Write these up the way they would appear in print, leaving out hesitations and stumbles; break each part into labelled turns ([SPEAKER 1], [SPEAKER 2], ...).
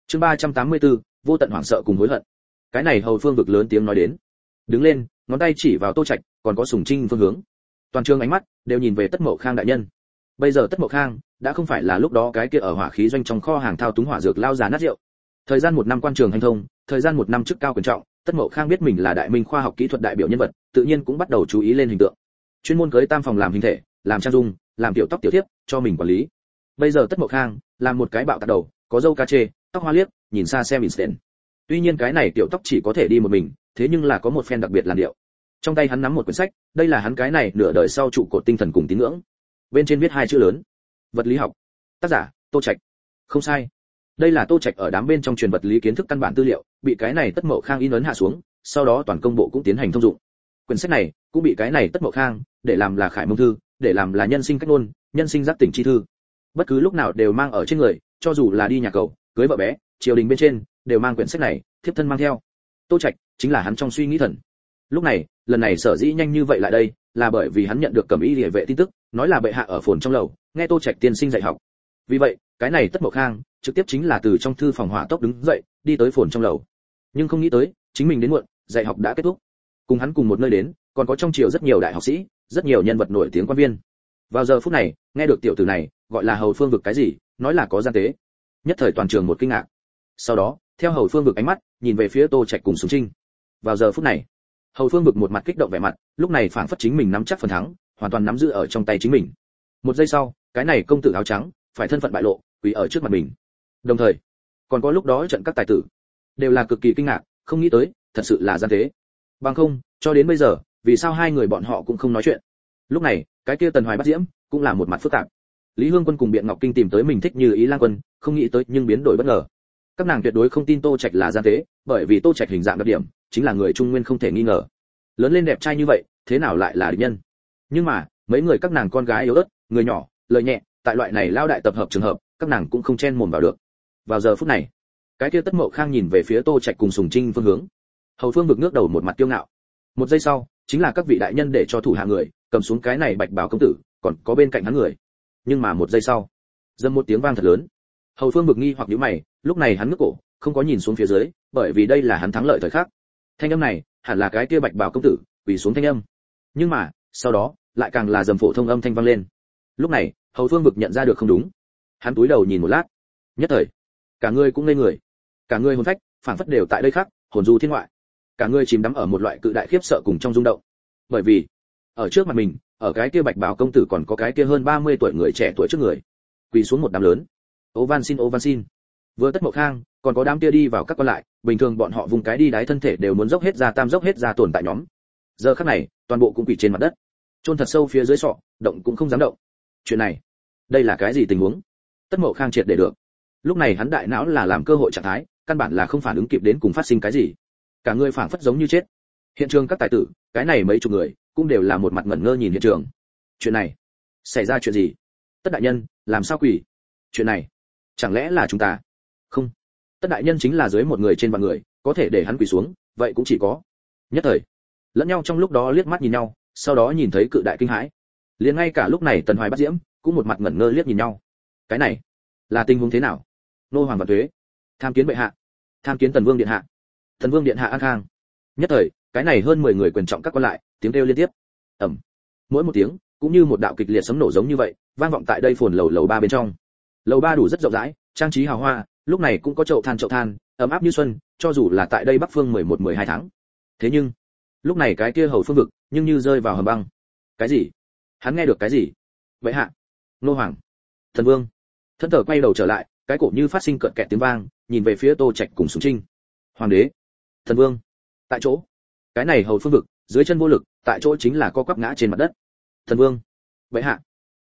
[SPEAKER 1] Chương 384, vô tận hoảng sợ cùng hối hận. Cái này hầu phương vực lớn tiếng nói đến. Đứng lên, ngón tay chỉ vào Tô Trạch, còn có Sùng Trinh phương hướng. Toàn trường ánh mắt đều nhìn về Tất Mậu Khang đại nhân. Bây giờ Tất Mậu Khang đã không phải là lúc đó cái kia ở hỏa khí doanh trong kho hàng thao túng hỏa dược lao giá nát rượu. Thời gian 1 năm quan trường hành thông, thời gian 1 năm chức cao quyền trọng, Tất Mậu Khang biết mình là đại minh khoa học kỹ thuật đại biểu nhân vật, tự nhiên cũng bắt đầu chú ý lên hình tượng. Chuyên môn cưới tam phòng làm hình thể, làm trang dung, làm tiểu tóc tiểu thiếp, cho mình quản lý. Bây giờ Tất Mậu Khang làm một cái bạo tạc đầu, có râu ca chê, tóc hoa liếc, nhìn xa xem Einstein. Tuy nhiên cái này tiểu tóc chỉ có thể đi một mình, thế nhưng là có một phen đặc biệt làn điệu. Trong tay hắn nắm một quyển sách, đây là hắn cái này nửa đời sau trụ cột tinh thần cùng tín ngưỡng. Bên trên viết 2 chữ lớn: vật lý học. Tác giả: Tô Trạch. Không sai, đây là Tô Trạch ở đám bên trong truyền vật lý kiến thức căn bản tư liệu, bị cái này Tất Mậu Khang in ấn hạ xuống, sau đó toàn công bộ cũng tiến hành thông dụng. Quyển sách này cũng bị cái này Tất Mậu Khang để làm là khải mông thư, để làm là nhân sinh cách ngôn, nhân sinh giác tỉnh chi thư. Bất cứ lúc nào đều mang ở trên người, cho dù là đi nhà cầu, cưới vợ bé, triều đình bên trên đều mang quyển sách này, thiếp thân mang theo. Tô Trạch chính là hắn trong suy nghĩ thần. Lúc này, lần này sở dĩ nhanh như vậy lại đây, là bởi vì hắn nhận được Cẩm Y Liễu vệ tin tức, nói là bệ hạ ở phồn trong lầu, nghe Tô Trạch tiên sinh dạy học. Vì vậy, cái này Tất Mậu Khang trực tiếp chính là từ trong thư phòng hỏa tốc đứng dậy, đi tới phồn trong lầu. Nhưng không nghĩ tới, chính mình đến muộn, dạy học đã kết thúc. Cùng hắn cùng một nơi đến, còn có trong triều rất nhiều đại học sĩ, rất nhiều nhân vật nổi tiếng quan viên. Vào giờ phút này, nghe được tiểu tử này, gọi là hầu phương vực cái gì, nói là có gian tế. Nhất thời toàn trường một kinh ngạc. Sau đó, theo hầu phương vực ánh mắt, nhìn về phía Tô Trạch cùng Sùng Trinh. Vào giờ phút này, hầu phương vực một mặt kích động vẻ mặt, lúc này phảng phất chính mình nắm chắc phần thắng, hoàn toàn nắm giữ ở trong tay chính mình. Một giây sau, cái này công tử áo trắng phải thân phận bại lộ, quỳ ở trước mặt mình. Đồng thời, còn có lúc đó trận các tài tử đều là cực kỳ kinh ngạc, không nghĩ tới, thật sự là gian tế. Bằng không, cho đến bây giờ, vì sao hai người bọn họ cũng không nói chuyện? Lúc này, cái kia Tần Hoài Bắt Diễm cũng là một mặt phức tạp. Lý Hương Quân cùng Biện Ngọc Kinh tìm tới mình thích Như Ý Lang Quân, không nghĩ tới nhưng biến đổi bất ngờ. Các nàng tuyệt đối không tin Tô Trạch là gian tế, bởi vì Tô Trạch hình dạng đặc điểm chính là người trung nguyên không thể nghi ngờ. Lớn lên đẹp trai như vậy, thế nào lại là địch nhân? Nhưng mà, mấy người các nàng con gái yếu ớt, người nhỏ, lời nhẹ, tại loại này lao đại tập hợp trường hợp, các nàng cũng không chen mồm vào được. Vào giờ phút này, cái kia Tất Mậu Khang nhìn về phía Tô Trạch cùng Sùng Trinh phương hướng. Hầu Phương vực ngước đầu một mặt kiêu ngạo. Một giây sau, chính là các vị đại nhân để cho thủ hạ người cầm xuống cái này bạch bào công tử, còn có bên cạnh hắn người. Nhưng mà một giây sau, dầm một tiếng vang thật lớn. Hầu Phương vực nghi hoặc nhíu mày, lúc này hắn ngước cổ, không có nhìn xuống phía dưới, bởi vì đây là hắn thắng lợi thời khắc. Thanh âm này, hẳn là cái kia bạch bào công tử quỳ xuống thanh âm. Nhưng mà, sau đó, lại càng là dầm phổ thông âm thanh vang lên. Lúc này, Hầu Phương vực nhận ra được không đúng. Hắn cúi đầu nhìn một lát, nhất thời, cả người cũng ngây người. Cả người hồn phách, phảng phất đều tại đây khác, hồn du thiên ngoại. Cả người chìm đắm ở một loại cự đại khiếp sợ cùng trong rung động. Bởi vì, ở trước mặt mình, ở cái kia bạch bào công tử còn có cái kia hơn 30 tuổi người trẻ tuổi trước người, quỳ xuống một đám lớn. Ô van xin. Vừa Tất Mậu Khang, còn có đám kia đi vào các con lại, bình thường bọn họ vùng cái đi đái thân thể đều muốn dốc hết ra tam dốc hết ra tồn tại nhóm. Giờ khắc này, toàn bộ cũng quỳ trên mặt đất, chôn thật sâu phía dưới sọ, động cũng không dám động. Chuyện này, đây là cái gì tình huống? Tất Mậu Khang triệt để được. Lúc này hắn đại não là làm cơ hội trạng thái, căn bản là không phản ứng kịp đến cùng phát sinh cái gì. Cả người phảng phất giống như chết. Hiện trường các tài tử, cái này mấy chục người, cũng đều là một mặt ngẩn ngơ nhìn hiện trường. Chuyện này, xảy ra chuyện gì? Tất đại nhân, làm sao quỳ? Chuyện này, chẳng lẽ là chúng ta? Không. Tất đại nhân chính là dưới một người trên vạn người, có thể để hắn quỳ xuống, vậy cũng chỉ có. Nhất thời, lẫn nhau trong lúc đó liếc mắt nhìn nhau, sau đó nhìn thấy cự đại kinh hãi. Liền ngay cả lúc này Tần Hoài Bắt Diễm cũng một mặt ngẩn ngơ liếc nhìn nhau. Cái này, là tình huống thế nào? Nô hoàng vạn tuế, tham kiến bệ hạ, tham kiến Tần Vương điện hạ. Tần Vương điện hạ an khang. Nhất thời, cái này hơn 10 người quyền trọng các quan lại, tiếng kêu liên tiếp. Ầm. Mỗi một tiếng, cũng như một đạo kịch liệt sấm nổ giống như vậy, vang vọng tại đây phồn lầu 3 bên trong. Lầu 3 đủ rất rộng rãi, trang trí hào hoa, lúc này cũng có chậu than, ấm áp như xuân, cho dù là tại đây Bắc Phương 11-12 tháng. Thế nhưng, lúc này cái kia Hầu Phương vực, nhưng như rơi vào hầm băng. Cái gì? Hắn nghe được cái gì? Vậy hạ, nô hoàng, Thần Vương. Thân thở quay đầu trở lại, cái cổ như phát sinh cợt kẹt tiếng vang, nhìn về phía Tô Trạch cùng Sùng Trinh. Hoàng đế, Thần Vương, tại chỗ. Cái này Hầu Phương vực, dưới chân vô lực, tại chỗ chính là co quắp ngã trên mặt đất. Thần Vương, vậy hạ,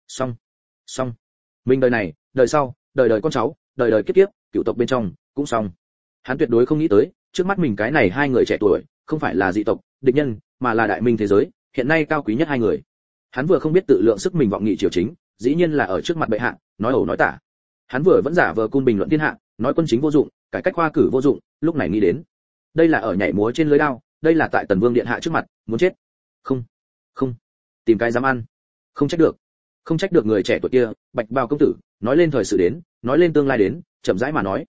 [SPEAKER 1] xong. Mình đời này, đời sau, đời đời con cháu, đời đời kiếp kiếp, cửu tộc bên trong cũng xong. Hắn tuyệt đối không nghĩ tới, trước mắt mình cái này hai người trẻ tuổi, không phải là dị tộc, địch nhân, mà là đại minh thế giới, hiện nay cao quý nhất hai người. Hắn vừa không biết tự lượng sức mình vọng nghị triều chính, dĩ nhiên là ở trước mặt bệ hạ, nói ẩu nói tả. Hắn vừa vẫn giả vờ cun bình luận thiên hạ, nói quân chính vô dụng, cải cách khoa cử vô dụng, lúc này nghĩ đến, đây là ở nhảy múa trên lưới đao, đây là tại Tần Vương điện hạ trước mặt, muốn chết. Không, tìm cái dám ăn. Không trách được người trẻ tuổi kia, bạch bào công tử, nói lên thời sự đến, nói lên tương lai đến, chậm rãi mà nói.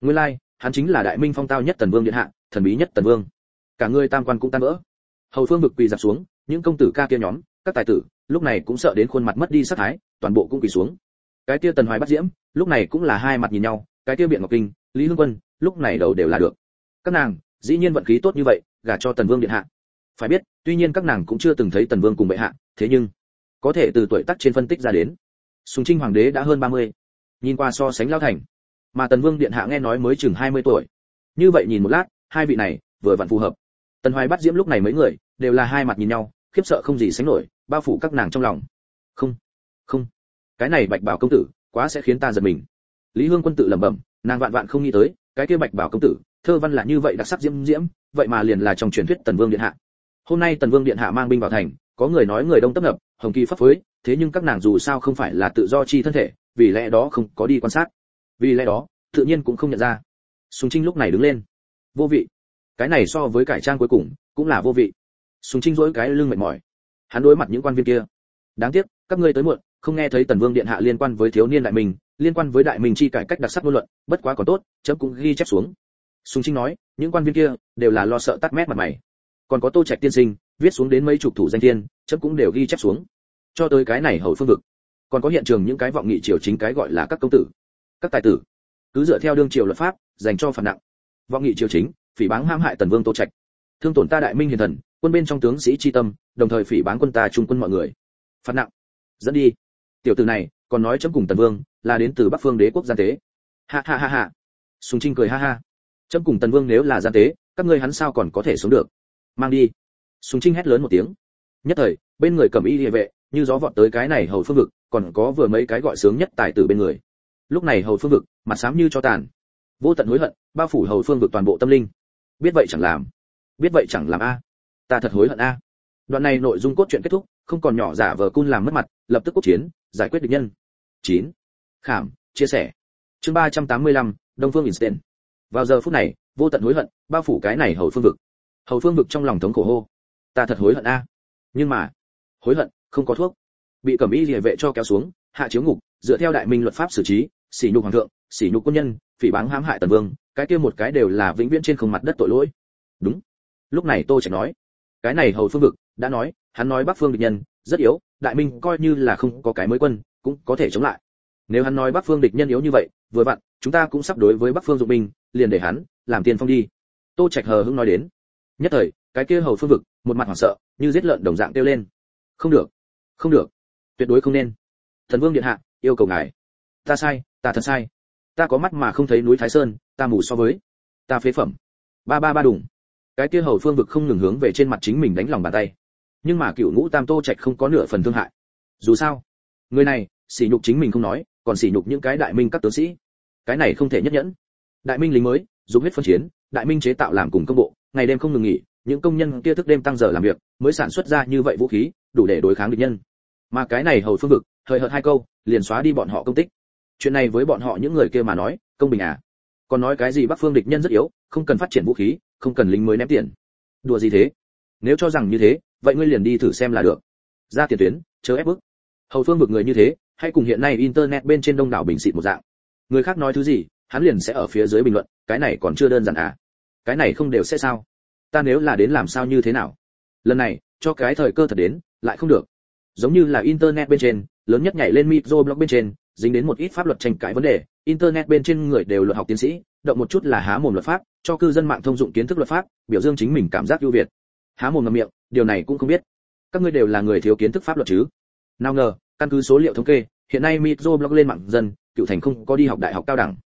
[SPEAKER 1] Nguyên lai, hắn chính là đại minh phong tao nhất Tần Vương điện hạ, thần bí nhất Tần Vương. Cả người tam quan cũng tan vỡ. Hầu Phương vực quỳ dạp xuống, những công tử ca kia nhóm, các tài tử, lúc này cũng sợ đến khuôn mặt mất đi sắc thái, toàn bộ cũng quỳ xuống. Cái kia Tần Hoài Bắt Diễm, lúc này cũng là hai mặt nhìn nhau, cái kia Biện Ngọc Kinh, Lý Hương Quân, lúc này đầu đều là được. Các nàng, dĩ nhiên vận khí tốt như vậy, gả cho Tần Vương điện hạ. Phải biết, tuy nhiên các nàng cũng chưa từng thấy Tần Vương cùng bệ hạ, thế nhưng có thể từ tuổi tác trên phân tích ra đến, Sùng Trinh hoàng đế đã hơn 30, nhìn qua so sánh lao thành, mà Tần Vương điện hạ nghe nói mới chừng 20 tuổi. Như vậy nhìn một lát, hai vị này vừa vặn phù hợp. Tần Hoài Bắt Diễm lúc này mấy người đều là hai mặt nhìn nhau, khiếp sợ không gì sánh nổi, bao phủ các nàng trong lòng. Không, không, cái này Bạch Bảo công tử, quá sẽ khiến ta giật mình. Lý Hương Quân tự lẩm bẩm, nàng vạn vạn không nghĩ tới, cái kia Bạch Bảo công tử, thơ văn là như vậy đặc sắc diễm diễm, vậy mà liền là trong truyền thuyết Tần Vương điện hạ. Hôm nay Tần Vương điện hạ mang binh vào thành, có người nói người đông tấp nập, hồng kỳ phấp phới, thế nhưng các nàng dù sao không phải là tự do chi thân thể, vì lẽ đó không có đi quan sát. Vì lẽ đó, tự nhiên cũng không nhận ra. Sùng Trinh lúc này đứng lên. Vô vị. Cái này so với cải trang cuối cùng, cũng là vô vị. Sùng Trinh duỗi cái lưng mệt mỏi. Hắn đối mặt những quan viên kia. Đáng tiếc, các ngươi tới muộn, không nghe thấy Tần Vương điện hạ liên quan với thiếu niên đại minh, liên quan với đại minh chi cải cách đặc sắc ngôn luận, bất quá còn tốt, chấm cũng ghi chép xuống. Sùng Trinh nói, những quan viên kia đều là lo sợ tắt mét mặt mày. Còn có Tô Trạch tiên sinh, viết xuống đến mấy chục thủ danh tiên, chấm cũng đều ghi chép xuống. Cho tới cái này Hầu Phương vực, còn có hiện trường những cái vọng nghị triều chính cái gọi là các công tử, các tài tử, cứ dựa theo đương triều luật pháp, dành cho phạt nặng. Vọng nghị triều chính, phỉ báng hãm hại Tần Vương Tô Trạch, thương tổn ta đại minh hiền thần, quân bên trong tướng sĩ chi tâm, đồng thời phỉ báng quân ta trung quân mọi người. Phạt nặng. Dẫn đi. Tiểu tử này, còn nói chấm cùng Tần Vương là đến từ Bắc Phương Đế quốc gian tế. Ha ha ha ha. Sùng Trinh cười ha ha. Chấm cùng Tần Vương nếu là gian tế, các ngươi hắn sao còn có thể sống được? Mang đi. Sùng Trinh hét lớn một tiếng. Nhất thời, bên người cầm y liề vệ, như gió vọt tới cái này Hầu Phương vực, còn có vừa mấy cái gọi sướng nhất tài tử bên người. Lúc này Hầu Phương vực, mặt xám như cho tàn. Vô tận hối hận, bao phủ Hầu Phương vực toàn bộ tâm linh. Biết vậy chẳng làm. Biết vậy chẳng làm a. Ta thật hối hận a. Đoạn này nội dung cốt truyện kết thúc, không còn nhỏ giả vờ cun làm mất mặt, lập tức quốc chiến, giải quyết địch nhân. 9. Khảm, chia sẻ. Chương 385, Đông Phương Instant. Vào giờ phút này, vô tận hối hận, bao phủ cái này Hầu Phương vực. Hầu Phương vực trong lòng thống khổ hô. Ta thật hối hận a. Nhưng mà, hối hận, không có thuốc. Bị cẩm y liề vệ cho kéo xuống, hạ chiếu ngục, dựa theo đại minh luật pháp xử trí, sỉ nhục hoàng thượng, sỉ nhục quân nhân, phỉ báng hãm hại Tần Vương, cái kia một cái đều là vĩnh viễn trên không mặt đất tội lỗi. Đúng. Lúc này Tô Trạch nói, cái này Hầu Phương vực đã nói, hắn nói Bắc Phương địch nhân rất yếu, đại minh coi như là không có cái mới quân, cũng có thể chống lại. Nếu hắn nói Bắc Phương địch nhân yếu như vậy, vừa vặn, chúng ta cũng sắp đối với Bắc Phương dụng binh, liền để hắn làm tiền phong đi. Tô Trạch hờ hững nói đến. Nhất thời, cái kia Hầu Phương vực, một mặt hoảng sợ, như giết lợn đồng dạng kêu lên. Không được, không được, tuyệt đối không nên. Thần Vương điện hạ, yêu cầu ngài. Ta sai, ta thật sai. Ta có mắt mà không thấy núi Thái Sơn, ta mù so với. Ta phế phẩm. Ba ba ba đùng. Cái kia Hầu Phương vực không ngừng hướng về trên mặt chính mình đánh lòng bàn tay. Nhưng mà Cửu Ngũ Tam Tô Trạch không có nửa phần thương hại. Dù sao, người này, sỉ nhục chính mình không nói, còn sỉ nhục những cái đại minh các tướng sĩ. Cái này không thể nhất nhẫn. Đại minh lính mới, dùng huyết phân chiến, đại minh chế tạo làm cùng công bộ, ngày đêm không ngừng nghỉ, những công nhân kia thức đêm tăng giờ làm việc, mới sản xuất ra như vậy vũ khí, đủ để đối kháng địch nhân. Mà cái này Hầu Phương vực, hời hợt hai câu, liền xóa đi bọn họ công tích. Chuyện này với bọn họ những người kia mà nói, công bình à? Còn nói cái gì Bắc Phương địch nhân rất yếu, không cần phát triển vũ khí, không cần lính mới ném tiền. Đùa gì thế? Nếu cho rằng như thế, vậy ngươi liền đi thử xem là được. Ra tiền tuyến, chớ ép bức. Hầu Phương vực người như thế, hay cùng hiện nay internet bên trên đông đảo bình xịt một dạng. Người khác nói thứ gì, hắn liền sẽ ở phía dưới bình luận, cái này còn chưa đơn giản à? Cái này không đều sẽ sao? Ta nếu là đến làm sao như thế nào? Lần này, cho cái thời cơ thật đến, lại không được. Giống như là internet bên trên, lớn nhất nhảy lên microblog bên trên, dính đến một ít pháp luật tranh cãi vấn đề, internet bên trên người đều luật học tiến sĩ, động một chút là há mồm luật pháp, cho cư dân mạng thông dụng kiến thức luật pháp, biểu dương chính mình cảm giác ưu việt. Há mồm ngậm miệng, điều này cũng không biết. Các ngươi đều là người thiếu kiến thức pháp luật chứ? Nào ngờ, căn cứ số liệu thống kê, hiện nay microblog lên mạng dân, Cựu Thành không có đi học đại học cao đẳng.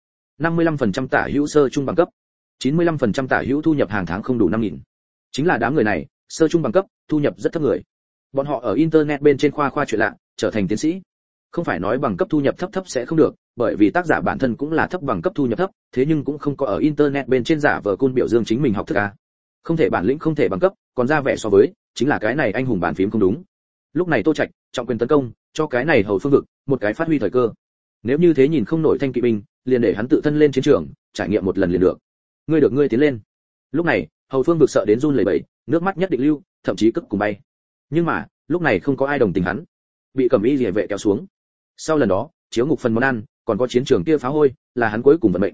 [SPEAKER 1] 55% tả hữu sơ trung bằng cấp, 95% tả hữu thu nhập hàng tháng không đủ 5.000. Chính là đám người này, sơ trung bằng cấp, thu nhập rất thấp người. Bọn họ ở internet bên trên khoa chuyện lạ, trở thành tiến sĩ. Không phải nói bằng cấp thu nhập thấp thấp sẽ không được, bởi vì tác giả bản thân cũng là thấp bằng cấp thu nhập thấp, thế nhưng cũng không có ở internet bên trên giả vờ côn biểu dương chính mình học thức a. Không thể bản lĩnh không thể bằng cấp, còn ra vẻ so với, chính là cái này anh hùng bàn phím không đúng. Lúc này Tô Trạch, trọng quyền tấn công, cho cái này Hầu Phương vực, một cái phát huy thời cơ. Nếu như thế nhìn không nổi thanh kỵ binh, liền để hắn tự thân lên chiến trường, trải nghiệm một lần liền được. Ngươi được ngươi tiến lên. Lúc này, Hầu Phương vực sợ đến run lẩy bẩy, nước mắt nhất định lưu, thậm chí cất cùng bay. Nhưng mà, lúc này không có ai đồng tình hắn, bị cẩm y liề vệ kéo xuống. Sau lần đó, chiếu ngục phần món ăn, còn có chiến trường kia phá hôi, là hắn cuối cùng vận mệnh.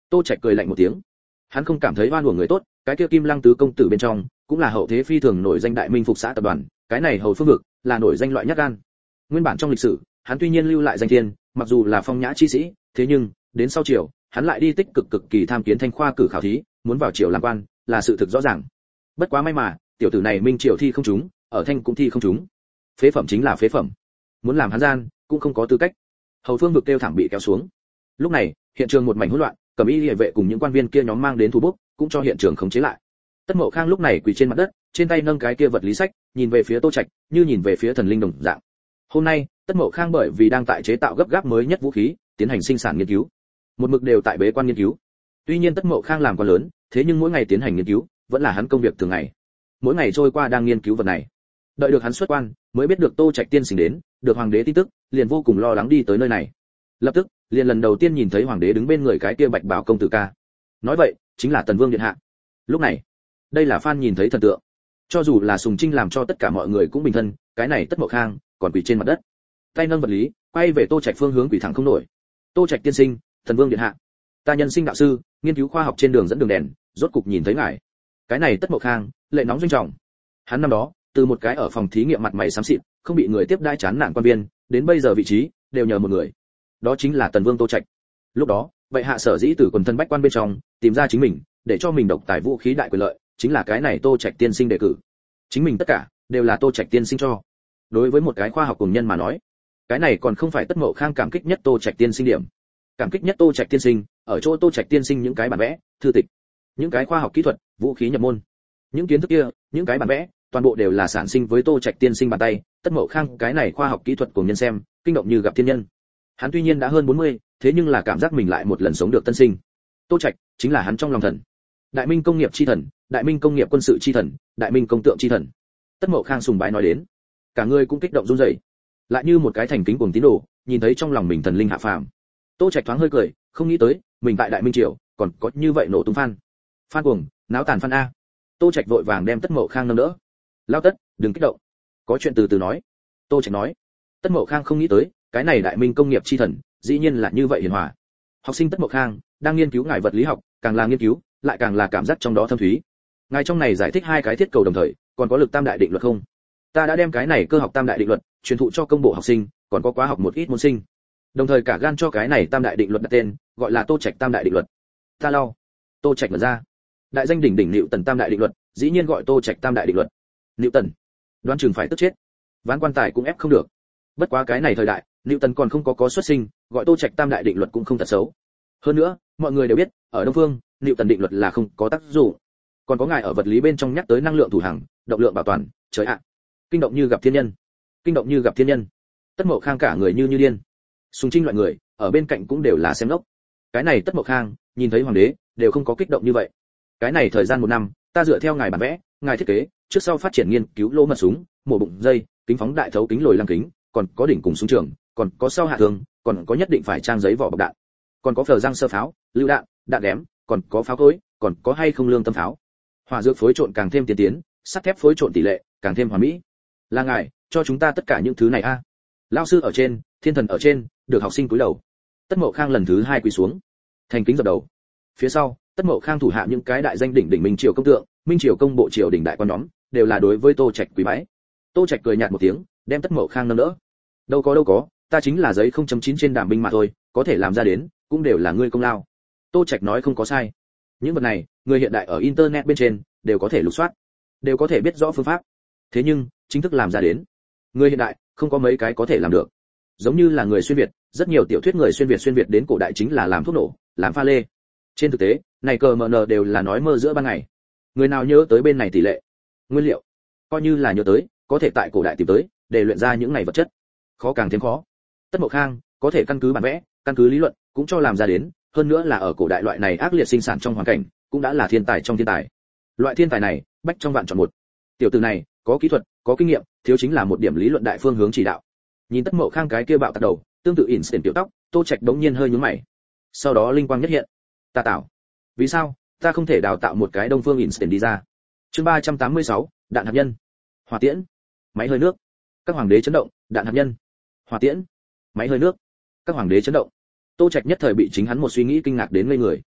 [SPEAKER 1] Tô Trạch cười lạnh một tiếng. Hắn không cảm thấy oan uổng người tốt, cái kia Kim Lăng tứ công tử bên trong, cũng là hậu thế phi thường nổi danh Đại Minh Phục xã tập đoàn, cái này hầu phương vực, là nổi danh loại nhát gan. Nguyên bản trong lịch sử, hắn tuy nhiên lưu lại danh thiên, mặc dù là phong nhã chi sĩ, thế nhưng, đến sau triều, hắn lại đi tích cực kỳ tham kiến Thanh khoa cử khảo thí, muốn vào triều làm quan, là sự thực rõ ràng. Bất quá may mà, tiểu tử này Minh triều thi không trúng, ở Thanh cũng thi không trúng. Phế phẩm chính là phế phẩm. Muốn làm hắn gian, cũng không có tư cách. Hầu phương vực kêu thảm bị kéo xuống. Lúc này, hiện trường một mảnh hỗn loạn, Cẩm Y Liễu vệ cùng những quan viên kia nhóm mang đến thủ bút, cũng cho hiện trường khống chế lại. Tất Mậu Khang lúc này quỳ trên mặt đất, trên tay nâng cái kia vật lý sách, nhìn về phía Tô Trạch, như nhìn về phía thần linh đồng dạng. Hôm nay, Tất Mậu Khang bởi vì đang tại chế tạo gấp gáp mới nhất vũ khí, tiến hành sinh sản nghiên cứu. Một mực đều tại bế quan nghiên cứu. Tuy nhiên Tất Mậu Khang làm quá lớn, thế nhưng mỗi ngày tiến hành nghiên cứu, vẫn là hắn công việc thường ngày. Mỗi ngày trôi qua đang nghiên cứu vật này. Đợi được hắn xuất quan, mới biết được Tô Trạch tiên sinh đến, được hoàng đế tin tức, liền vô cùng lo lắng đi tới nơi này. Lập tức, liền lần đầu tiên nhìn thấy hoàng đế đứng bên người cái kia bạch bào công tử ca. Nói vậy, chính là Tần Vương điện hạ. Lúc này, đây là Phan nhìn thấy thần tượng. Cho dù là Sùng Trinh làm cho tất cả mọi người cũng bình thân, cái này Tất Mậu Khang còn quỳ trên mặt đất, tay nâng vật lý, quay về Tô Trạch phương hướng quỳ thẳng không nổi. Tô Trạch tiên sinh, Tần Vương điện hạ, ta nhân sinh đạo sư, nghiên cứu khoa học trên đường dẫn đường đèn, rốt cục nhìn thấy ngài. Cái này Tất Mậu Khang, lệ nóng doanh trọng. Hắn năm đó, từ một cái ở phòng thí nghiệm mặt mày xám xịt, không bị người tiếp đãi chán nản quan viên, đến bây giờ vị trí đều nhờ một người. Đó chính là Tần Vương Tô Trạch. Lúc đó, vậy hạ sở dĩ từ quần thân bách quan bên trong tìm ra chính mình, để cho mình độc tài vũ khí đại quyền lợi, chính là cái này Tô Trạch tiên sinh đề cử. Chính mình tất cả đều là Tô Trạch tiên sinh cho. Đối với một cái khoa học cùng nhân mà nói, cái này còn không phải Tất Mậu Khang cảm kích nhất Tô Trạch tiên sinh điểm. Cảm kích nhất Tô Trạch tiên sinh, ở chỗ Tô Trạch tiên sinh những cái bản vẽ, thư tịch, những cái khoa học kỹ thuật, vũ khí nhập môn, những kiến thức kia, những cái bản vẽ, toàn bộ đều là sản sinh với Tô Trạch tiên sinh bàn tay. Tất Mậu Khang cái này khoa học kỹ thuật cùng nhân xem, kinh động như gặp thiên nhân. Hắn tuy nhiên đã hơn 40, thế nhưng là cảm giác mình lại một lần sống được tân sinh. Tô Trạch chính là hắn trong lòng thần. Đại Minh công nghiệp chi thần, Đại Minh công nghiệp quân sự chi thần, Đại Minh công tượng chi thần. Tất Mậu Khang sùng bái nói đến, cả người cũng kích động run rẩy, lại như một cái thành kính cuồng tín đồ, nhìn thấy trong lòng mình thần linh hạ phàm. Tô Trạch thoáng hơi cười, không nghĩ tới, mình tại Đại Minh triều còn có như vậy nổ tung Phan. Phan cuồng, náo tàn Phan a. Tô Trạch vội vàng đem Tất Mậu Khang nâng đỡ. Lao Tất, đừng kích động, có chuyện từ từ nói. Tô Trạch nói. Tất Mậu Khang không nghĩ tới, cái này Đại Minh công nghiệp chi thần, dĩ nhiên là như vậy hiền hòa. Học sinh Tất Mậu Khang đang nghiên cứu ngài vật lý học, càng là nghiên cứu, lại càng là cảm giác trong đó thâm thúy. Ngài trong này giải thích hai cái thiết cầu đồng thời, còn có lực tam đại định luật không? Ta đã đem cái này cơ học tam đại định luật truyền thụ cho công bộ học sinh, còn có quá học một ít môn sinh. Đồng thời cả gan cho cái này tam đại định luật đặt tên, gọi là Tô Trạch tam đại định luật. Ta lau. Tô Trạch mở ra. Đại danh đỉnh đỉnh Newton tam đại định luật, dĩ nhiên gọi Tô Trạch tam đại định luật. Newton, đoán chừng phải tức chết. Ván quan tài cũng ép không được. Bất quá cái này thời đại, Newton còn không có xuất sinh, gọi Tô Trạch tam đại định luật cũng không thật xấu. Hơn nữa, mọi người đều biết, ở Đông phương, Newton định luật là không có tác dụng. Còn có ngài ở vật lý bên trong nhắc tới năng lượng thủ hằng, động lượng bảo toàn, trời ạ. Kinh động như gặp thiên nhân. Kinh động như gặp thiên nhân. Tất Mậu Khang cả người như điên. Sùng Trinh loại người, ở bên cạnh cũng đều là xem ngốc. Cái này Tất Mậu Khang, nhìn thấy hoàng đế, đều không có kích động như vậy. Cái này thời gian 1 năm, ta dựa theo ngài bản vẽ, ngài thiết kế, trước sau phát triển nghiên cứu lỗ mật súng, mổ bụng dây, kính phóng đại thấu kính lồi lăng kính, còn có đỉnh cùng súng trường, còn có sau hạ thương, còn có nhất định phải trang giấy vỏ bọc đạn, còn có phờ răng sơ pháo, lựu đạn, đạn ghém, còn có pháo cối, còn có hay không lương tâm pháo. Hỏa dược phối trộn càng thêm tiên tiến, sắt thép phối trộn tỷ lệ càng thêm hoàn mỹ. Là ngài cho chúng ta tất cả những thứ này a. Lão sư ở trên, thiên thần ở trên, được học sinh cúi đầu. Tất Mậu Khang lần thứ 2 quỳ xuống, thành kính dập đầu. Phía sau, Tất Mậu Khang thủ hạ những cái đại danh đỉnh đỉnh Minh triều công tượng, Minh triều công bộ triều đình đại quan nhóm, đều là đối với Tô Trạch quỳ bái. Tô Trạch cười nhạt một tiếng, đem Tất Mậu Khang nâng đỡ. Đâu có, ta chính là giấy 0.9 trên đàm binh mà thôi, có thể làm ra đến, cũng đều là ngươi công lao. Tô Trạch nói không có sai. Những vật này, người hiện đại ở internet bên trên đều có thể lục soát, đều có thể biết rõ phương pháp. Thế nhưng, chính thức làm ra đến, người hiện đại không có mấy cái có thể làm được. Giống như là người xuyên việt, rất nhiều tiểu thuyết người xuyên Việt đến cổ đại chính là làm thuốc nổ, làm pha lê. Trên thực tế, này cờ mờ nờ đều là nói mơ giữa ban ngày. Người nào nhớ tới bên này tỷ lệ, nguyên liệu, coi như là nhớ tới, có thể tại cổ đại tìm tới, để luyện ra những này vật chất. Khó càng thêm khó. Tất Mậu Khang có thể căn cứ bản vẽ, căn cứ lý luận, cũng cho làm ra đến, hơn nữa là ở cổ đại loại này ác liệt sinh sản trong hoàn cảnh, cũng đã là thiên tài trong thiên tài. Loại thiên tài này, bách trong vạn chọn một. Tiểu tử này, có kỹ thuật, có kinh nghiệm, thiếu chính là một điểm lý luận đại phương hướng chỉ đạo. Nhìn Tất Mậu Khang cái kia bạo tạc đầu, tương tự Einstein tiểu tóc, Tô Trạch đống nhiên hơi nhướng mày. Sau đó linh quang nhất hiện. Ta tạo. Vì sao, ta không thể đào tạo một cái Đông Phương Einstein đi ra? Chương 386, đạn hạt nhân. Hỏa tiễn. Máy hơi nước. Các hoàng đế chấn động, đạn hạt nhân. Hỏa tiễn. Máy hơi nước. Các hoàng đế chấn động. Tô Trạch nhất thời bị chính hắn một suy nghĩ kinh ngạc đến ngây người.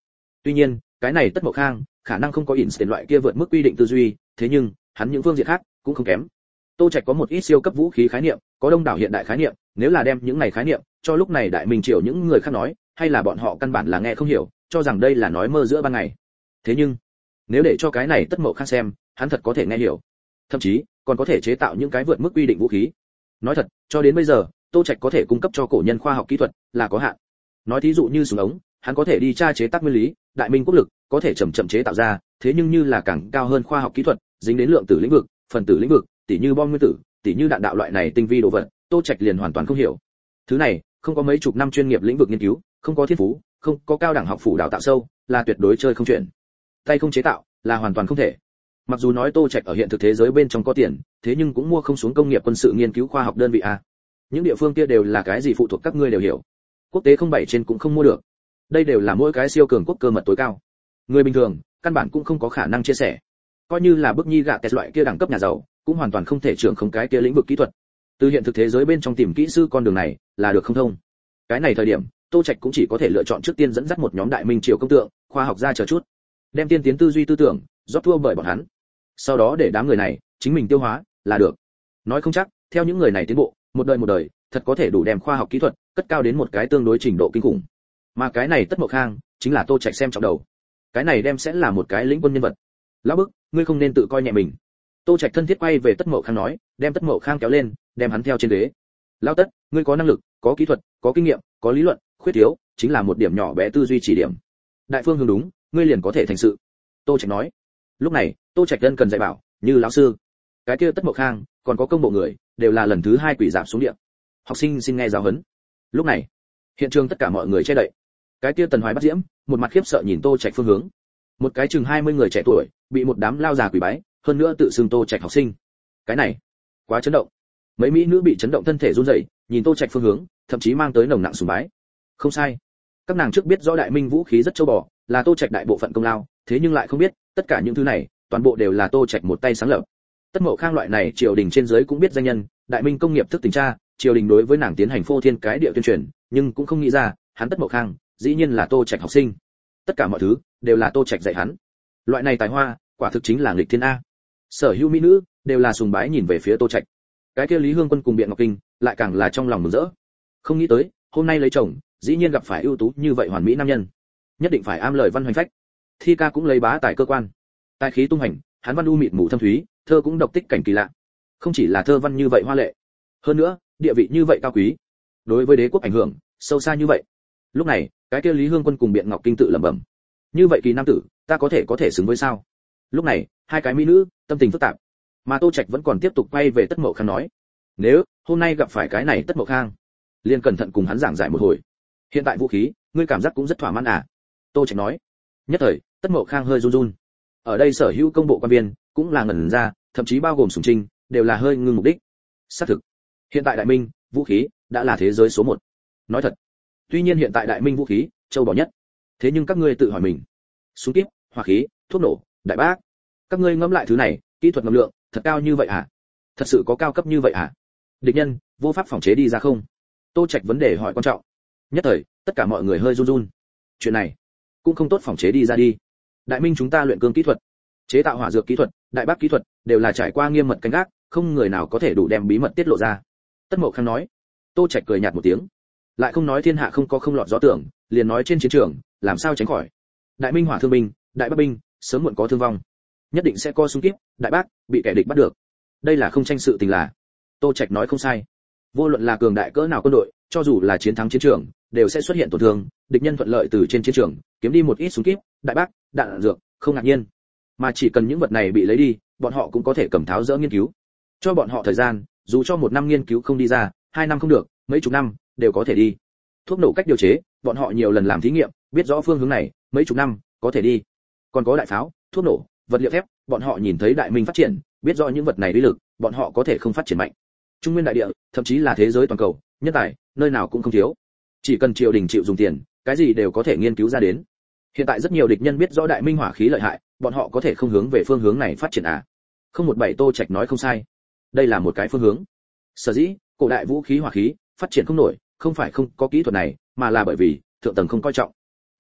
[SPEAKER 1] Tuy nhiên, cái này Tất Mậu Khang, khả năng không có Einstein loại kia vượt mức quy định tư duy, thế nhưng, hắn những phương diện khác cũng không kém. Tô Trạch có một ít siêu cấp vũ khí khái niệm, có đông đảo hiện đại khái niệm, nếu là đem những này khái niệm cho lúc này Đại Minh Triều những người khác nói, hay là bọn họ căn bản là nghe không hiểu, cho rằng đây là nói mơ giữa ban ngày. Thế nhưng, nếu để cho cái này Tất Mậu Khang xem, hắn thật có thể nghe hiểu, thậm chí còn có thể chế tạo những cái vượt mức quy định vũ khí. Nói thật, cho đến bây giờ, Tô Trạch có thể cung cấp cho cổ nhân khoa học kỹ thuật là có hạn. Nói thí dụ như súng ống, hắn có thể đi tra chế tác nguyên lý, Đại Minh quốc lực có thể chậm chậm chế tạo ra, thế nhưng như là càng cao hơn khoa học kỹ thuật, dính đến lượng tử lĩnh vực, phần tử lĩnh vực, tỉ như bom nguyên tử, tỉ như đạn đạo loại này tinh vi đồ vật, Tô Trạch liền hoàn toàn không hiểu. Thứ này, không có mấy chục năm chuyên nghiệp lĩnh vực nghiên cứu, không có thiên phú, không có cao đẳng học phủ đào tạo sâu, là tuyệt đối chơi không chuyện. Tay không chế tạo, là hoàn toàn không thể. Mặc dù nói Tô Trạch ở hiện thực thế giới bên trong có tiền, thế nhưng cũng mua không xuống công nghiệp quân sự nghiên cứu khoa học đơn vị a. Những địa phương kia đều là cái gì phụ thuộc các ngươi đều hiểu. Quốc tế 07 trên cũng không mua được. Đây đều là mỗi cái siêu cường quốc cơ mật tối cao. Người bình thường, căn bản cũng không có khả năng chia sẻ. Coi như là bức nhi gạ tẹt loại kia đẳng cấp nhà giàu, cũng hoàn toàn không thể trưởng không cái kia lĩnh vực kỹ thuật. Từ hiện thực thế giới bên trong tìm kỹ sư con đường này, là được không thông. Cái này thời điểm, Tô Trạch cũng chỉ có thể lựa chọn trước tiên dẫn dắt một nhóm Đại Minh Triều công tượng, khoa học gia chờ chút, đem tiên tiến tư duy tư tưởng rót thua bởi bọn hắn. Sau đó để đám người này chính mình tiêu hóa là được. Nói không chắc, theo những người này tiến bộ, một đời, thật có thể đủ đem khoa học kỹ thuật cất cao đến một cái tương đối trình độ kinh khủng. Mà cái này Tất Mậu Khang chính là Tô Trạch xem trọng đầu. Cái này đem sẽ là một cái lĩnh quân nhân vật. Lão bức, ngươi không nên tự coi nhẹ mình. Tô Trạch thân thiết quay về Tất Mậu Khang nói, đem Tất Mậu Khang kéo lên, đem hắn theo trên ghế. Lão Tất, ngươi có năng lực, có kỹ thuật, có kinh nghiệm, có lý luận, khuyết thiếu chính là một điểm nhỏ bé tư duy chỉ điểm. Đại phương hướng đúng, ngươi liền có thể thành sự. Tô Trạch nói. Lúc này, Tô Trạch Dân cần dạy bảo, như lão sư. Cái kia Tất Mậu Khang, còn có công bộ người, đều là lần thứ 2 quỷ giảm xuống địa. Học sinh xin nghe giáo huấn. Lúc này, hiện trường tất cả mọi người che đậy. Cái kia Tần Hoài Bắt Diễm, một mặt khiếp sợ nhìn Tô Trạch phương hướng. Một cái chừng 20 người trẻ tuổi, bị một đám lao già quỷ bái, hơn nữa tự xưng Tô Trạch học sinh. Cái này, quá chấn động. Mấy mỹ nữ bị chấn động thân thể run rẩy, nhìn Tô Trạch phương hướng, thậm chí mang tới nồng nặng sùng bái. Không sai, các nàng trước biết rõ Đại Minh vũ khí rất châu bò, là Tô Trạch đại bộ phận công lao, thế nhưng lại không biết, tất cả những thứ này, toàn bộ đều là Tô Trạch một tay sáng lập. Tất Mậu Khang loại này triều đình trên dưới cũng biết danh nhân, Đại Minh công nghiệp thức tình tra, triều đình đối với nàng tiến hành phô thiên cái địa tuyên truyền, nhưng cũng không nghĩ ra, hắn Tất Mậu Khang, dĩ nhiên là Tô Trạch học sinh. Tất cả mọi thứ đều là Tô Trạch dạy hắn. Loại này tài hoa, quả thực chính là nghịch thiên a. Sở hữu mỹ nữ đều là sùng bái nhìn về phía Tô Trạch. Cái kia Lý Hương Quân cùng Biện Ngọc Kinh, lại càng là trong lòng mừng rỡ. Không nghĩ tới, hôm nay lấy chồng, dĩ nhiên gặp phải ưu tú như vậy hoàn mỹ nam nhân. Nhất định phải am lời văn hoành phách. Thi ca cũng lấy bá tài cơ quan. Tài khí tung hành, hắn văn u mịt mù thâm thúy, thơ cũng độc tích cảnh kỳ lạ. Không chỉ là thơ văn như vậy hoa lệ, hơn nữa, địa vị như vậy cao quý. Đối với đế quốc ảnh hưởng sâu xa như vậy. Lúc này, cái kia Lý Hương Quân cùng Biện Ngọc Kinh tự lẩm bẩm. Như vậy kỳ nam tử, ta có thể xứng với sao? Lúc này, hai cái mỹ nữ, tâm tình phức tạp. Mà Tô Trạch vẫn còn tiếp tục quay về Tất Mậu Khang nói, nếu hôm nay gặp phải cái này Tất Mậu Khang, liền cẩn thận cùng hắn giảng giải một hồi. Hiện tại vũ khí, ngươi cảm giác cũng rất thỏa mãn à? Tô Trạch nói. Nhất thời, Tất Mậu Khang hơi run run. Ở đây sở hữu công bộ quan viên cũng là ngẩn ra, thậm chí bao gồm Sùng Trinh, đều là hơi ngưng mục đích. Xác thực, hiện tại Đại Minh, vũ khí đã là thế giới số 1. Nói thật, tuy nhiên hiện tại Đại Minh vũ khí châu bò nhất, thế nhưng các ngươi tự hỏi mình, súng kíp, hỏa khí, thuốc nổ, đại bác, các ngươi ngẫm lại thứ này, kỹ thuật ngầm lượng thật cao như vậy à? Thật sự có cao cấp như vậy à? Địch nhân vô pháp phòng chế đi ra không? Tô Trạch vấn đề hỏi quan trọng. Nhất thời, tất cả mọi người hơi run run. Chuyện này cũng không tốt phòng chế đi ra đi. Đại Minh chúng ta luyện cương kỹ thuật, chế tạo hỏa dược kỹ thuật, đại bác kỹ thuật đều là trải qua nghiêm mật canh gác, không người nào có thể đủ đem bí mật tiết lộ ra. Tất Mậu Khang nói. Tô Trạch cười nhạt một tiếng, lại không nói thiên hạ không có không lọt gió tưởng, liền nói trên chiến trường làm sao tránh khỏi. Đại Minh hỏa thương binh, đại bác binh, sớm muộn có thương vong, nhất định sẽ co xung kiếp, đại bác bị kẻ địch bắt được. Đây là không tranh sự tình là. Tô Trạch nói không sai. Vô luận là cường đại cỡ nào quân đội, cho dù là chiến thắng chiến trường, đều sẽ xuất hiện tổn thương, địch nhân thuận lợi từ trên chiến trường kiếm đi một ít súng kíp, đại bác, đạn dược, không ngạc nhiên. Mà chỉ cần những vật này bị lấy đi, bọn họ cũng có thể cầm tháo dỡ nghiên cứu. Cho bọn họ thời gian, dù cho 1 năm nghiên cứu không đi ra, 2 năm không được, mấy chục năm đều có thể đi. Thuốc nổ cách điều chế, bọn họ nhiều lần làm thí nghiệm, biết rõ phương hướng này, mấy chục năm có thể đi. Còn có đại pháo, thuốc nổ, vật liệu thép, bọn họ nhìn thấy Đại Minh phát triển, biết rõ những vật này uy lực, bọn họ có thể không phát triển mạnh. Trung nguyên đại địa, thậm chí là thế giới toàn cầu, nhân tài, nơi nào cũng không thiếu. Chỉ cần triều đình chịu dùng tiền, cái gì đều có thể nghiên cứu ra đến. Hiện tại rất nhiều địch nhân biết rõ Đại Minh hỏa khí lợi hại, bọn họ có thể không hướng về phương hướng này phát triển à? Không 17 Tô Trạch nói không sai. Đây là một cái phương hướng. Sở dĩ, cổ đại vũ khí hỏa khí phát triển không nổi, không phải không có kỹ thuật này, mà là bởi vì thượng tầng không coi trọng.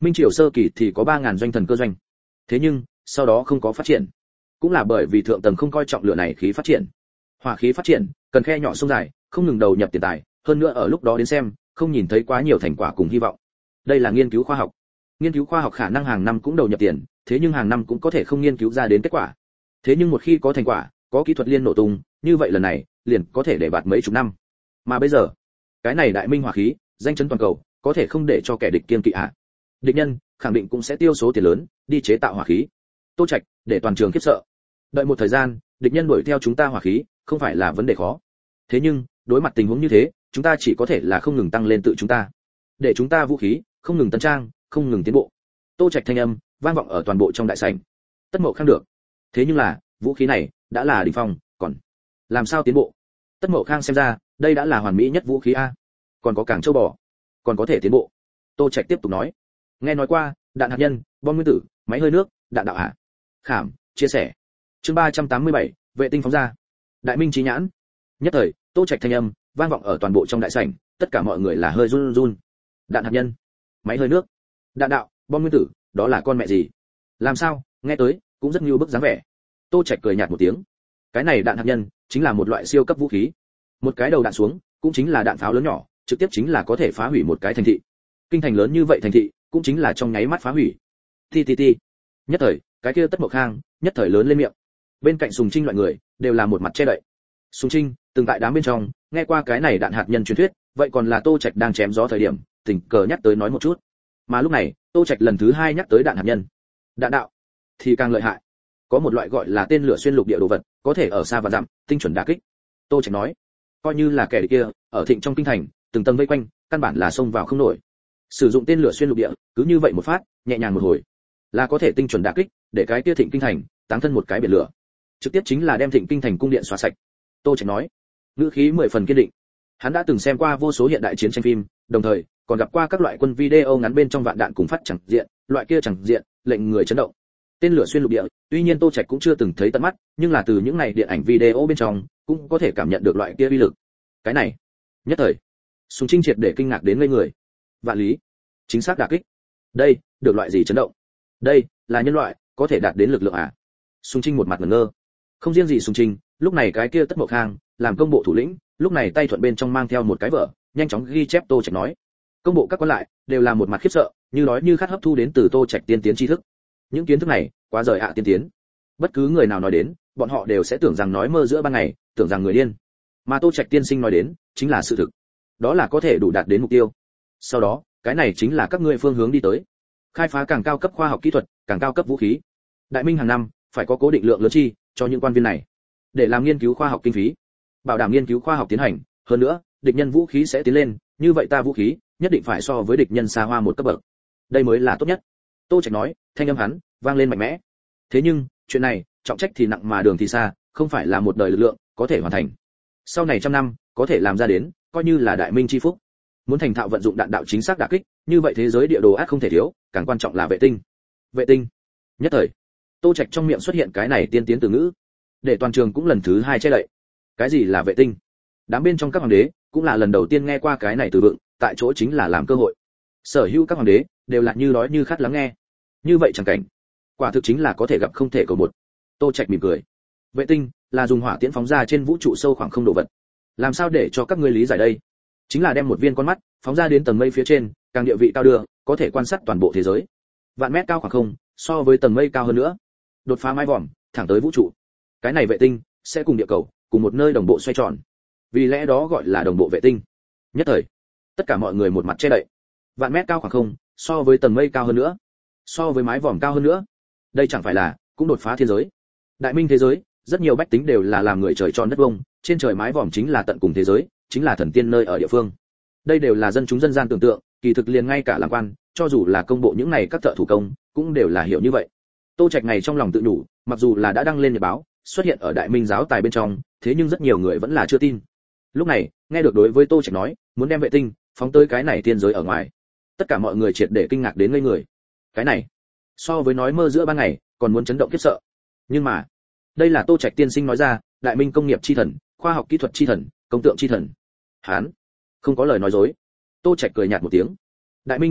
[SPEAKER 1] Minh triều sơ kỳ thì có 3000 doanh thần cơ doanh. Thế nhưng, sau đó không có phát triển. Cũng là bởi vì thượng tầng không coi trọng lửa này khí phát triển. Hỏa khí phát triển, cần khe nhỏ sông dài, không ngừng đầu nhập tiền tài, hơn nữa ở lúc đó đến xem, không nhìn thấy quá nhiều thành quả cùng hy vọng. Đây là nghiên cứu khoa học. Nghiên cứu khoa học khả năng hàng năm cũng đầu nhập tiền, thế nhưng hàng năm cũng có thể không nghiên cứu ra đến kết quả. Thế nhưng một khi có thành quả, có kỹ thuật liên nổ tung, như vậy lần này, liền có thể để bạt mấy chục năm. Mà bây giờ, cái này đại minh hỏa khí, danh chấn toàn cầu, có thể không để cho kẻ địch kiêng kỵ ạ. Địch nhân, khẳng định cũng sẽ tiêu số tiền lớn, đi chế tạo hỏa khí. Tô Trạch, để toàn trường khiếp sợ. Đợi một thời gian, địch nhân đuổi theo chúng ta hỏa khí, không phải là vấn đề khó. Thế nhưng, đối mặt tình huống như thế, chúng ta chỉ có thể là không ngừng tăng lên tự chúng ta. Để chúng ta vũ khí, không ngừng tấn trang, không ngừng tiến bộ. Tô Trạch thanh âm, vang vọng ở toàn bộ trong đại sảnh. Tất Mậu Khang được. Thế nhưng là, vũ khí này, đã là đỉnh phong, còn làm sao tiến bộ? Tất Mậu Khang xem ra, đây đã là hoàn mỹ nhất vũ khí a. Còn có càng châu bò, còn có thể tiến bộ. Tô Trạch tiếp tục nói. Nghe nói qua, đạn hạt nhân, bom nguyên tử, máy hơi nước, đạn đạo hạ. Khảm, chia sẻ. Chương 387, vệ tinh phóng ra. Đại minh chí nhãn. Nhất thời, Tô Trạch thanh âm vang vọng ở toàn bộ trong đại sảnh, tất cả mọi người là hơi run run. Đạn hạt nhân, máy hơi nước, đạn đạo, bom nguyên tử, đó là con mẹ gì? Làm sao? Nghe tới cũng rất như bức dáng vẻ. Tô Trạch cười nhạt một tiếng. Cái này đạn hạt nhân chính là một loại siêu cấp vũ khí. Một cái đầu đạn xuống, cũng chính là đạn pháo lớn nhỏ, trực tiếp chính là có thể phá hủy một cái thành thị. Kinh thành lớn như vậy thành thị, cũng chính là trong nháy mắt phá hủy. Ti. Nhất thời, cái kia Tất Mậu Khang, nhất thời lớn lên miệng. Bên cạnh Sùng Trinh loại người, đều là một mặt che đậy. Sùng Trinh, từng tại đám bên trong, nghe qua cái này đạn hạt nhân truyền thuyết, vậy còn là Tô Trạch đang chém gió thời điểm, tình cờ nhắc tới nói một chút. Mà lúc này, Tô Trạch lần thứ 2 nhắc tới đạn hạt nhân. Đạn đạo thì càng lợi hại. Có một loại gọi là tên lửa xuyên lục địa đồ vật, có thể ở xa và dặm, tinh chuẩn đả kích. Tô Trạch nói, coi như là kẻ địch kia, ở thịnh trong kinh thành, từng tầng vây quanh, căn bản là xông vào không nổi. Sử dụng tên lửa xuyên lục địa, cứ như vậy một phát, nhẹ nhàng một hồi, là có thể tinh chuẩn đả kích, để cái kia thịnh kinh thành, táng thân một cái biển lửa. Trực tiếp chính là đem thịnh kinh thành cung điện xóa sạch. Tô Trạch nói, ngữ khí 10 phần kiên định. Hắn đã từng xem qua vô số hiện đại chiến tranh phim, đồng thời còn gặp qua các loại quân video ngắn bên trong vạn đạn cùng phát chẳng diện, loại kia chẳng diện, lệnh người chấn động. Tên lửa xuyên lục địa, tuy nhiên Tô Trạch cũng chưa từng thấy tận mắt, nhưng là từ những này điện ảnh video bên trong, cũng có thể cảm nhận được loại kia uy lực. Cái này, nhất thời, Sùng Trinh triệt để kinh ngạc đến ngây người. Vạn lý, chính xác đả kích. Đây, được loại gì chấn động? Đây, là nhân loại, có thể đạt đến lực lượng à? Sùng Trinh một mặt ngẩn ngơ. Không riêng gì Sùng Trinh, lúc này cái kia Tất Mậu Khang, làm công bộ thủ lĩnh, lúc này tay thuận bên trong mang theo một cái vở, nhanh chóng ghi chép Tô Trạch nói. Công bộ các quan lại đều là một mặt khiếp sợ, như đói như khát hấp thu đến từ Tô Trạch tiên tiến tri thức. Những kiến thức này, quá rời tiên tiến. Bất cứ người nào nói đến, bọn họ đều sẽ tưởng rằng nói mơ giữa ban ngày, tưởng rằng người điên. Mà Tô Trạch tiên sinh nói đến, chính là sự thực. Đó là có thể đủ đạt đến mục tiêu. Sau đó, cái này chính là các ngươi phương hướng đi tới. Khai phá càng cao cấp khoa học kỹ thuật, càng cao cấp vũ khí. Đại minh hàng năm phải có cố định lượng lớn chi cho những quan viên này, để làm nghiên cứu khoa học kinh phí, bảo đảm nghiên cứu khoa học tiến hành. Hơn nữa, địch nhân vũ khí sẽ tiến lên, như vậy ta vũ khí nhất định phải so với địch nhân xa hoa một cấp bậc. Đây mới là tốt nhất. Tô Trạch nói, thanh âm hắn vang lên mạnh mẽ. Thế nhưng, chuyện này, trọng trách thì nặng mà đường thì xa, không phải là một đời lực lượng có thể hoàn thành. Sau này trăm năm, có thể làm ra đến, coi như là đại minh chi phúc. Muốn thành thạo vận dụng đạn đạo chính xác đả kích, như vậy thế giới địa đồ ác không thể thiếu, càng quan trọng là vệ tinh. Vệ tinh. Nhất thời, Tô Trạch trong miệng xuất hiện cái này tiên tiến từ ngữ, để toàn trường cũng lần thứ 2 che đậy. Cái gì là vệ tinh? Đám bên trong các hoàng đế cũng là lần đầu tiên nghe qua cái này từ vựng, tại chỗ chính là làm cơ hội. Sở hữu các hoàng đế đều là như đói như khát lắng nghe. Như vậy chẳng cảnh, quả thực chính là có thể gặp không thể cầu một. Tô Trạch mỉm cười. Vệ tinh là dùng hỏa tiễn phóng ra trên vũ trụ sâu khoảng không độ vật. Làm sao để cho các ngươi lý giải đây? Chính là đem một viên con mắt phóng ra đến tầng mây phía trên, càng địa vị cao đưa, có thể quan sát toàn bộ thế giới. Vạn mét cao khoảng không, so với tầng mây cao hơn nữa. Đột phá mái vòm, thẳng tới vũ trụ. Cái này vệ tinh sẽ cùng địa cầu, cùng một nơi đồng bộ xoay tròn. Vì lẽ đó gọi là đồng bộ vệ tinh. Nhất thời, tất cả mọi người một mặt che đậy. Vạn mét cao khoảng không, so với tầng mây cao hơn nữa, so với mái vòm cao hơn nữa. Đây chẳng phải là cũng đột phá thiên giới. Đại minh thế giới, rất nhiều bách tính đều là làm người trời tròn đất vuông, trên trời mái vòm chính là tận cùng thế giới, chính là thần tiên nơi ở địa phương. Đây đều là dân chúng dân gian tưởng tượng, kỳ thực liền ngay cả làm quan, cho dù là công bộ những này các thợ thủ công, cũng đều là hiểu như vậy. Tô Trạch này trong lòng tự nhủ, mặc dù là đã đăng lên nhật báo, xuất hiện ở đại minh giáo tài bên trong, thế nhưng rất nhiều người vẫn là chưa tin. Lúc này, nghe được đối với Tô Trạch nói, muốn đem vệ tinh phóng tới cái này tiên giới ở ngoài, tất cả mọi người triệt để kinh ngạc đến ngây người. Cái này, so với nói mơ giữa ban ngày, còn muốn chấn động khiếp sợ. Nhưng mà, đây là Tô Trạch tiên sinh nói ra, đại minh công nghiệp chi thần, khoa học kỹ thuật chi thần, công tượng chi thần. Hán, không có lời nói dối. Tô Trạch cười nhạt một tiếng. Đại minh trung thổ,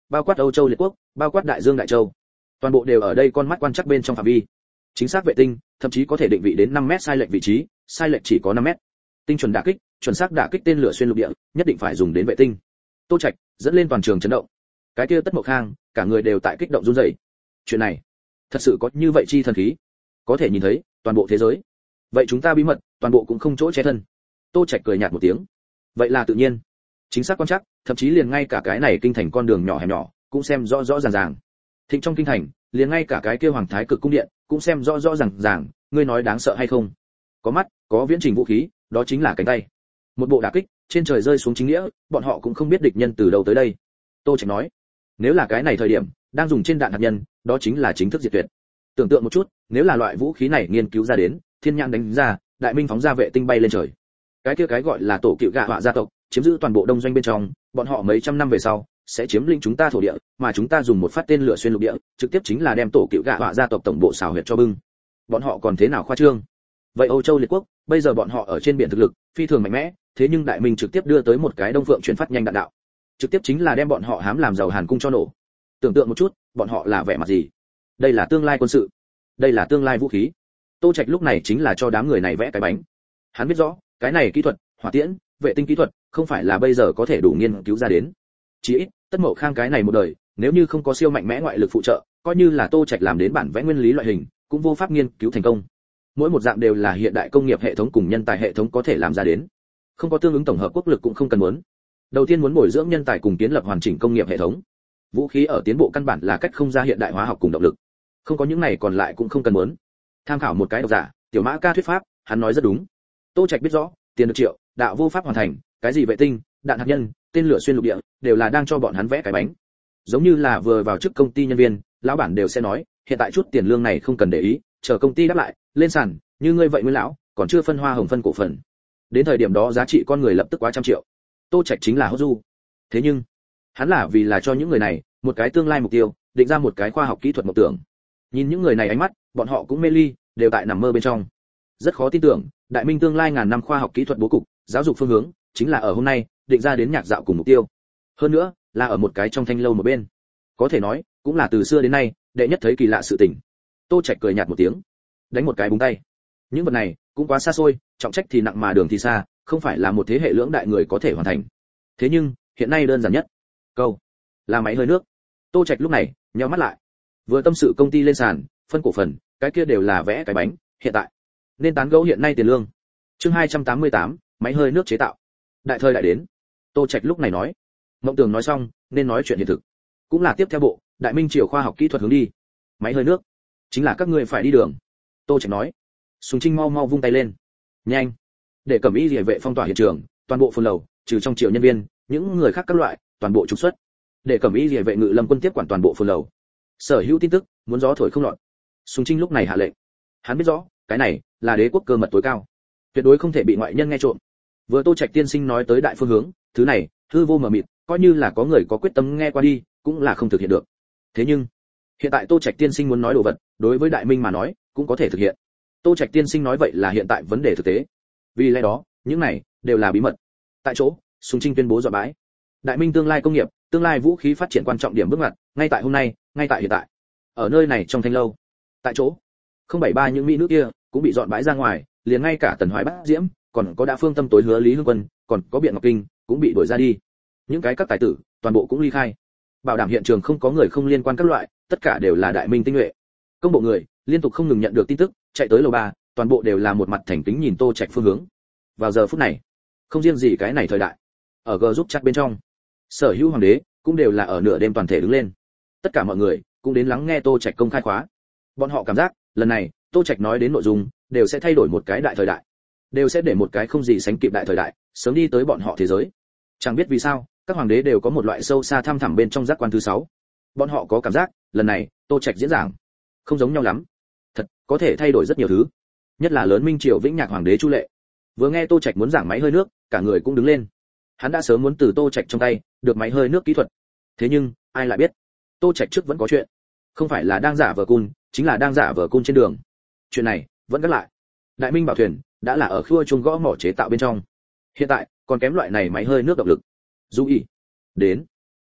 [SPEAKER 1] bao quát Âu Châu Liệt Quốc, bao quát Đại Dương Đại Châu. Toàn bộ đều ở đây con mắt quan trắc bên trong phạm vi. Chính xác vệ tinh, thậm chí có thể định vị đến 5 mét sai lệch vị trí, sai lệch chỉ có 5 mét. Tinh chuẩn đả kích, chuẩn xác đả kích tên lửa xuyên lục địa, nhất định phải dùng đến vệ tinh. Tô Trạch dẫn lên toàn trường chấn động. Cái kia Tất Mậu Khang, cả người đều tại kích động run rẩy. Chuyện này, thật sự có như vậy chi thần khí? Có thể nhìn thấy toàn bộ thế giới. Vậy chúng ta bí mật, toàn bộ cũng không chỗ che thân. Tô Trạch cười nhạt một tiếng. Vậy là tự nhiên. Chính xác quan trắc, thậm chí liền ngay cả cái này kinh thành con đường nhỏ hẻm nhỏ, cũng xem rõ rõ ràng ràng. Thịnh trong kinh thành, liền ngay cả cái kia Hoàng Thái Cực cung điện, cũng xem rõ rõ ràng ràng, ngươi nói đáng sợ hay không? Có mắt, có viễn trình vũ khí, đó chính là cánh tay. Một bộ đả kích, trên trời rơi xuống chính nghĩa, bọn họ cũng không biết địch nhân từ đâu tới đây. Tô Trạch nói, nếu là cái này thời điểm, đang dùng trên đạn hạt nhân, đó chính là chính thức diệt tuyệt. Tưởng tượng một chút, nếu là loại vũ khí này nghiên cứu ra đến, thiên nhãn đánh ra, đại minh phóng ra vệ tinh bay lên trời. Cái kia cái gọi là tổ cựu gạ họa gia tộc, chiếm giữ toàn bộ đông doanh bên trong, bọn họ mấy trăm năm về sau sẽ chiếm lĩnh chúng ta thổ địa, mà chúng ta dùng một phát tên lửa xuyên lục địa, trực tiếp chính là đem tổ cựu gạ họa gia tộc tổng bộ xào huyệt cho bưng. Bọn họ còn thế nào khoa trương? Vậy Âu Châu Liệt Quốc, bây giờ bọn họ ở trên biển thực lực phi thường mạnh mẽ, thế nhưng đại minh trực tiếp đưa tới một cái Đông Phượng chuyển phát nhanh đạn đạo, trực tiếp chính là đem bọn họ hám làm giàu Hàn cung cho nổ. Tưởng tượng một chút, bọn họ là vẻ mặt gì? Đây là tương lai quân sự, đây là tương lai vũ khí. Tô Trạch lúc này chính là cho đám người này vẽ cái bánh. Hắn biết rõ, cái này kỹ thuật, hỏa tiễn, vệ tinh kỹ thuật, không phải là bây giờ có thể đủ nghiên cứu ra đến. Chỉ ít, Tất Mậu Khang cái này một đời, nếu như không có siêu mạnh mẽ ngoại lực phụ trợ, coi như là Tô Trạch làm đến bản vẽ nguyên lý loại hình, cũng vô pháp nghiên cứu thành công. Mỗi một dạng đều là hiện đại công nghiệp hệ thống cùng nhân tài hệ thống có thể làm ra đến. Không có tương ứng tổng hợp quốc lực cũng không cần muốn. Đầu tiên muốn bồi dưỡng nhân tài cùng kiến lập hoàn chỉnh công nghiệp hệ thống. Vũ khí ở tiến bộ căn bản là cách không ra hiện đại hóa học cùng động lực. Không có những này còn lại cũng không cần muốn. Tham khảo một cái độc giả, Tiểu Mã Ca thuyết pháp, hắn nói rất đúng. Tô Trạch biết rõ, tiền được triệu, đạo vô pháp hoàn thành, cái gì vệ tinh, đạn hạt nhân, tên lửa xuyên lục địa, đều là đang cho bọn hắn vẽ cái bánh. Giống như là vừa vào chức công ty nhân viên, lão bản đều sẽ nói, hiện tại chút tiền lương này không cần để ý, chờ công ty đáp lại, lên sàn, như ngươi vậy nguyên lão, còn chưa phân hoa hồng phân cổ phần. Đến thời điểm đó giá trị con người lập tức quá trăm triệu. Tô Trạch chính là hốt du. Thế nhưng, hắn là vì là cho những người này một cái tương lai mục tiêu, định ra một cái khoa học kỹ thuật mộng tưởng. Nhìn những người này ánh mắt, bọn họ cũng mê ly, đều tại nằm mơ bên trong. Rất khó tin tưởng, đại minh tương lai ngàn năm khoa học kỹ thuật bố cục, giáo dục phương hướng, chính là ở hôm nay, định ra đến nhạc dạo cùng mục tiêu. Hơn nữa, là ở một cái trong thanh lâu một bên. Có thể nói, cũng là từ xưa đến nay, đệ nhất thấy kỳ lạ sự tình. Tô Trạch cười nhạt một tiếng, đánh một cái búng tay. Những vật này cũng quá xa xôi, trọng trách thì nặng mà đường thì xa, không phải là một thế hệ lưỡng đại người có thể hoàn thành. Thế nhưng, hiện nay đơn giản nhất, câu là máy hơi nước. Tô Trạch lúc này nhíu mắt lại. Vừa tâm sự công ty lên sàn, phân cổ phần, cái kia đều là vẽ cái bánh, hiện tại nên tán gẫu hiện nay tiền lương. Chương 288, máy hơi nước chế tạo. Đại thời đại đến. Tô Trạch lúc này nói, mộng tưởng nói xong, nên nói chuyện hiện thực. Cũng là tiếp theo bộ, đại minh triều khoa học kỹ thuật hướng đi. Máy hơi nước, chính là các ngươi phải đi đường. Tô Trạch nói. Sùng Trinh mau mau vung tay lên. Nhanh, để Cẩm Y Liễu vệ phong tỏa hiện trường, toàn bộ phồn lầu, trừ trong triều nhân viên, những người khác các loại, toàn bộ trục xuất. Để Cẩm Y Liễu vệ ngự lâm quân tiếp quản toàn bộ phồn lầu. Sở hữu tin tức, muốn gió thổi không lọt. Sùng Trinh lúc này hạ lệnh. Hắn biết rõ, cái này là đế quốc cơ mật tối cao, tuyệt đối không thể bị ngoại nhân nghe trộm. Vừa Tô Trạch tiên sinh nói tới đại phương hướng, thứ này, hư vô mờ mịt, coi như là có người có quyết tâm nghe qua đi, cũng là không thực hiện được. Thế nhưng, hiện tại Tô Trạch tiên sinh muốn nói đồ vật, đối với đại minh mà nói, cũng có thể thực hiện. Tô Trạch tiên sinh nói vậy là hiện tại vấn đề thực tế. Vì lẽ đó, những này đều là bí mật. Tại chỗ, Sùng Trinh tuyên bố dọa bãi. Đại minh tương lai công nghiệp, tương lai vũ khí phát triển quan trọng điểm bước ngoặt, ngay tại hôm nay, ngay tại hiện tại. Ở nơi này trong thanh lâu, tại chỗ, 073 những mỹ nữ kia cũng bị dọn bãi ra ngoài, liền ngay cả Tần Hoài Bác Diễm, còn có đã phương tâm tối hứa Lý Hương Quân, còn có Biện Ngọc Kinh, cũng bị đuổi ra đi. Những cái các tài tử, toàn bộ cũng ly khai. Bảo đảm hiện trường không có người không liên quan các loại, tất cả đều là đại minh tinh nhuệ. Công bộ người liên tục không ngừng nhận được tin tức, chạy tới lầu 3, toàn bộ đều là một mặt thành kính nhìn Tô Trạch phương hướng. Vào giờ phút này, không riêng gì cái này thời đại, ở G giúp chat bên trong, sở hữu hoàng đế cũng đều là ở nửa đêm toàn thể đứng lên. Tất cả mọi người cũng đến lắng nghe Tô Trạch công khai khóa. Bọn họ cảm giác, lần này, Tô Trạch nói đến nội dung, đều sẽ thay đổi một cái đại thời đại, đều sẽ để một cái không gì sánh kịp đại thời đại sớm đi tới bọn họ thế giới. Chẳng biết vì sao, các hoàng đế đều có một loại sâu xa thăm thẳm bên trong giác quan thứ 6. Bọn họ có cảm giác, lần này, Tô Trạch diễn giảng không giống nhau lắm. Thật, có thể thay đổi rất nhiều thứ. Nhất là lớn Minh Triều Vĩnh Nhạc hoàng đế Chu Lệ. Vừa nghe Tô Trạch muốn giảng máy hơi nước, cả người cũng đứng lên. Hắn đã sớm muốn từ Tô Trạch trong tay được máy hơi nước kỹ thuật. Thế nhưng, ai lại biết, Tô Trạch trước vẫn có chuyện. Không phải là đang giả vờ cun, chính là đang giả vờ cun trên đường. Chuyện này vẫn gác lại. Đại Minh Bảo Thuyền đã là ở khua chuông gõ mỏ chế tạo bên trong. Hiện tại, còn kém loại này máy hơi nước động lực. Du ý. Đến. Tới,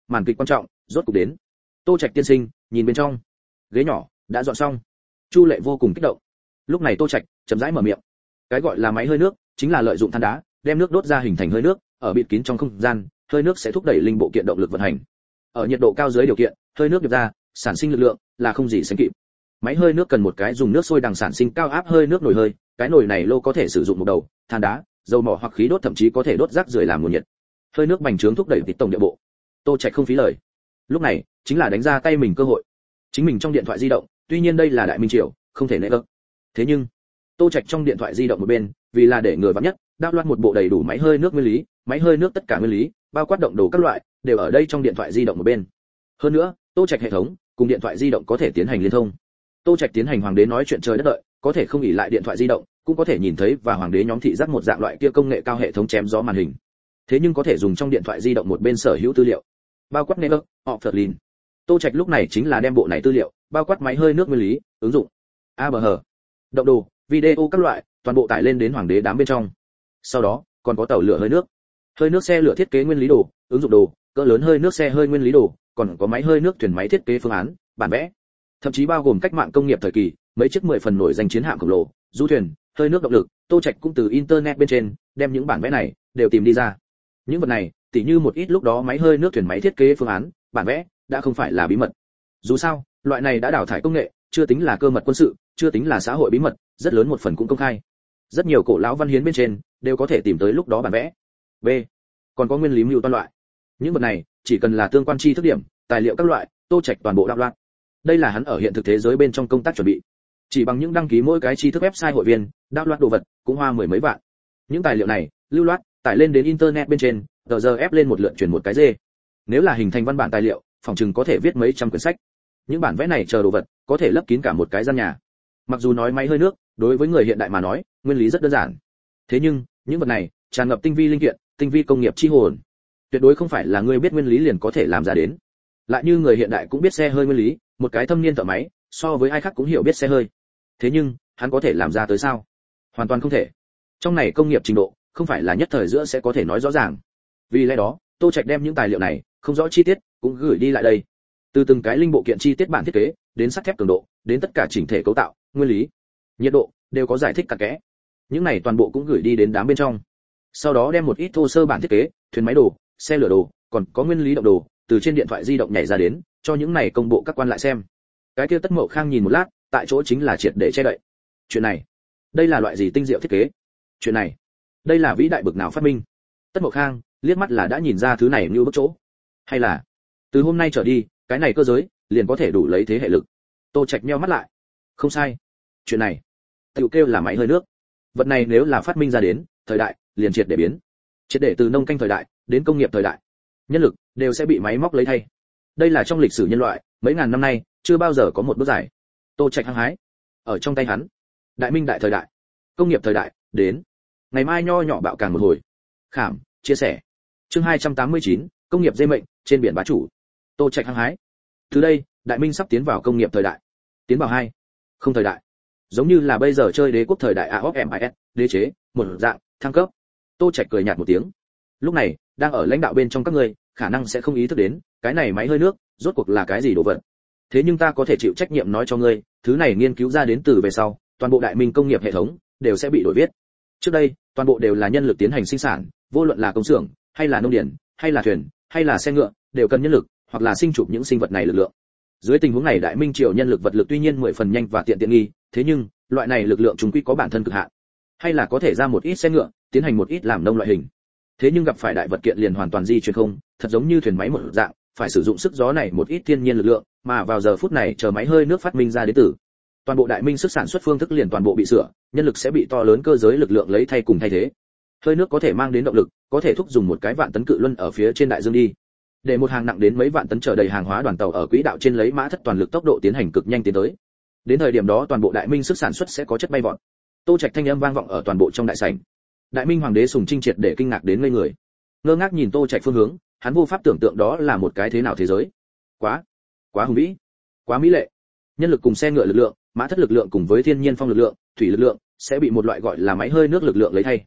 [SPEAKER 1] màn kịch quan trọng rốt cục đến. Tô Trạch tiên sinh, nhìn bên trong, ghế nhỏ đã dọn xong. Chu Lệ vô cùng kích động. Lúc này Tô Trạch chậm rãi mở miệng. Cái gọi là máy hơi nước chính là lợi dụng than đá, đem nước đốt ra hình thành hơi nước, ở bịt kín trong không gian, hơi nước sẽ thúc đẩy linh bộ kiện động lực vận hành. Ở nhiệt độ cao dưới điều kiện, hơi nước nhập ra, sản sinh lực lượng là không gì sánh kịp. Máy hơi nước cần một cái dùng nước sôi đằng sản sinh cao áp hơi nước nồi hơi, cái nồi này lô có thể sử dụng một đầu, than đá, dầu mỏ hoặc khí đốt, thậm chí có thể đốt rác rưởi làm nguồn nhiệt. Hơi nước bành trướng thúc đẩy tít tổng địa bộ. Tô Trạch không phí lời. Lúc này, chính là đánh ra tay mình cơ hội. Chính mình trong điện thoại di động, tuy nhiên đây là Đại Minh Triều, không thể nệ gấp. Thế nhưng, Tô Trạch trong điện thoại di động một bên, vì là để người vắn nhất, đao loạt một bộ đầy đủ máy hơi nước nguyên lý, máy hơi nước tất cả nguyên lý, bao quát động đồ các loại, đều ở đây trong điện thoại di động một bên. Hơn nữa, Tô Trạch hệ thống cùng điện thoại di động có thể tiến hành liên thông. Tô Trạch tiến hành hoàng đế nói chuyện trời đất đợi, có thể không ỷ lại điện thoại di động, cũng có thể nhìn thấy và hoàng đế nhóm thị giác một dạng loại kia công nghệ cao hệ thống chém gió màn hình. Thế nhưng có thể dùng trong điện thoại di động một bên sở hữu tư liệu, bao quát network, offline. Tô Trạch lúc này chính là đem bộ này tư liệu, bao quát máy hơi nước nguyên lý, ứng dụng ABH, động đồ, video các loại, toàn bộ tải lên đến hoàng đế đám bên trong. Sau đó, còn có tàu lửa hơi nước xe lửa thiết kế nguyên lý đồ, ứng dụng đồ, cỡ lớn hơi nước xe hơi nguyên lý đồ, còn có máy hơi nước thuyền máy thiết kế phương án, bản vẽ. Thậm chí bao gồm cách mạng công nghiệp thời kỳ, mấy chiếc 10 phần nổi danh chiến hạm khổng lồ, du thuyền, hơi nước động lực, Tô Trạch cũng từ internet bên trên đem những bản vẽ này đều tìm đi ra. Những vật này, tỉ như một ít lúc đó máy hơi nước thuyền máy thiết kế phương án, bản vẽ đã không phải là bí mật. Dù sao, loại này đã đào thải công nghệ, chưa tính là cơ mật quân sự, chưa tính là xã hội bí mật, rất lớn một phần cũng công khai. Rất nhiều cổ lão văn hiến bên trên đều có thể tìm tới lúc đó bản vẽ. B. Còn có nguyên lý mưu toan loại. Những vật này, chỉ cần là tương quan chi thức điểm, tài liệu các loại, Tô Trạch toàn bộ đạo loạn. Đây là hắn ở hiện thực thế giới bên trong công tác chuẩn bị. Chỉ bằng những đăng ký mỗi cái chi thức website hội viên, đạo loạn đồ vật, cũng hoa mười mấy vạn. Những tài liệu này, lưu loát, tải lên đến internet bên trên, giờ ép lên một lượt chuyển một cái dê. Nếu là hình thành văn bản tài liệu, phòng chừng có thể viết mấy trăm quyển sách. Những bản vẽ này chờ đồ vật, có thể lấp kín cả một cái gian nhà. Mặc dù nói máy hơi nước, đối với người hiện đại mà nói, nguyên lý rất đơn giản. Thế nhưng, những vật này tràn ngập tinh vi linh kiện, tinh vi công nghiệp chi hồn. Tuyệt đối không phải là người biết nguyên lý liền có thể làm ra đến. Lại như người hiện đại cũng biết xe hơi nguyên lý, một cái thâm niên thợ máy, so với ai khác cũng hiểu biết xe hơi. Thế nhưng, hắn có thể làm ra tới sao? Hoàn toàn không thể. Trong này công nghiệp trình độ, không phải là nhất thời giữa sẽ có thể nói rõ ràng. Vì lẽ đó, Tô Trạch đem những tài liệu này, không rõ chi tiết, cũng gửi đi lại đây. Từ từng cái linh bộ kiện chi tiết bản thiết kế, đến sắt thép cường độ, đến tất cả chỉnh thể cấu tạo, nguyên lý, nhiệt độ, đều có giải thích cặn kẽ. Những này toàn bộ cũng gửi đi đến đám bên trong. Sau đó đem một ít thô sơ bản thiết kế, thuyền máy đồ, xe lửa đồ, còn có nguyên lý động đồ, từ trên điện thoại di động nhảy ra đến, cho những này công bộ các quan lại xem. Cái kia Tất Mậu Khang nhìn một lát, tại chỗ chính là triệt để che đậy. Chuyện này, đây là loại gì tinh diệu thiết kế? Chuyện này, đây là vĩ đại bực nào phát minh? Tất Mậu Khang liếc mắt là đã nhìn ra thứ này như bức chỗ. Hay là, từ hôm nay trở đi, cái này cơ giới liền có thể đủ lấy thế hệ lực. Tô Trạch nheo mắt lại. Không sai. Chuyện này, tiểu kêu là máy hơi nước. Vật này nếu là phát minh ra đến, thời đại liền triệt để biến. Triệt để từ nông canh thời đại đến công nghiệp thời đại. Nhân lực đều sẽ bị máy móc lấy thay. Đây là trong lịch sử nhân loại, mấy ngàn năm nay chưa bao giờ có một bước giải. Tô Trạch hăng hái. Ở trong tay hắn, đại minh đại thời đại, công nghiệp thời đại đến. Ngày mai nho nhỏ bạo càng một hồi. Khảm, chia sẻ. Chương 289, công nghiệp dê mệnh, trên biển bá chủ. Tô Trạch hăng hái. Từ đây, đại minh sắp tiến vào công nghiệp thời đại. Tiến vào hai, không thời đại. Giống như là bây giờ chơi đế quốc thời đại AOFMIS, đế chế, một dạng, thăng cấp. Tô Trạch cười nhạt một tiếng. Lúc này, đang ở lãnh đạo bên trong các ngươi, khả năng sẽ không ý thức đến, cái này máy hơi nước, rốt cuộc là cái gì đồ vật. Thế nhưng ta có thể chịu trách nhiệm nói cho ngươi, thứ này nghiên cứu ra đến từ về sau, toàn bộ đại minh công nghiệp hệ thống đều sẽ bị đổi viết. Trước đây, toàn bộ đều là nhân lực tiến hành sinh sản, vô luận là công xưởng, hay là nông điển, hay là thuyền, hay là xe ngựa, đều cần nhân lực, hoặc là sinh chụp những sinh vật này lực lượng. Dưới tình huống này đại minh triều nhân lực vật lực tuy nhiên 10 phần nhanh và tiện nghi, thế nhưng, loại này lực lượng chúng quy có bản thân cực hạn. Hay là có thể ra một ít xe ngựa, tiến hành một ít làm nông loại hình. Thế nhưng gặp phải đại vật kiện liền hoàn toàn di chuyển không, thật giống như thuyền máy một dạng, phải sử dụng sức gió này một ít thiên nhiên lực lượng, mà vào giờ phút này chờ máy hơi nước phát minh ra đến từ. Toàn bộ đại minh sức sản xuất phương thức liền toàn bộ bị sửa, nhân lực sẽ bị to lớn cơ giới lực lượng lấy thay cùng thay thế. Hơi nước có thể mang đến động lực, có thể thúc dùng một cái vạn tấn cự luân ở phía trên đại dương đi. Để một hàng nặng đến mấy vạn tấn chở đầy hàng hóa đoàn tàu ở quỹ đạo trên lấy mã thất toàn lực tốc độ tiến hành cực nhanh tiến tới. Đến thời điểm đó toàn bộ đại minh sức sản xuất sẽ có chất bay vọt. Tô Trạch thanh âm vang vọng ở toàn bộ trong đại sảnh. Đại minh hoàng đế Sùng Trinh triệt để kinh ngạc đến ngây người. Ngơ ngác nhìn Tô Trạch phương hướng, hắn vô pháp tưởng tượng đó là một cái thế nào thế giới. Quá hùng vĩ, quá mỹ lệ. Nhân lực cùng xe ngựa lực lượng, mã thất lực lượng cùng với thiên nhiên phong lực lượng, thủy lực lượng sẽ bị một loại gọi là máy hơi nước lực lượng lấy thay.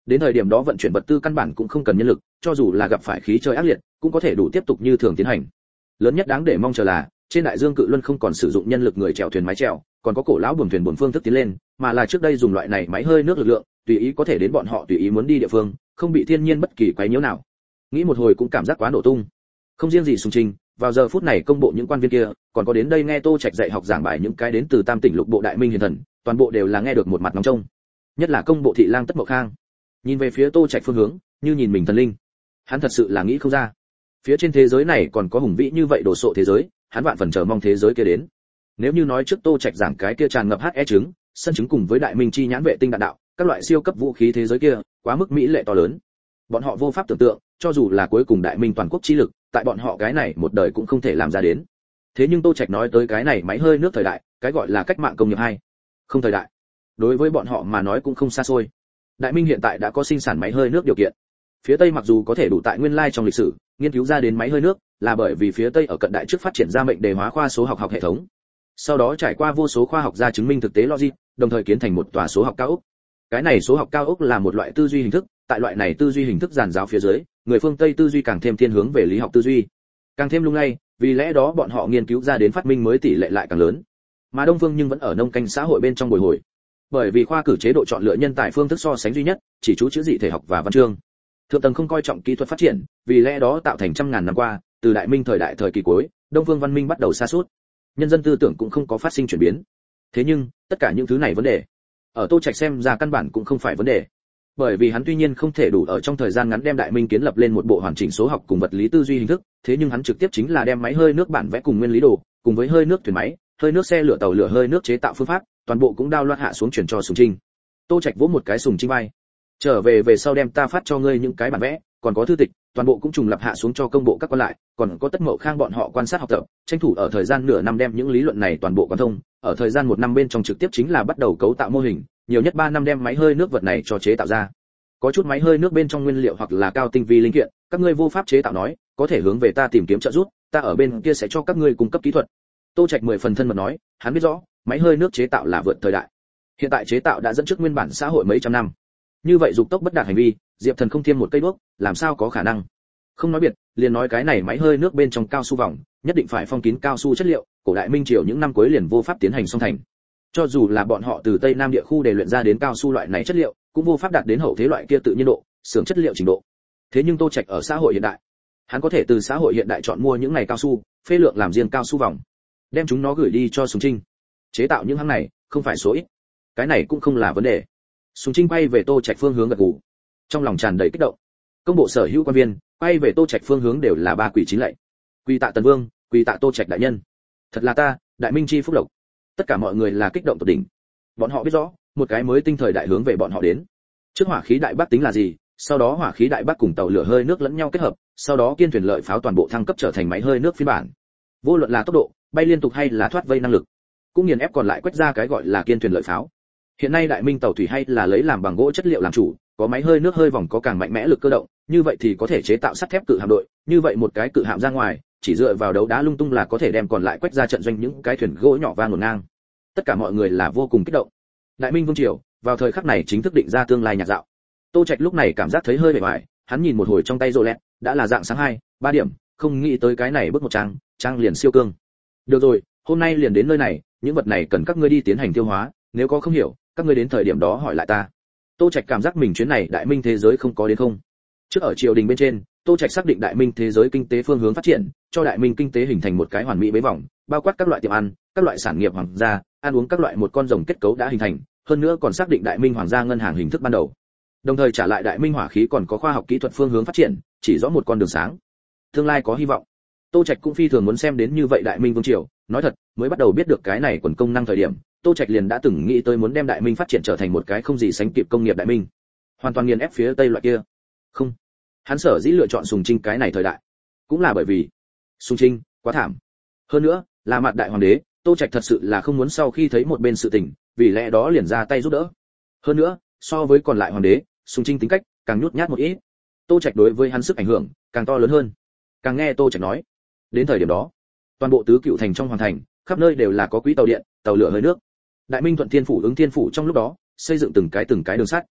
[SPEAKER 1] Đến thời điểm đó vận chuyển vật tư căn bản cũng không cần nhân lực, cho dù là gặp phải khí trời ác liệt, cũng có thể đủ tiếp tục như thường tiến hành. Lớn nhất đáng để mong chờ là, trên đại dương cự luân không còn sử dụng nhân lực người chèo thuyền mái chèo, còn có cổ lão buồm thuyền buồm phương thức tiến lên, mà là trước đây dùng loại này máy hơi nước lực lượng, tùy ý có thể đến bọn họ tùy ý muốn đi địa phương, không bị thiên nhiên bất kỳ quấy nhiễu nào. Nghĩ một hồi cũng cảm giác quá nổ tung. Không riêng gì Sùng Trinh, vào giờ phút này công bộ những quan viên kia, còn có đến đây nghe Tô Trạch dạy học giảng bài những cái đến từ Tam tỉnh lục bộ đại minh hiền thần, toàn bộ đều là nghe được một mặt nóng trông. Nhất là công bộ thị lang Tất Mậu Khang, nhìn về phía Tô Trạch phương hướng, như nhìn mình thần linh. Hắn thật sự là nghĩ không ra, phía trên thế giới này còn có hùng vĩ như vậy đồ sộ thế giới, hắn vạn phần chờ mong thế giới kia đến. Nếu như nói trước Tô Trạch giảng cái kia tràn ngập HE trứng, sân trứng cùng với đại minh chi nhãn vệ tinh đạn đạo, các loại siêu cấp vũ khí thế giới kia, quá mức mỹ lệ to lớn. Bọn họ vô pháp tưởng tượng, cho dù là cuối cùng đại minh toàn quốc chi lực, tại bọn họ cái này một đời cũng không thể làm ra đến. Thế nhưng Tô Trạch nói tới cái này máy hơi nước thời đại, cái gọi là cách mạng công nghiệp 2. Không thời đại. Đối với bọn họ mà nói cũng không xa xôi. Đại minh hiện tại đã có sinh sản máy hơi nước điều kiện. Phía Tây mặc dù có thể đủ tại nguyên lai trong lịch sử nghiên cứu ra đến máy hơi nước, là bởi vì phía Tây ở cận đại trước phát triển ra mệnh đề hóa khoa số học hệ thống. Sau đó trải qua vô số khoa học gia chứng minh thực tế logic, đồng thời kiến thành một tòa số học cao ốc. Cái này số học cao ốc là một loại tư duy hình thức, tại loại này tư duy hình thức giàn giáo phía dưới, người phương Tây tư duy càng thêm thiên hướng về lý học tư duy, càng thêm lung lay, vì lẽ đó bọn họ nghiên cứu ra đến phát minh mới tỷ lệ lại càng lớn. Mà Đông Phương nhưng vẫn ở nông canh xã hội bên trong bồi hồi. Bởi vì khoa cử chế độ chọn lựa nhân tài phương thức so sánh duy nhất, chỉ chú chữ dị thể học và văn chương. Thượng tầng không coi trọng kỹ thuật phát triển, vì lẽ đó tạo thành trăm ngàn năm qua, từ đại minh thời đại thời kỳ cuối, Đông Phương văn minh bắt đầu sa sút. Nhân dân tư tưởng cũng không có phát sinh chuyển biến. Thế nhưng, tất cả những thứ này vấn đề, ở Tô Trạch xem ra căn bản cũng không phải vấn đề. Bởi vì hắn tuy nhiên không thể đủ ở trong thời gian ngắn đem đại minh kiến lập lên một bộ hoàn chỉnh số học cùng vật lý tư duy hình thức, thế nhưng hắn trực tiếp chính là đem máy hơi nước bản vẽ cùng nguyên lý đồ, cùng với hơi nước thuyền máy, hơi nước xe lửa tàu lửa hơi nước chế tạo phương pháp, toàn bộ cũng đao loạt hạ xuống chuyển cho Sùng Trinh. Tô Trạch vỗ một cái Sùng Trinh vai. Trở về sau đem ta phát cho ngươi những cái bản vẽ, còn có thư tịch, toàn bộ cũng trùng lập hạ xuống cho công bộ các quan lại, còn có Tất Mậu Khang bọn họ quan sát học tập, tranh thủ ở thời gian nửa năm đem những lý luận này toàn bộ quan thông, ở thời gian 1 năm bên trong trực tiếp chính là bắt đầu cấu tạo mô hình, nhiều nhất 3 năm đem máy hơi nước vật này cho chế tạo ra. Có chút máy hơi nước bên trong nguyên liệu hoặc là cao tinh vi linh kiện, các ngươi vô pháp chế tạo nói, có thể hướng về ta tìm kiếm trợ giúp, ta ở bên kia sẽ cho các ngươi cung cấp kỹ thuật. Tô Trạch 10 phần thân mật nói, hắn biết rõ, máy hơi nước chế tạo là vượt thời đại. Hiện tại chế tạo đã dẫn trước nguyên bản xã hội mấy trăm năm. Như vậy dục tốc bất đạt hành vi, Diệp Thần không thêm một cây đuốc, làm sao có khả năng? Không nói biệt, liền nói cái này máy hơi nước bên trong cao su vòng, nhất định phải phong kín cao su chất liệu, cổ đại minh triều những năm cuối liền vô pháp tiến hành song thành. Cho dù là bọn họ từ Tây Nam địa khu để luyện ra đến cao su loại này chất liệu, cũng vô pháp đạt đến hậu thế loại kia tự nhiên độ, xưởng chất liệu trình độ. Thế nhưng Tô Trạch ở xã hội hiện đại, hắn có thể từ xã hội hiện đại chọn mua những này cao su, phê lượng làm riêng cao su vòng, đem chúng nó gửi đi cho Sùng Trinh. Chế tạo những hãng này, không phải số ít. Cái này cũng không là vấn đề. Sùng Trinh quay về Tô Trạch phương hướng gật gù, trong lòng tràn đầy kích động. Công bộ sở hữu quan viên, quay về Tô Trạch phương hướng đều là ba quỷ chín lạy. Quỳ tạ Tần Vương, quỳ tạ Tô Trạch đại nhân. Thật là ta, đại minh chi phúc lộc. Tất cả mọi người là kích động tột đỉnh. Bọn họ biết rõ, một cái mới tinh thời đại hướng về bọn họ đến. Trước hỏa khí đại bắc tính là gì, sau đó hỏa khí đại bắc cùng tàu lửa hơi nước lẫn nhau kết hợp, sau đó kiên thuyền lợi pháo toàn bộ thăng cấp trở thành máy hơi nước phiên bản. Vô luận là tốc độ, bay liên tục hay là thoát vây năng lực, cũng nghiền ép còn lại quét ra cái gọi là kiên thuyền lợi pháo. Hiện nay đại minh tàu thủy hay là lấy làm bằng gỗ chất liệu làm chủ, có máy hơi nước hơi vòng có càng mạnh mẽ lực cơ động, như vậy thì có thể chế tạo sắt thép cự hạm đội, như vậy một cái cự hạm ra ngoài, chỉ dựa vào đấu đá lung tung là có thể đem còn lại quét ra trận doanh những cái thuyền gỗ nhỏ vang ngổn ngang. Tất cả mọi người là vô cùng kích động. Đại minh vương triều, vào thời khắc này chính thức định ra tương lai nhạc dạo. Tô Trạch lúc này cảm giác thấy hơi bề bại, hắn nhìn một hồi trong tay Rolex, đã là dạng sáng 2-3 điểm, không nghĩ tới cái này bước một trang liền siêu cương. Được rồi, hôm nay liền đến nơi này, những vật này cần các ngươi đi tiến hành tiêu hóa, nếu có không hiểu, các ngươi đến thời điểm đó hỏi lại ta. Tô Trạch cảm giác mình chuyến này đại minh thế giới không có đến không. Trước ở triều đình bên trên, Tô Trạch xác định đại minh thế giới kinh tế phương hướng phát triển, cho đại minh kinh tế hình thành một cái hoàn mỹ bế vòng, bao quát các loại tiệm ăn, các loại sản nghiệp hoàng gia, ăn uống các loại một con rồng kết cấu đã hình thành, hơn nữa còn xác định đại minh hoàng gia ngân hàng hình thức ban đầu. Đồng thời trả lại đại minh hỏa khí còn có khoa học kỹ thuật phương hướng phát triển, chỉ rõ một con đường sáng. Tương lai có hy vọng. Tô Trạch cũng phi thường muốn xem đến như vậy đại minh vương triều, nói thật, mới bắt đầu biết được cái này quần công năng thời điểm, Tô Trạch liền đã từng nghĩ tới muốn đem đại minh phát triển trở thành một cái không gì sánh kịp công nghiệp đại minh, hoàn toàn nghiền ép phía Tây loại kia. Không, hắn sở dĩ lựa chọn Sùng Trinh cái này thời đại, cũng là bởi vì Sùng Trinh quá thảm. Hơn nữa, là mặt đại hoàng đế, Tô Trạch thật sự là không muốn sau khi thấy một bên sự tình, vì lẽ đó liền ra tay giúp đỡ. Hơn nữa, so với còn lại hoàng đế, Sùng Trinh tính cách càng nhút nhát một ít. Tô Trạch đối với hắn sức ảnh hưởng càng to lớn hơn. Càng nghe Tô Trạch nói, đến thời điểm đó, toàn bộ tứ cựu thành trong hoàng thành, khắp nơi đều là có quỹ tàu điện, tàu lửa hơi nước. Đại minh thuận thiên phủ ứng thiên phủ trong lúc đó, xây dựng từng cái đường sắt.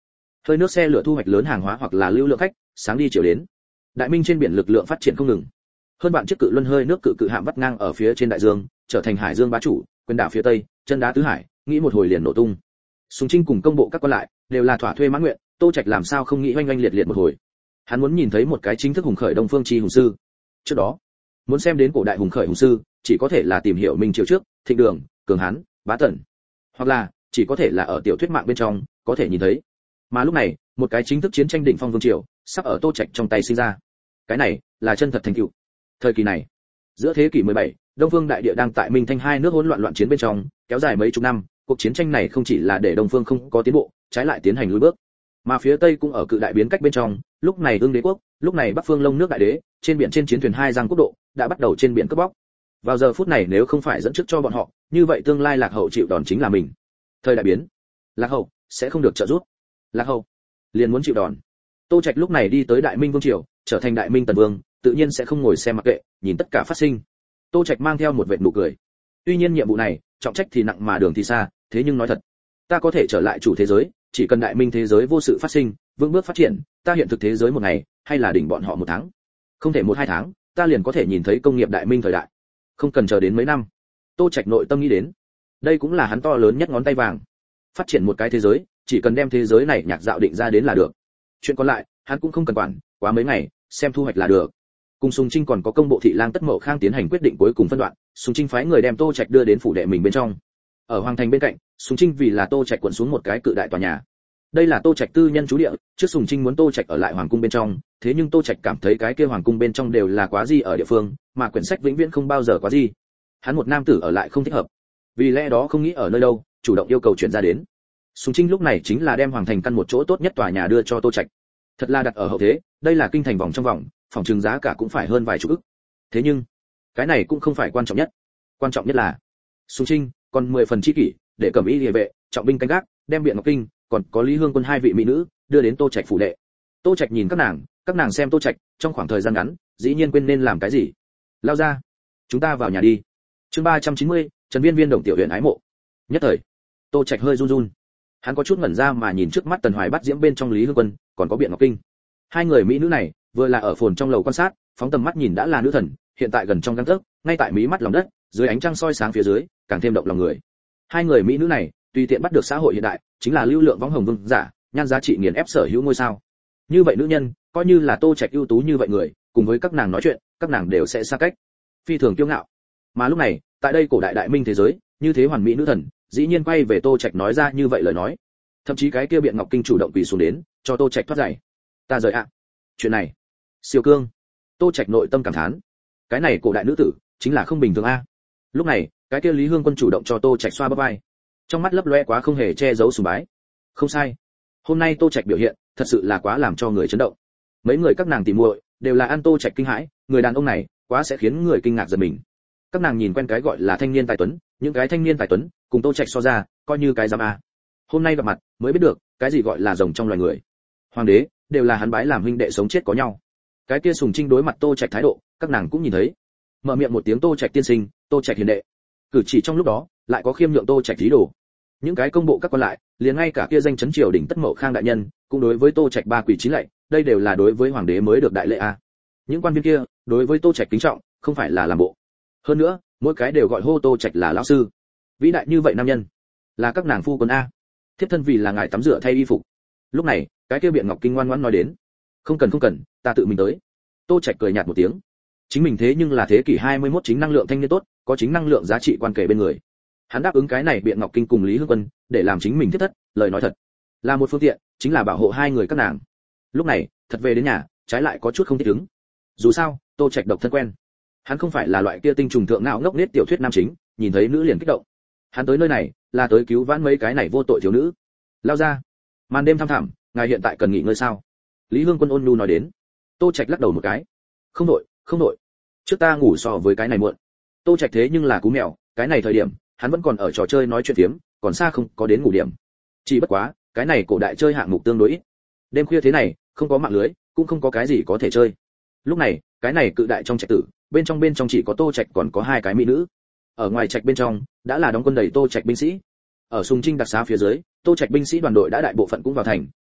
[SPEAKER 1] hơi nước xe lửa thu hoạch lớn hàng hóa hoặc là lưu lượng khách, sáng đi chiều đến. Đại Minh trên biển lực lượng phát triển không ngừng. Hơn vạn chiếc cự luân hơi nước cự hạm vắt ngang ở phía trên đại dương, trở thành hải dương bá chủ, quyền đảo phía tây, chân đá tứ hải, nghĩ một hồi liền nổ tung. Sùng Trinh cùng công bộ các quan lại đều là thỏa thuê mãn nguyện, Tô Trạch làm sao không nghĩ oanh oanh liệt liệt một hồi. Hắn muốn nhìn thấy một cái chính thức hùng khởi Đông Phương Chi hùng sư. Trước đó, muốn xem đến cổ đại hùng khởi hùng sư, chỉ có thể là tìm hiểu Minh Triều trước, Thịnh Đường, Cường Hán, Bá Tần, hoặc là chỉ có thể là ở tiểu thuyết mạng bên trong có thể nhìn thấy. Mà lúc này, một cái chính thức chiến tranh đỉnh phong vương triều sắp ở Tô Trạch trong tay sinh ra. Cái này là chân thật thành tựu. Thời kỳ này, giữa thế kỷ 17, Đông Phương đại địa đang tại Minh Thanh hai nước hỗn loạn chiến bên trong, kéo dài mấy chục năm, cuộc chiến tranh này không chỉ là để Đông Phương không có tiến bộ, trái lại tiến hành lùi bước. Mà phía Tây cũng ở cự đại biến cách bên trong, lúc này Ưng Đế quốc, lúc này Bắc Phương Long nước đại đế, trên biển trên chiến thuyền hai giang quốc độ, đã bắt đầu trên biển cướp bóc. Vào giờ phút này nếu không phải dẫn trước cho bọn họ, như vậy tương lai Lạc Hậu chịu đòn chính là mình. Thời đại biến, Lạc Hậu sẽ không được trợ giúp. Lạc Hậu liền muốn chịu đòn. Tô Trạch lúc này đi tới Đại Minh vương triều, trở thành Đại Minh tần vương, tự nhiên sẽ không ngồi xem mặc kệ, nhìn tất cả phát sinh. Tô Trạch mang theo một vệt nụ cười. Tuy nhiên nhiệm vụ này, trọng trách thì nặng mà đường thì xa, thế nhưng nói thật, ta có thể trở lại chủ thế giới, chỉ cần Đại Minh thế giới vô sự phát sinh, vững bước phát triển, ta hiện thực thế giới một ngày, hay là đỉnh bọn họ một tháng. Không thể 1-2 tháng, ta liền có thể nhìn thấy công nghiệp Đại Minh thời đại. Không cần chờ đến mấy năm. Tô Trạch nội tâm nghĩ đến, đây cũng là hắn to lớn nhất ngón tay vàng. Phát triển một cái thế giới, chỉ cần đem thế giới này nhạc dạo định ra đến là được. Chuyện còn lại, hắn cũng không cần quản, quá mấy ngày, xem thu hoạch là được. Cùng Sùng Trinh còn có công bộ thị lang Tất Mậu Khang tiến hành quyết định cuối cùng phân đoạn, Sùng Trinh phái người đem Tô Trạch đưa đến phủ đệ mình bên trong. Ở hoàng thành bên cạnh, Sùng Trinh vì là Tô Trạch quận xuống một cái cự đại tòa nhà. Đây là Tô Trạch tư nhân trú địa, trước Sùng Trinh muốn Tô Trạch ở lại hoàng cung bên trong, thế nhưng Tô Trạch cảm thấy cái kia hoàng cung bên trong đều là quá gì ở địa phương, mà quyển sách vĩnh viễn không bao giờ quá gì. Hắn một nam tử ở lại không thích hợp. Vì lẽ đó không nghĩ ở nơi đâu, chủ động yêu cầu chuyển ra đến. Sùng Trinh lúc này chính là đem hoàng thành căn một chỗ tốt nhất tòa nhà đưa cho Tô Trạch. Thật là đặt ở hậu thế, đây là kinh thành vòng trong vòng, phòng trừng giá cả cũng phải hơn vài chục ức. Thế nhưng, cái này cũng không phải quan trọng nhất. Quan trọng nhất là Sùng Trinh còn 10 phần chi kỷ, để Cẩm Y Liề vệ, trọng binh canh gác, đem Biện Ngọc Kinh, còn có Lý Hương Quân hai vị mỹ nữ đưa đến Tô Trạch phủ đệ. Tô Trạch nhìn các nàng xem Tô Trạch, trong khoảng thời gian ngắn, dĩ nhiên quên nên làm cái gì. Lao ra, chúng ta vào nhà đi. Chương 390, Trần Viên Viên đồng tiểu huyện ái mộ. Nhất thời, Tô Trạch hơi run run. Hắn có chút ngẩn ra mà nhìn trước mắt Tần Hoài bắt diễm bên trong Lý Hương Quân, còn có Biện Ngọc Kinh. Hai người mỹ nữ này, vừa là ở phồn trong lầu quan sát, phóng tầm mắt nhìn đã là nữ thần, hiện tại gần trong gang tấc, ngay tại mí mắt lòng đất, dưới ánh trăng soi sáng phía dưới, càng thêm động lòng người. Hai người mỹ nữ này, tùy tiện bắt được xã hội hiện đại, chính là lưu lượng võng hồng vương giả, nhan giá trị nghiền ép sở hữu ngôi sao. Như vậy nữ nhân, coi như là Tô Trạch ưu tú như vậy người, cùng với các nàng nói chuyện, các nàng đều sẽ xa cách, phi thường kiêu ngạo. Mà lúc này, tại đây cổ đại Đại Minh thế giới, như thế hoàn mỹ nữ thần, dĩ nhiên quay về Tô Trạch nói ra như vậy lời nói. Thậm chí cái kia Biện Ngọc Kinh chủ động quỳ xuống đến, cho Tô Trạch thoát giải. Ta rời ạ. Chuyện này, siêu cương. Tô Trạch nội tâm cảm thán. Cái này cổ đại nữ tử, chính là không bình thường a. Lúc này, cái kia Lý Hương Quân chủ động cho Tô Trạch xoa bắp vai. Trong mắt lấp loe quá không hề che giấu sùng bái. Không sai. Hôm nay Tô Trạch biểu hiện, thật sự là quá làm cho người chấn động. Mấy người các nàng tỉ muội đều là ăn Tô Trạch kinh hãi, người đàn ông này, quá sẽ khiến người kinh ngạc giật mình. Các nàng nhìn quen cái gọi là thanh niên tài tuấn, những cái thanh niên tài tuấn, cùng Tô Trạch so ra, coi như cái giám a. Hôm nay gặp mặt, mới biết được, cái gì gọi là rồng trong loài người. Hoàng đế, đều là hắn bái làm huynh đệ sống chết có nhau. Cái kia Sùng Trinh đối mặt Tô Trạch thái độ, các nàng cũng nhìn thấy. Mở miệng một tiếng Tô Trạch tiên sinh, Tô Trạch hiền đệ. Cử chỉ trong lúc đó, lại có khiêm nhượng Tô Trạch lý đồ. Những cái công bộ các quan lại, liền ngay cả kia danh chấn triều đỉnh Tất Mậu Khang đại nhân, cũng đối với Tô Trạch ba quỳ chín lạy, đây đều là đối với hoàng đế mới được đại lễ a. Những quan viên kia, đối với Tô Trạch kính trọng, không phải là làm bộ. Hơn nữa, mỗi cái đều gọi hô Tô Trạch là lão sư. Vĩ đại như vậy nam nhân, là các nàng phu quân a. Thiếp thân vì là ngài tắm rửa thay y phục. Lúc này, cái kia Biện Ngọc Kinh ngoan ngoãn nói đến, không cần, ta tự mình tới. Tô Trạch cười nhạt một tiếng. Chính mình thế nhưng là thế kỷ 21 chính năng lượng thanh niên tốt, có chính năng lượng giá trị quan kể bên người. Hắn đáp ứng cái này Biện Ngọc Kinh cùng Lý Hương Quân, để làm chính mình thiết thất, lời nói thật, là một phương tiện, chính là bảo hộ hai người các nàng. Lúc này, thật về đến nhà, trái lại có chút không thích ứng. Dù sao, Tô Trạch độc thân quen. Hắn không phải là loại kia tinh trùng thượng não ngốc nết tiểu thuyết nam chính, nhìn thấy nữ liền kích động. Hắn tới nơi này, là tới cứu vãn mấy cái này vô tội thiếu nữ. Lao ra. Màn đêm thăm thẳm, ngài hiện tại cần nghỉ ngơi sao? Lý Hương Quân ôn nhu nói đến. Tô Trạch lắc đầu một cái. Không đội. Trước ta ngủ so với cái này muộn. Tô Trạch thế nhưng là cú mèo, cái này thời điểm, hắn vẫn còn ở trò chơi nói chuyện phiếm, còn xa không có đến ngủ điểm. Chỉ bất quá, cái này cổ đại chơi hạng mục tương đối ít. Đêm khuya thế này, không có mạng lưới, cũng không có cái gì có thể chơi. Lúc này, cái này cự đại trong trạch tử, bên trong chỉ có Tô Trạch còn có hai cái mỹ nữ. Ở ngoài trạch bên trong, đã là đóng quân đầy Tô Trạch binh sĩ. Ở Sùng Trinh đặc xá phía dưới, Tô Trạch binh sĩ đoàn đội đã đại bộ phận cũng vào thành,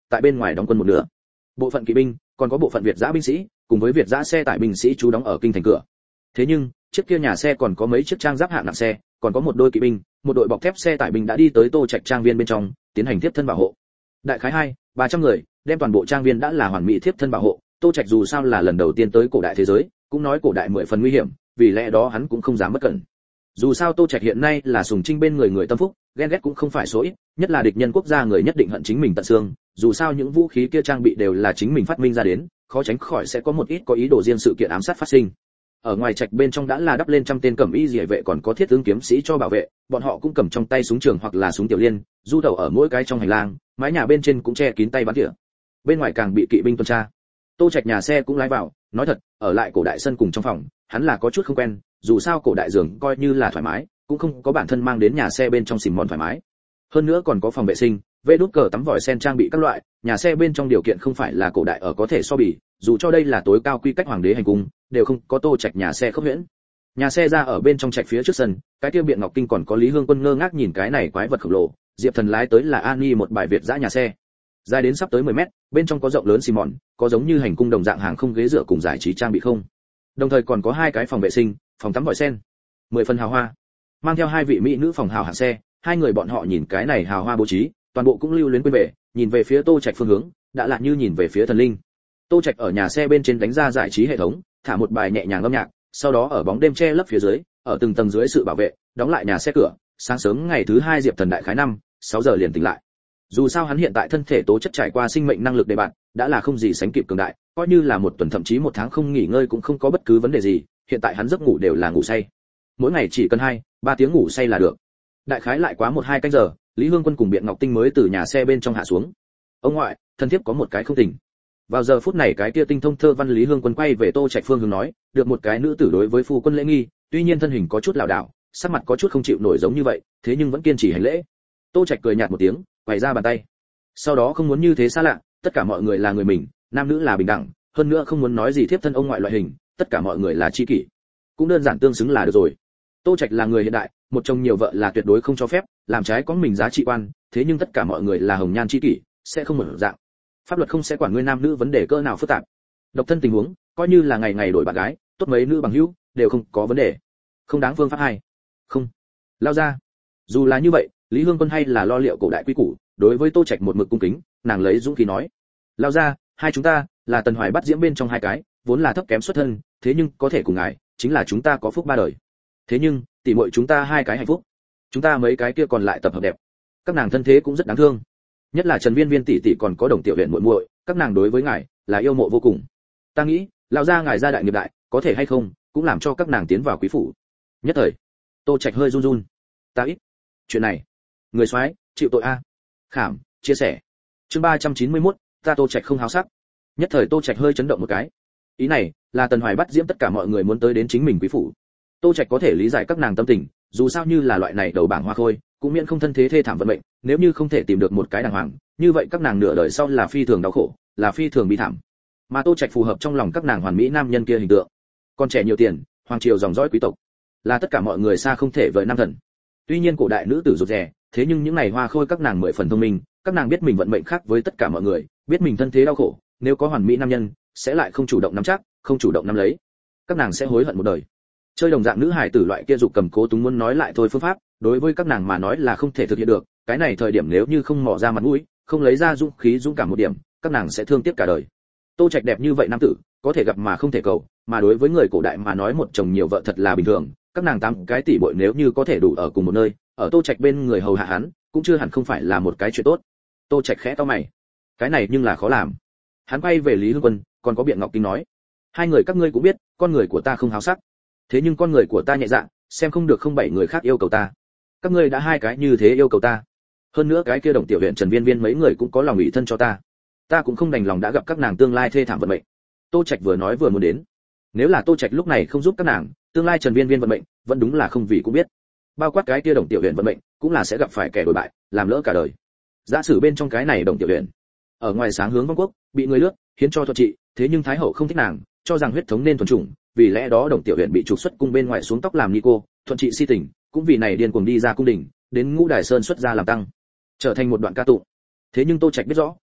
[SPEAKER 1] tại bên ngoài đóng quân một nửa. Bộ phận kỵ binh, còn có bộ phận Việt giã binh sĩ, cùng với Việt giã xe tải binh sĩ trú đóng ở kinh thành cửa. Thế nhưng, chiếc kia nhà xe còn có mấy chiếc trang giáp hạng nặng xe, còn có một đôi kỵ binh, một đội bọc thép xe tải binh đã đi tới Tô Trạch trang viên bên trong, tiến hành tiếp thân bảo hộ. Đại khái 200-300 người, đem toàn bộ trang viên đã là hoàn mỹ tiếp thân bảo hộ. Tô Trạch dù sao là lần đầu tiên tới cổ đại thế giới, cũng nói cổ đại 10 phần nguy hiểm, vì lẽ đó hắn cũng không dám bất cẩn. Dù sao Tô Trạch hiện nay là sùng trinh bên người tâm phúc, ghen ghét cũng không phải số ít, nhất là địch nhân quốc gia người nhất định hận chính mình tận xương, dù sao những vũ khí kia trang bị đều là chính mình phát minh ra đến, khó tránh khỏi sẽ có một ít có ý đồ riêng sự kiện ám sát phát sinh. Ở ngoài trạch bên trong đã là đắp lên trăm tên cẩm y liề vệ còn có thiết tướng kiếm sĩ cho bảo vệ, bọn họ cũng cầm trong tay súng trường hoặc là súng tiểu liên, du tẩu ở mỗi cái trong hành lang, mái nhà bên trên cũng che kín tay bắn tỉa. Bên ngoài càng bị kỵ binh tuần tra. Tô Trạch nhà xe cũng lái vào, nói thật, ở lại cổ đại sân cùng trong phòng, hắn là có chút không quen, dù sao cổ đại giường coi như là thoải mái, cũng không có bản thân mang đến nhà xe bên trong xỉm mòn thoải mái. Hơn nữa còn có phòng vệ sinh, vê đút cờ tắm vòi sen trang bị các loại, nhà xe bên trong điều kiện không phải là cổ đại ở có thể so bì, dù cho đây là tối cao quy cách hoàng đế hành cung, đều không có Tô Trạch nhà xe khốc huyễn. Nhà xe ra ở bên trong trạch phía trước sân, cái kia biện ngọc kinh còn có Lý Hương Quân ngơ ngác nhìn cái này quái vật khổng lồ, Diệp Thần lái tới là An Nhi một bài Việt dã nhà xe. Dài đến sắp tới 10 mét, bên trong có rộng lớn xi mòn, có giống như hành cung đồng dạng hàng không ghế dựa cùng giải trí trang bị không. Đồng thời còn có hai cái phòng vệ sinh, phòng tắm vòi sen. 10 phần hào hoa. Mang theo hai vị mỹ nữ phòng hào hạng xe, hai người bọn họ nhìn cái này hào hoa bố trí, toàn bộ cũng lưu luyến quên về, nhìn về phía Tô Trạch phương hướng, đã là như nhìn về phía thần linh. Tô Trạch ở nhà xe bên trên đánh ra giải trí hệ thống, thả một bài nhẹ nhàng âm nhạc, sau đó ở bóng đêm che lấp phía dưới, ở từng tầng dưới sự bảo vệ, đóng lại nhà xe cửa. Sáng sớm ngày thứ 2 Diệp Thần đại khái 5-6 giờ liền tỉnh lại. Dù sao hắn hiện tại thân thể tố chất trải qua sinh mệnh năng lực đề bạt, đã là không gì sánh kịp cường đại, coi như là một tuần thậm chí một tháng không nghỉ ngơi cũng không có bất cứ vấn đề gì, hiện tại hắn giấc ngủ đều là ngủ say. Mỗi ngày chỉ cần 2-3 tiếng ngủ say là được. Đại khái lại quá 1-2 canh giờ, Lý Hương Quân cùng Biện Ngọc Tinh mới từ nhà xe bên trong hạ xuống. Ông ngoại, thân thiếp có một cái không tỉnh. Vào giờ phút này cái kia tinh thông thơ văn Lý Hương Quân quay về Tô Trạch phương hướng nói, được một cái nữ tử đối với phu quân lễ nghi, tuy nhiên thân hình có chút lảo đảo, sắc mặt có chút không chịu nổi giống như vậy, thế nhưng vẫn kiên trì hành lễ. Tô Trạch cười nhạt một tiếng, quay ra bàn tay. Sau đó không muốn như thế xa lạ, tất cả mọi người là người mình, nam nữ là bình đẳng, hơn nữa không muốn nói gì thiếp thân ông ngoại loại hình, tất cả mọi người là tri kỷ, cũng đơn giản tương xứng là được rồi. Tô Trạch là người hiện đại, một chồng nhiều vợ là tuyệt đối không cho phép, làm trái có mình giá trị quan, thế nhưng tất cả mọi người là hồng nhan tri kỷ, sẽ không mở dạng. Pháp luật không sẽ quản ngươi nam nữ vấn đề cỡ nào phức tạp. Độc thân tình huống, coi như là ngày ngày đổi bạn gái, tốt mấy nữ bằng hữu, đều không có vấn đề. Không đáng phương pháp hay. Không. Lao ra. Dù là như vậy, Lý Hương Quân hay là lo liệu cổ đại quy củ, đối với Tô Trạch một mực cung kính, nàng lấy dũng khí nói: "Lao ra, hai chúng ta là Tần Hoài bắt diễm bên trong hai cái, vốn là thấp kém xuất thân, thế nhưng có thể cùng ngài, chính là chúng ta có phúc ba đời. Thế nhưng, tỷ muội chúng ta hai cái hạnh phúc, chúng ta mấy cái kia còn lại tập hợp đẹp. Các nàng thân thế cũng rất đáng thương, nhất là Trần Viên Viên tỷ tỷ còn có Đồng Tiểu Uyển muội muội, các nàng đối với ngài là yêu mộ vô cùng. Ta nghĩ, lão gia ngài gia đại nghiệp đại, có thể hay không, cũng làm cho các nàng tiến vào quý phủ." Nhất thời, Tô Trạch hơi run run. "Ta ít. Chuyện này, người soái, chịu tội a." Khảm, chia sẻ. Chương 391, ta Tô Trạch không háo sắc. Nhất thời Tô Trạch hơi chấn động một cái. Ý này, là Tần Hoài bắt diễm tất cả mọi người muốn tới đến chính mình quý phủ. Tô Trạch có thể lý giải các nàng tâm tình, dù sao như là loại này đầu bảng hoa khôi, cũng miễn không thân thế thê thảm vận mệnh, nếu như không thể tìm được một cái đàng hoàng, như vậy các nàng nửa đời sau là phi thường đau khổ, là phi thường bi thảm. Mà Tô Trạch phù hợp trong lòng các nàng hoàn mỹ nam nhân kia hình tượng. Con trẻ nhiều tiền, hoàng triều dòng dõi quý tộc, là tất cả mọi người xa không thể vời nam thần. Tuy nhiên cổ đại nữ tử rụt rè, thế nhưng những này hoa khôi các nàng 10 phần thông minh, các nàng biết mình vận mệnh khác với tất cả mọi người, biết mình thân thế đau khổ, nếu có hoàn mỹ nam nhân, sẽ lại không chủ động nắm chắc, không chủ động nắm lấy. Các nàng sẽ hối hận một đời. Chơi đồng dạng nữ hài tử loại kia dục cầm cố túng muốn nói lại thôi phương pháp, đối với các nàng mà nói là không thể thực hiện được, cái này thời điểm nếu như không mò ra mặt mũi, không lấy ra dũng khí dũng cảm một điểm, các nàng sẽ thương tiếc cả đời. Tô Trạch đẹp như vậy nam tử, có thể gặp mà không thể cầu, mà đối với người cổ đại mà nói một chồng nhiều vợ thật là bình thường, các nàng 8 cái tỷ muội nếu như có thể đủ ở cùng một nơi, ở Tô Trạch bên người hầu hạ hắn, cũng chưa hẳn không phải là một cái chuyện tốt. Tô Trạch khẽ cau mày. Cái này nhưng là khó làm. Hắn quay về Lý Hương Quân, còn có Biện Ngọc Kinh nói: "Hai người các ngươi cũng biết, con người của ta không háo sắc. Thế nhưng con người của ta nhẹ dạ, xem không được không 7 người khác yêu cầu ta. Các ngươi đã hai cái như thế yêu cầu ta. Hơn nữa cái kia Đồng Tiểu Uyển Trần Viên Viên mấy người cũng có lòng ủy thân cho ta. Ta cũng không đành lòng đã gặp các nàng tương lai thê thảm vận mệnh." Tô Trạch vừa nói vừa muốn đến. Nếu là Tô Trạch lúc này không giúp các nàng, tương lai Trần Viên Viên vận mệnh, vẫn đúng là không vì cũng biết. Bao quát cái kia Đồng Tiểu Uyển vận mệnh, cũng là sẽ gặp phải kẻ đổi bại, làm lỡ cả đời. Giả sử bên trong cái này Đồng Tiểu Uyển, ở ngoài sáng hướng vong quốc, bị người lướt, hiến cho thuận trị, thế nhưng thái hậu không thích nàng, cho rằng huyết thống nên thuần chủng, vì lẽ đó Đồng Tiểu Uyển bị trục xuất cung bên ngoài xuống tóc làm ni cô, thuận trị si tình, cũng vì này điên cuồng đi ra cung đình, đến Ngũ Đài Sơn xuất ra làm tăng, trở thành một đoạn ca tụng. Thế nhưng Tô Trạch biết rõ,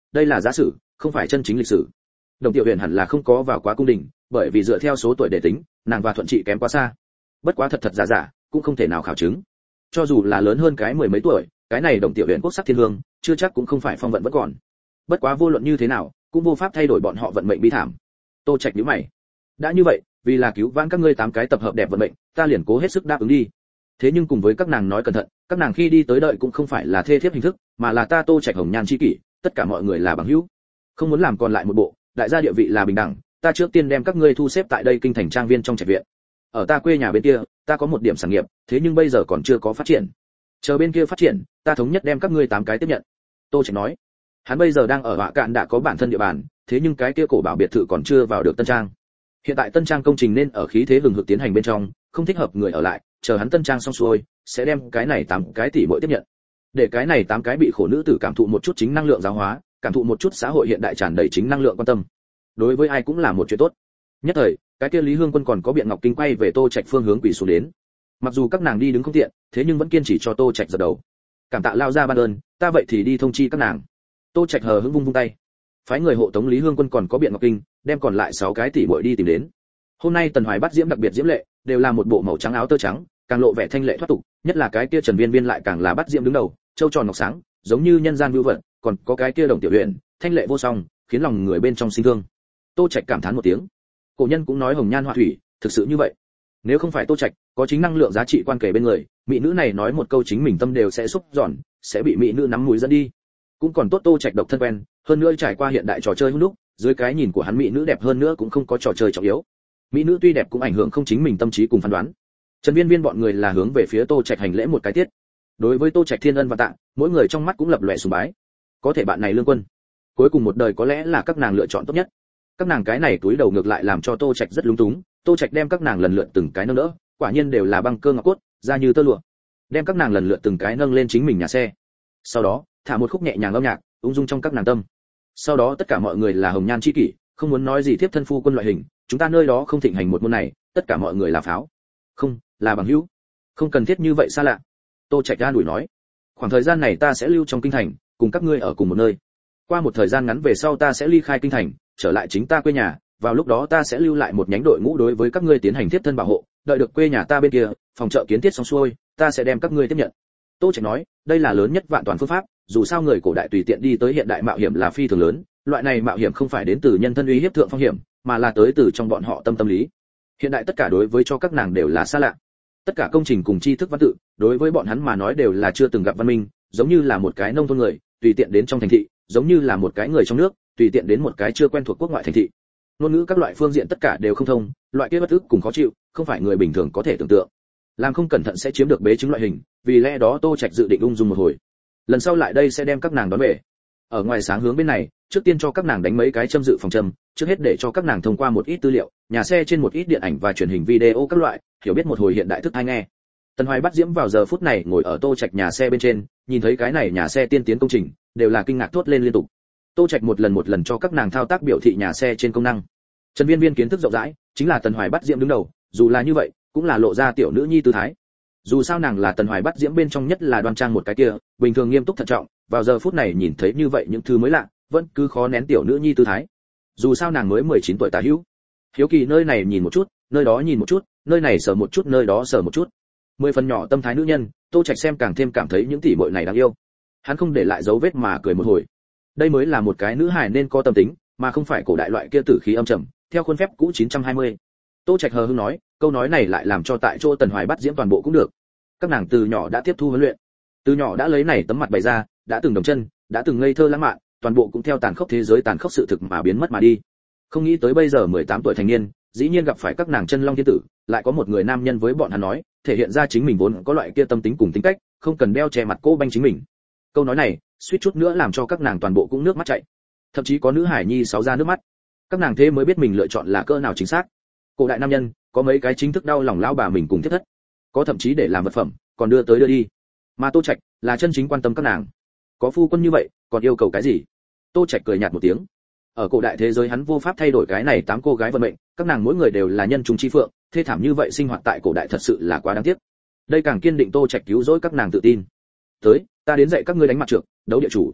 [SPEAKER 1] đây là giả sử, không phải chân chính lịch sử. Đồng Tiểu Huyền hẳn là không có vào quá cung đình, bởi vì dựa theo số tuổi để tính, nàng và Thuận Trị kém quá xa. Bất quá thật giả, cũng không thể nào khảo chứng. Cho dù là lớn hơn cái mười mấy tuổi, cái này Đồng Tiểu Huyền quốc sắc thiên hương, chưa chắc cũng không phải phong vận vẫn còn. Bất quá vô luận như thế nào, cũng vô pháp thay đổi bọn họ vận mệnh bi thảm. Tô Trạch nhíu mày. Đã như vậy, vì là cứu vãn các ngươi 8 cái tập hợp đẹp vận mệnh, ta liền cố hết sức đáp ứng đi. Thế nhưng cùng với các nàng nói cẩn thận, các nàng khi đi tới đợi cũng không phải là thê thiếp hình thức, mà là ta Tô Trạch hồng nhan chi kỷ, tất cả mọi người là bằng hữu. Không muốn làm còn lại một bộ, đại gia địa vị là bình đẳng, ta trước tiên đem các ngươi thu xếp tại đây kinh thành trang viên trong trạch viện. Ở ta quê nhà bên kia, ta có một điểm sản nghiệp, thế nhưng bây giờ còn chưa có phát triển. Chờ bên kia phát triển, ta thống nhất đem các ngươi 8 cái tiếp nhận. Tô Trạch nói. Hắn bây giờ đang ở Họa Cạn đã có bản thân địa bàn, thế nhưng cái kia cổ bảo biệt thự còn chưa vào được Tân Trang. Hiện tại Tân Trang công trình nên ở khí thế hừng hực tiến hành bên trong, không thích hợp người ở lại, chờ hắn Tân Trang xong xuôi, sẽ đem cái này 8 cái tỷ muội tiếp nhận. Để cái này 8 cái bị khổ nữ tử cảm thụ một chút chính năng lượng giáo hóa, cảm thụ một chút xã hội hiện đại tràn đầy chính năng lượng quan tâm. Đối với ai cũng là một chuyện tốt. Nhất thời, cái kia Lý Hương Quân còn có Biện Ngọc Kinh quay về Tô Trạch phương hướng quỳ xuống đến. Mặc dù các nàng đi đứng không tiện, thế nhưng vẫn kiên trì cho Tô Trạch giật đầu. Cảm tạ lao ra ban ơn, ta vậy thì đi thông chi các nàng. Tô Trạch hờ hững vung vung tay, phái người hộ tống Lý Hương Quân còn có Biện Ngọc Kinh, đem còn lại 6 cái tỷ muội đi tìm đến. Hôm nay Tần Hoài bắt diễm đặc biệt diễm lệ, đều là một bộ màu trắng áo tơ trắng, càng lộ vẻ thanh lệ thoát tục, nhất là cái kia Trần Viên Viên lại càng là bắt diễm đứng đầu, châu tròn ngọc sáng, giống như nhân gian vưu vật, còn có cái kia Đồng Tiểu Huyền, thanh lệ vô song, khiến lòng người bên trong sinh thương. Tô Trạch cảm thán một tiếng. Cổ nhân cũng nói hồng nhan họa thủy, thực sự như vậy. Nếu không phải Tô Trạch có chính năng lượng giá trị quan kể bên người, mỹ nữ này nói một câu chính mình tâm đều sẽ xúc giòn, sẽ bị mỹ nữ nắm mũi dẫn đi. Cũng còn tốt Tô Trạch độc thân quen, hơn nữa trải qua hiện đại trò chơi hút lúc, dưới cái nhìn của hắn mỹ nữ đẹp hơn nữa cũng không có trò chơi trọng yếu. Mỹ nữ tuy đẹp cũng ảnh hưởng không chính mình tâm trí cùng phán đoán. Trần Viên Viên bọn người là hướng về phía Tô Trạch hành lễ một cái tiết. Đối với Tô Trạch thiên ân và tạ, mỗi người trong mắt cũng lập lòe sùng bái. Có thể bạn này lương quân, cuối cùng một đời có lẽ là các nàng lựa chọn tốt nhất. Các nàng cái này túi đầu ngược lại làm cho Tô Trạch rất lúng túng. Tô Trạch đem các nàng lần lượt từng cái nâng đỡ, quả nhiên đều là băng cơ ngọc cốt, da như tơ lụa. Đem các nàng lần lượt từng cái nâng lên chính mình nhà xe. Sau đó, thả một khúc nhẹ nhàng âm nhạc, ung dung trong các nàng tâm. Sau đó tất cả mọi người là hồng nhan chi kỷ, không muốn nói gì tiếp thân phu quân loại hình, chúng ta nơi đó không thịnh hành một môn này, tất cả mọi người là pháo. Không, là bằng hữu. Không cần thiết như vậy xa lạ. Tô Trạch an ủi nói. Khoảng thời gian này ta sẽ lưu trong kinh thành, cùng các ngươi ở cùng một nơi. Qua một thời gian ngắn về sau ta sẽ ly khai kinh thành, trở lại chính ta quê nhà, vào lúc đó ta sẽ lưu lại một nhánh đội ngũ đối với các ngươi tiến hành tiếp thân bảo hộ, đợi được quê nhà ta bên kia, phòng trợ kiến thiết xong xuôi, ta sẽ đem các ngươi tiếp nhận. Tô Trạch nói, đây là lớn nhất vạn toàn phương pháp, dù sao người cổ đại tùy tiện đi tới hiện đại mạo hiểm là phi thường lớn, loại này mạo hiểm không phải đến từ nhân thân uy hiếp thượng phong hiểm, mà là tới từ trong bọn họ tâm lý. Hiện đại tất cả đối với cho các nàng đều là xa lạ. Tất cả công trình cùng tri thức văn tự, đối với bọn hắn mà nói đều là chưa từng gặp văn minh, giống như là một cái nông thôn người, tùy tiện đến trong thành thị, giống như là một cái người trong nước, tùy tiện đến một cái chưa quen thuộc quốc ngoại thành thị. Ngôn ngữ các loại phương diện tất cả đều không thông, loại kia bất ức cùng khó chịu, không phải người bình thường có thể tưởng tượng. Làm không cẩn thận sẽ chiếm được bế chứng loại hình, vì lẽ đó Tô Trạch dự định ung dung một hồi. Lần sau lại đây sẽ đem các nàng đón về. Ở ngoài sáng hướng bên này, trước tiên cho các nàng đánh mấy cái châm dự phòng châm, trước hết để cho các nàng thông qua một ít tư liệu, nhà xe trên một ít điện ảnh và truyền hình video các loại, hiểu biết một hồi hiện đại thức hay nghe. Tần Hoài bắt diễm vào giờ phút này ngồi ở Tô Trạch nhà xe bên trên, nhìn thấy cái này nhà xe tiên tiến công trình, đều là kinh ngạc thốt lên liên tục. Tô Trạch một lần cho các nàng thao tác biểu thị nhà xe trên công năng. Trần Viên Viên kiến thức rộng rãi, chính là Tần Hoài bắt diễm đứng đầu, dù là như vậy, cũng là lộ ra tiểu nữ nhi tư thái. Dù sao nàng là Tần Hoài bắt diễm bên trong nhất là đoan trang một cái kia, bình thường nghiêm túc thận trọng, vào giờ phút này nhìn thấy như vậy những thứ mới lạ, vẫn cứ khó nén tiểu nữ nhi tư thái. Dù sao nàng mới 19 tuổi tả hữu. Hiếu kỳ nơi này nhìn một chút, nơi đó nhìn một chút, nơi này sờ một chút, nơi đó sờ một chút. 10 phần nhỏ tâm thái nữ nhân, Tô Trạch xem càng thêm cảm thấy những tỷ muội này đáng yêu. Hắn không để lại dấu vết mà cười một hồi. Đây mới là một cái nữ hài nên có tâm tính, mà không phải cổ đại loại kia tử khí âm trầm, theo khuôn phép cũ 920. Tô Trạch hờ hững nói, câu nói này lại làm cho tại chỗ Tần Hoài bắt diễm toàn bộ cũng được. Các nàng từ nhỏ đã tiếp thu huấn luyện, từ nhỏ đã lấy này tấm mặt bày ra, đã từng đồng chân, đã từng ngây thơ lãng mạn, toàn bộ cũng theo tàn khốc thế giới tàn khốc sự thực mà biến mất mà đi. Không nghĩ tới bây giờ 18 tuổi thành niên, dĩ nhiên gặp phải các nàng chân long thiên tử, lại có một người nam nhân với bọn hắn nói, thể hiện ra chính mình vốn có loại kia tâm tính cùng tính cách, không cần đeo che mặt cô banh chính mình. Câu nói này, suýt chút nữa làm cho các nàng toàn bộ cũng nước mắt chảy. Thậm chí có nữ hải nhi sáu ra nước mắt. Các nàng thế mới biết mình lựa chọn là cỡ nào chính xác. Cổ đại nam nhân, có mấy cái chính thức đau lòng lao bà mình cùng thiết thất, có thậm chí để làm vật phẩm, còn đưa tới đưa đi. Mà Tô Trạch là chân chính quan tâm các nàng. Có phu quân như vậy, còn yêu cầu cái gì? Tô Trạch cười nhạt một tiếng. Ở cổ đại thế giới hắn vô pháp thay đổi cái này 8 cô gái vận mệnh, các nàng mỗi người đều là nhân trung chi phượng, thê thảm như vậy sinh hoạt tại cổ đại thật sự là quá đáng tiếc. Đây càng kiên định Tô Trạch cứu rỗi các nàng tự tin. Tới, ta đến dạy các ngươi đánh mặt trược, đấu địa chủ.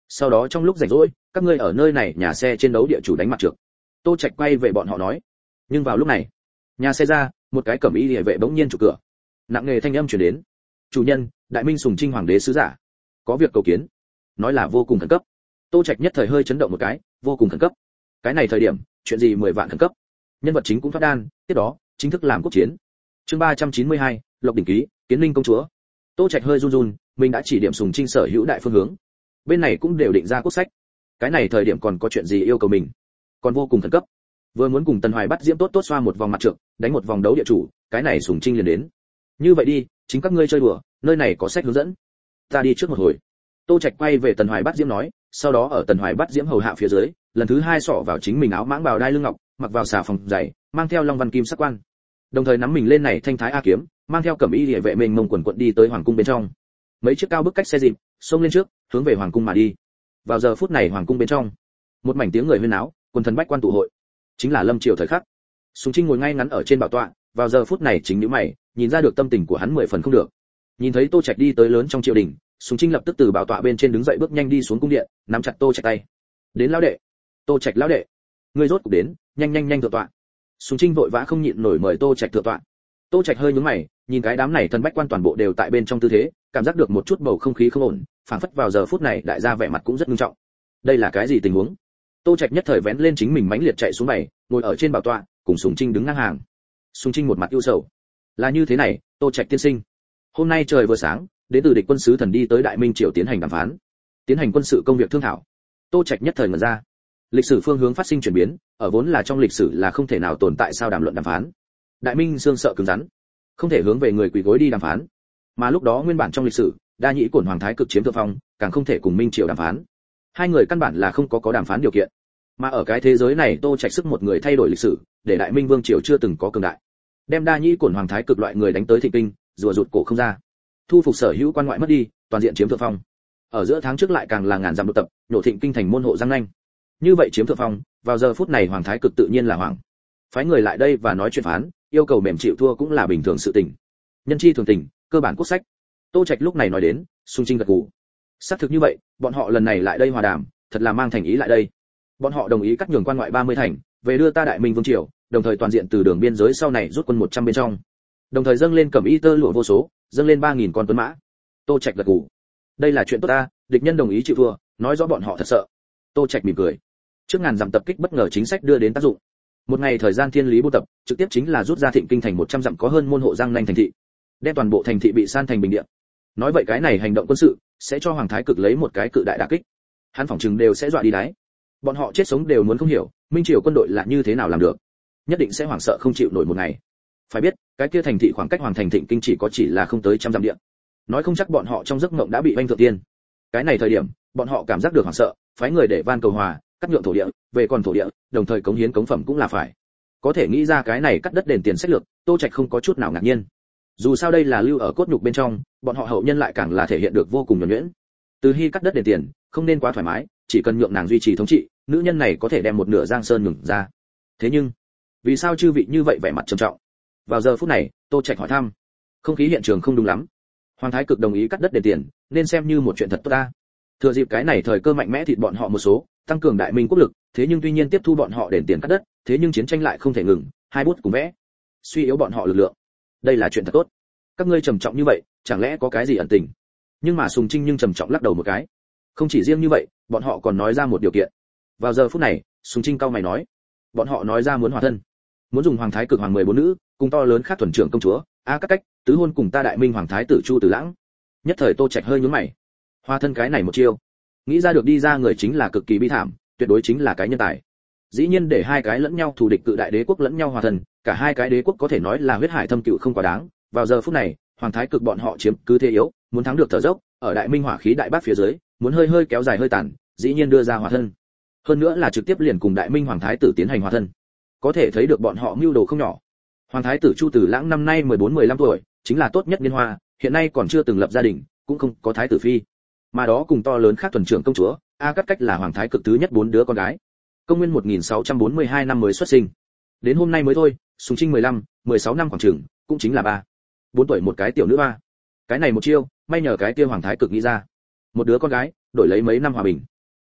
[SPEAKER 1] sau đó trong lúc rảnh rỗi các ngươi ở nơi này nhà xe trên đấu địa chủ đánh mặt trược. Tô Trạch quay về bọn họ nói. Nhưng vào lúc này, nhà xe ra, một cái cẩm y liề vệ bỗng nhiên trụ cửa. Nặng nề thanh âm truyền đến. Chủ nhân, Đại Minh Sùng Trinh Hoàng đế sứ giả, có việc cầu kiến. Nói là vô cùng khẩn cấp. Tô Trạch nhất thời hơi chấn động một cái, vô cùng khẩn cấp. Cái này thời điểm, chuyện gì 10 vạn khẩn cấp. Nhân vật chính cũng thoát đan, tiếp đó, chính thức làm quốc chiến. Chương 392, Lộc đỉnh ký, Kiến Linh công chúa. Tô Trạch hơi run run, mình đã chỉ điểm Sùng Trinh sở hữu đại phương hướng. Bên này cũng đều định ra quốc sách. Cái này thời điểm còn có chuyện gì yêu cầu mình? Còn vô cùng khẩn cấp. Vừa muốn cùng Tần Hoài bắt diễm tốt tốt xoa một vòng mặt trượng, đánh một vòng đấu địa chủ, cái này Sùng Trinh liền đến. Như vậy đi, chính các ngươi chơi đùa, nơi này có sách hướng dẫn. Ta đi trước một hồi. Tô Trạch quay về Tần Hoài bắt diễm nói, sau đó ở Tần Hoài bắt diễm hầu hạ phía dưới, lần thứ 2 xỏ vào chính mình áo mãng bào đai lưng ngọc, mặc vào xà phòng dày, mang theo long văn kim sắc quan. Đồng thời nắm mình lên này thanh thái a kiếm, mang theo cẩm y liề vệ mình mông quần quận đi tới hoàng cung bên trong. Mấy chiếc cao bức cách xe dịp, xông lên trước, hướng về hoàng cung mà đi. Vào giờ phút này hoàng cung bên trong, một mảnh tiếng người huyên náo, quần thần bách quan tụ hội, chính là lâm triều thời khắc. Sùng Trinh ngồi ngay ngắn ở trên bảo tọa, vào giờ phút này chính nhíu mày, nhìn ra được tâm tình của hắn 10 phần không được. Nhìn thấy Tô Trạch đi tới lớn trong triều đình, Sùng Trinh lập tức từ bảo tọa bên trên đứng dậy bước nhanh đi xuống cung điện, nắm chặt Tô Trạch tay. Đến lão đệ, Tô Trạch lão đệ, ngươi rốt cục đến, nhanh thượng tọa. Sùng Trinh vội vã không nhịn nổi mời Tô Trạch thượng tọa. Tô Trạch hơi nhướng mày, nhìn cái đám này thần bách quan toàn bộ đều tại bên trong tư thế, cảm giác được một chút bầu không khí không ổn, phảng phất vào giờ phút này đại gia vẻ mặt cũng rất nghiêm trọng. Đây là cái gì tình huống? Tô Trạch nhất thời vén lên chính mình mãnh liệt chạy xuống bày, ngồi ở trên bảo tọa, cùng Sùng Trinh đứng ngang hàng. Sùng Trinh một mặt ưu sầu. Là như thế này, Tô Trạch tiên sinh. Hôm nay trời vừa sáng, đến từ địch quân sứ thần đi tới Đại Minh triều tiến hành đàm phán, tiến hành quân sự công việc thương thảo. Tô Trạch nhất thời ngẩn ra. Lịch sử phương hướng phát sinh chuyển biến, ở vốn là trong lịch sử là không thể nào tồn tại sao đàm luận đàm phán. Đại Minh xương sợ cứng rắn, không thể hướng về người quỳ gối đi đàm phán. Mà lúc đó nguyên bản trong lịch sử, Đa Nhĩ Cổn Hoàng thái cực chiếm thượng phong, càng không thể cùng Minh triều đàm phán. Hai người căn bản là không có đàm phán điều kiện. Mà ở cái thế giới này Tô Trạch sức một người thay đổi lịch sử, để Đại Minh vương triều chưa từng có cường đại. Đem Đa Nhĩ Cổn Hoàng thái cực loại người đánh tới Thịnh Kinh, rùa rụt cổ không ra. Thu phục sở hữu quan ngoại mất đi, toàn diện chiếm thượng phong. Ở giữa tháng trước lại càng là ngàn dặm đột tập, nhổ Thịnh Kinh thành môn hộ giang nhanh. Như vậy chiếm thượng phong, vào giờ phút này Hoàng thái cực tự nhiên là hoàng. Phái người lại đây và nói chuyện phán, yêu cầu mềm chịu thua cũng là bình thường sự tình. Nhân chi thường tình, cơ bản quốc sách. Tô Trạch lúc này nói đến, Sùng Trinh gật gù. Xác thực như vậy, bọn họ lần này lại đây hòa đàm, thật là mang thành ý lại đây. Bọn họ đồng ý cắt nhường quan ngoại 30 thành, về đưa ta Đại Minh vương triều, đồng thời toàn diện từ đường biên giới sau này rút quân 100 bên trong. Đồng thời dâng lên cẩm y tơ lụa vô số, dâng lên 3000 con tuấn mã. Tô Trạch gật gù. Đây là chuyện tốt ta, địch nhân đồng ý chịu thua, nói rõ bọn họ thật sợ. Tô Trạch mỉm cười. Trước ngàn dặm tập kích bất ngờ chính sách đưa đến tác dụng. Một ngày thời gian thiên lý buôn tập, trực tiếp chính là rút ra Thịnh Kinh thành 100 dặm có hơn môn hộ giang nanh thành thị. Đem toàn bộ thành thị bị san thành bình địa. Nói vậy cái này hành động quân sự sẽ cho Hoàng thái cực lấy một cái cự đại đả kích. Hắn phỏng chừng đều sẽ dọa đi đáy. Bọn họ chết sống đều muốn không hiểu, Minh triều quân đội là như thế nào làm được. Nhất định sẽ hoảng sợ không chịu nổi một ngày. Phải biết, cái kia thành thị khoảng cách Hoàng thành Thịnh Kinh chỉ là không tới trăm dặm địa. Nói không chắc bọn họ trong giấc mộng đã bị oanh thượng tiên. Cái này thời điểm, bọn họ cảm giác được hoảng sợ, phái người để van cầu hòa, cắt nhượng thổ địa, về còn thổ địa, đồng thời cống hiến cống phẩm cũng là phải. Có thể nghĩ ra cái này cắt đất đền tiền sách lược, Tô Trạch không có chút nào ngạc nhiên. Dù sao đây là lưu ở cốt nhục bên trong, bọn họ hậu nhân lại càng là thể hiện được vô cùng nhuần nhuyễn. Từ khi cắt đất đền tiền, không nên quá thoải mái, chỉ cần nhượng nàng duy trì thống trị, nữ nhân này có thể đem một nửa giang sơn ngừng ra. Thế nhưng, vì sao chư vị như vậy vẻ mặt trầm trọng? Vào giờ phút này, Tô Trạch hỏi thăm. Không khí hiện trường không đúng lắm. Hoàng thái cực đồng ý cắt đất đền tiền, nên xem như một chuyện thật tốt ta. Thừa dịp cái này thời cơ mạnh mẽ thịt bọn họ một số, tăng cường Đại Minh quốc lực, thế nhưng tuy nhiên tiếp thu bọn họ đền tiền cắt đất, thế nhưng chiến tranh lại không thể ngừng, hai bút cùng vẽ, suy yếu bọn họ lực lượng. Đây là chuyện thật tốt. Các ngươi trầm trọng như vậy, chẳng lẽ có cái gì ẩn tình? Nhưng mà Sùng Trinh nhưng trầm trọng lắc đầu một cái. Không chỉ riêng như vậy, bọn họ còn nói ra một điều kiện. Vào giờ phút này, Sùng Trinh cau mày nói, bọn họ nói ra muốn hòa thân, muốn dùng Hoàng thái cực hoàng 14 nữ, cùng to lớn khác thuần trưởng công chúa, các cách, tứ hôn cùng ta Đại Minh hoàng thái tử Chu Tử Lãng. Nhất thời Tô Trạch hơi nhướng mày. Hòa thân cái này một chiêu, nghĩ ra được đi ra người chính là cực kỳ bi thảm, tuyệt đối chính là cái nhân tài. Dĩ nhiên để hai cái lẫn nhau thù địch cự đại đế quốc lẫn nhau hòa thân, cả hai cái đế quốc có thể nói là huyết hải thâm cựu không quá đáng. Vào giờ phút này, Hoàng thái cực bọn họ chiếm cứ thế yếu, muốn thắng được thở dốc, ở Đại Minh hỏa khí đại bác phía dưới, muốn hơi kéo dài hơi tàn, dĩ nhiên đưa ra hòa thân. Hơn nữa là trực tiếp liền cùng Đại Minh hoàng thái tử tiến hành hòa thân. Có thể thấy được bọn họ mưu đồ không nhỏ. Hoàng thái tử Chu Tử Lãng năm nay 14-15 tuổi, chính là tốt nhất niên hoa, hiện nay còn chưa từng lập gia đình, cũng không có thái tử phi. Mà đó cùng to lớn khác thuần trưởng công chúa, cắt cách là hoàng thái cực thứ nhất 4 đứa con gái. Công nguyên 1642 năm mới xuất sinh. Đến hôm nay mới thôi, Sùng Trinh 16 năm khoảng chừng, cũng chính là 4 tuổi một cái tiểu nữ ba. Cái này một chiêu, may nhờ cái kia hoàng thái cực nghĩ ra. Một đứa con gái, đổi lấy mấy năm hòa bình.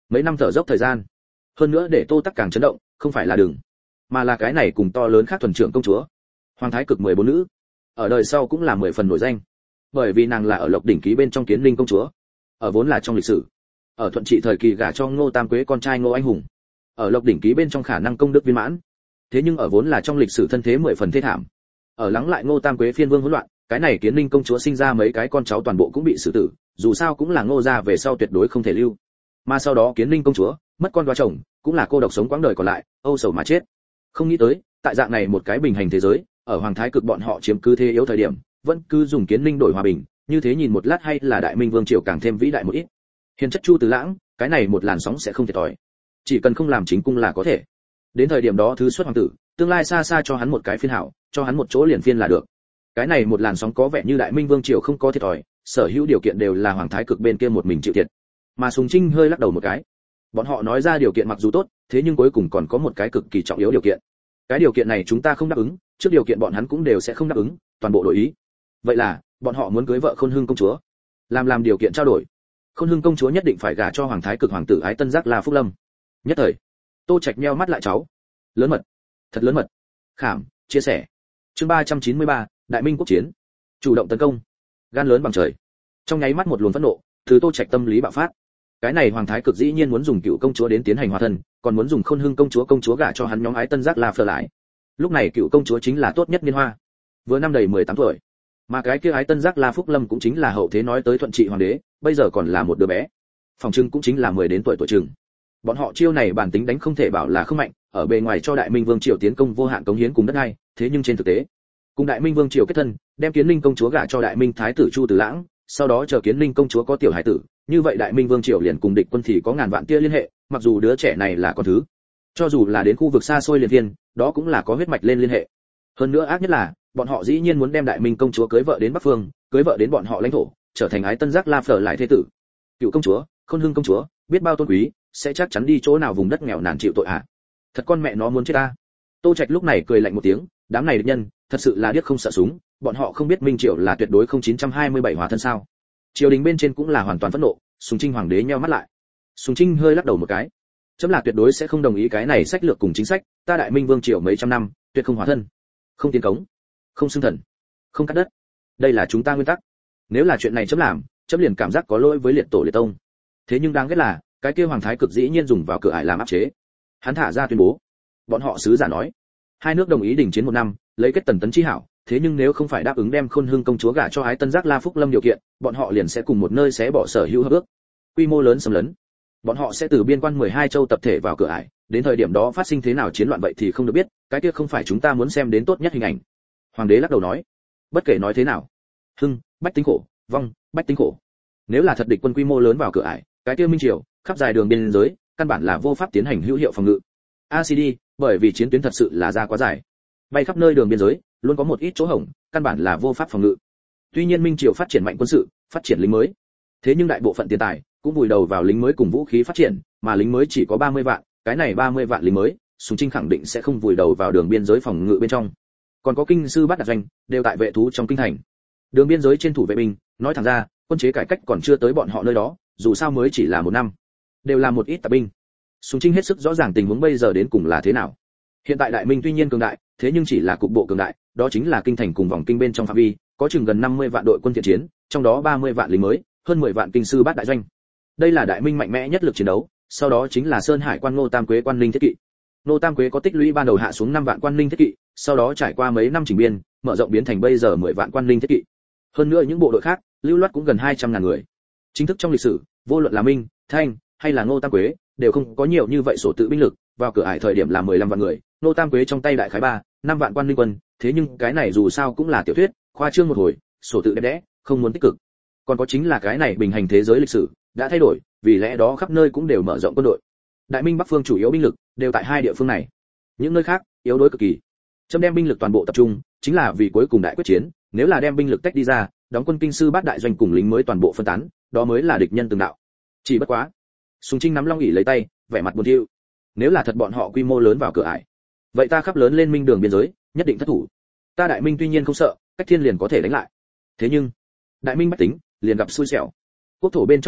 [SPEAKER 1] mấy năm thở dốc thời gian. Hơn nữa để Tô Tắc càng chấn động, không phải là đừng, mà là cái này cùng to lớn khác thuần trưởng công chúa. Hoàng thái cực 14 nữ, ở đời sau cũng là 10 phần nổi danh. Bởi vì nàng là ở Lộc đỉnh ký bên trong Kiến Linh công chúa, ở vốn là trong lịch sử. Ở thuận trị thời kỳ gả cho Ngô Tam Quế con trai Ngô Anh Hùng. Ở Lộc đỉnh ký bên trong khả năng công đức viên mãn. Thế nhưng ở vốn là trong lịch sử thân thế 10 phần thê thảm. Ở lắng lại Ngô Tam Quế phiên vương hỗn loạn, cái này Kiến Linh công chúa sinh ra mấy cái con cháu toàn bộ cũng bị xử tử, dù sao cũng là Ngô gia về sau tuyệt đối không thể lưu. Mà sau đó Kiến Linh công chúa mất con đoá chồng, cũng là cô độc sống quãng đời còn lại, âu sầu mà chết. Không nghĩ tới, tại dạng này một cái bình hành thế giới, ở Hoàng thái cực bọn họ chiếm cứ thế yếu thời điểm, vẫn cứ dùng Kiến Linh đổi hòa bình, như thế nhìn một lát hay là Đại Minh vương triều càng thêm vĩ đại một ít. Hiền chất Chu Từ Lãng, cái này một làn sóng sẽ không thiệt thòi, chỉ cần không làm chính cung là có thể. Đến thời điểm đó thứ xuất hoàng tử, tương lai xa xa cho hắn một cái phiên hảo, cho hắn một chỗ liền phiên là được. Cái này một làn sóng có vẻ như Đại Minh vương triều không có thiệt thòi, sở hữu điều kiện đều là Hoàng thái cực bên kia một mình chịu thiệt. Mà Sùng Trinh hơi lắc đầu một cái. Bọn họ nói ra điều kiện mặc dù tốt, thế nhưng cuối cùng còn có một cái cực kỳ trọng yếu điều kiện. Cái điều kiện này chúng ta không đáp ứng, trước điều kiện bọn hắn cũng đều sẽ không đáp ứng, toàn bộ đổi ý. Vậy là, bọn họ muốn cưới vợ Khôn Hưng công chúa. Làm điều kiện trao đổi. Khôn Hưng công chúa nhất định phải gả cho Hoàng thái cực hoàng tử Ái Tân Giác La Phúc Lâm. Nhất thời, Tô Trạch nheo mắt lại cháu. Lớn mật, thật lớn mật. Khảm, chia sẻ. Chương 393, Đại Minh quốc chiến. Chủ động tấn công. Gan lớn bằng trời. Trong nháy mắt một luồng phẫn nộ từ Tô Trạch tâm lý bạo phát. Cái này Hoàng thái cực dĩ nhiên muốn dùng Cựu công chúa đến tiến hành hòa thân, còn muốn dùng Khôn Hưng công chúa gả cho hắn nhóm Ái Tân Giác La Phở lại. Lúc này Cựu công chúa chính là tốt nhất niên hoa, vừa năm đầy 18 tuổi. Mà cái kia Ái Tân Giác La Phúc Lâm cũng chính là hậu thế nói tới thuận trị hoàng đế, bây giờ còn là một đứa bé. Phòng trưng cũng chính là 10 đến tuổi chừng. Bọn họ chiêu này bản tính đánh không thể bảo là không mạnh, ở bề ngoài cho Đại Minh vương triều tiến công vô hạn cống hiến cùng đất đai, thế nhưng trên thực tế, cùng Đại Minh vương triều kết thân, đem Kiến Linh công chúa gả cho Đại Minh thái tử Chu Từ Lãng, sau đó chờ Kiến Linh công chúa có tiểu hải tử, như vậy Đại Minh vương triều liền cùng địch quân thì có ngàn vạn tia liên hệ, mặc dù đứa trẻ này là con thứ, cho dù là đến khu vực xa xôi liền thiên, đó cũng là có huyết mạch lên liên hệ. Hơn nữa ác nhất là, bọn họ dĩ nhiên muốn đem Đại Minh công chúa cưới vợ đến Bắc Phương, cưới vợ đến bọn họ lãnh thổ, trở thành Ái Tân Giác La Phở lại thế tử. Cựu công chúa, Khôn Hưng công chúa, biết bao tôn quý, sẽ chắc chắn đi chỗ nào vùng đất nghèo nàn chịu tội ạ. Thật con mẹ nó muốn chết ta. Tô Trạch lúc này cười lạnh một tiếng, đám này địch nhân, thật sự là điếc không sợ súng, bọn họ không biết Minh Triều là tuyệt đối không 927 hòa thân sao? Triều đình bên trên cũng là hoàn toàn phẫn nộ, Sùng Trinh hoàng đế nheo mắt lại. Sùng Trinh hơi lắc đầu một cái. Chấm là tuyệt đối sẽ không đồng ý cái này sách lược cùng chính sách, ta Đại Minh vương triều mấy trăm năm, tuyệt không hòa thân, không tiến cống, không xưng thần, không cắt đất. Đây là chúng ta nguyên tắc. Nếu là chuyện này chấm làm, chấm liền cảm giác có lỗi với liệt tổ liệt tông. Thế nhưng đáng ghét là, cái kia Hoàng thái cực dĩ nhiên dùng vào cửa ải làm áp chế. Hắn thả ra tuyên bố. Bọn họ sứ giả nói, hai nước đồng ý đình chiến 1 năm, lấy kết tần tấn chi hảo, thế nhưng nếu không phải đáp ứng đem Khôn Hưng công chúa gả cho Ái Tân Giác La Phúc Lâm điều kiện, bọn họ liền sẽ cùng một nơi xé bỏ sở hữu hợp ước. Quy mô lớn xâm lấn. Bọn họ sẽ từ biên quan 12 châu tập thể vào cửa ải, đến thời điểm đó phát sinh thế nào chiến loạn vậy thì không được biết, cái kia không phải chúng ta muốn xem đến tốt nhất hình ảnh. Hoàng đế lắc đầu nói, bất kể nói thế nào, hưng, bách tính khổ, vong, bách tính khổ. Nếu là thật địch quân quy mô lớn vào cửa ải, cái kia Minh Triều, khắp dài đường biên giới, căn bản là vô pháp tiến hành hữu hiệu phòng ngự. ACD, bởi vì chiến tuyến thật sự là ra quá dài. Bay khắp nơi đường biên giới, luôn có một ít chỗ hổng, căn bản là vô pháp phòng ngự. Tuy nhiên Minh Triều phát triển mạnh quân sự, phát triển lính mới. Thế nhưng đại bộ phận tiền tài cũng vùi đầu vào lính mới cùng vũ khí phát triển, mà lính mới chỉ có 30 vạn, cái này 30 vạn lính mới, Sùng Trinh khẳng định sẽ không vùi đầu vào đường biên giới phòng ngự bên trong. Còn có kinh sư Bát Đạt doanh, đều tại vệ thú trong kinh thành. Đường biên giới trên thủ vệ binh, nói thẳng ra, quân chế cải cách còn chưa tới bọn họ nơi đó, dù sao mới chỉ là 1 năm. Đều là một ít tạp binh. Sùng Trinh hết sức rõ ràng tình huống bây giờ đến cùng là thế nào. Hiện tại Đại Minh tuy nhiên cường đại, thế nhưng chỉ là cục bộ cường đại, đó chính là kinh thành cùng vòng kinh bên trong phạm vi, có chừng gần 50 vạn đội quân thiện chiến, trong đó 30 vạn lính mới, hơn 10 vạn kinh sư Bát Đại doanh. Đây là Đại Minh mạnh mẽ nhất lực chiến đấu, sau đó chính là Sơn Hải quan Ngô Tam Quế quan linh thiết kỵ. Ngô Tam Quế có tích lũy ban đầu hạ xuống 5 vạn quan linh thiết kỵ, sau đó trải qua mấy năm chỉnh biên, mở rộng biến thành bây giờ 10 vạn quan linh thiết kỵ. Hơn nữa những bộ đội khác, lưu loát cũng gần 200.000 người. Chính thức trong lịch sử, vô luận là Minh, Thanh hay là Ngô Tam Quế, đều không có nhiều như vậy số tự binh lực, vào cửa ải thời điểm là 15 vạn người, Ngô Tam Quế trong tay đại khái 3-5 vạn quan linh quân, thế nhưng cái này dù sao cũng là tiểu thuyết, khoa trương một hồi, số tự đẹp đẽ, không muốn tích cực. Còn có chính là cái này bình hành thế giới lịch sử đã thay đổi, vì lẽ đó khắp nơi cũng đều mở rộng quân đội. Đại Minh Bắc phương chủ yếu binh lực đều tại hai địa phương này, những nơi khác yếu đuối cực kỳ. Chấm đem binh lực toàn bộ tập trung, chính là vì cuối cùng đại quyết chiến, nếu là đem binh lực tách đi ra, đóng quân kinh sư Bát Đại doanh cùng lính mới toàn bộ phân tán, đó mới là địch nhân từng đạo. Chỉ bất quá, Sùng Trinh nắm long ỷ lấy tay, vẻ mặt buồn thiu. Nếu là thật bọn họ quy mô lớn vào cửa ải, vậy ta khắp lớn lên Minh đường biên giới, nhất định thất thủ. Ta Đại Minh tuy nhiên không sợ, cách thiên liền có thể đánh lại. Thế nhưng, Đại Minh bách tính liền gặp xui xẻo. Quốc thổ bên trong bách tính,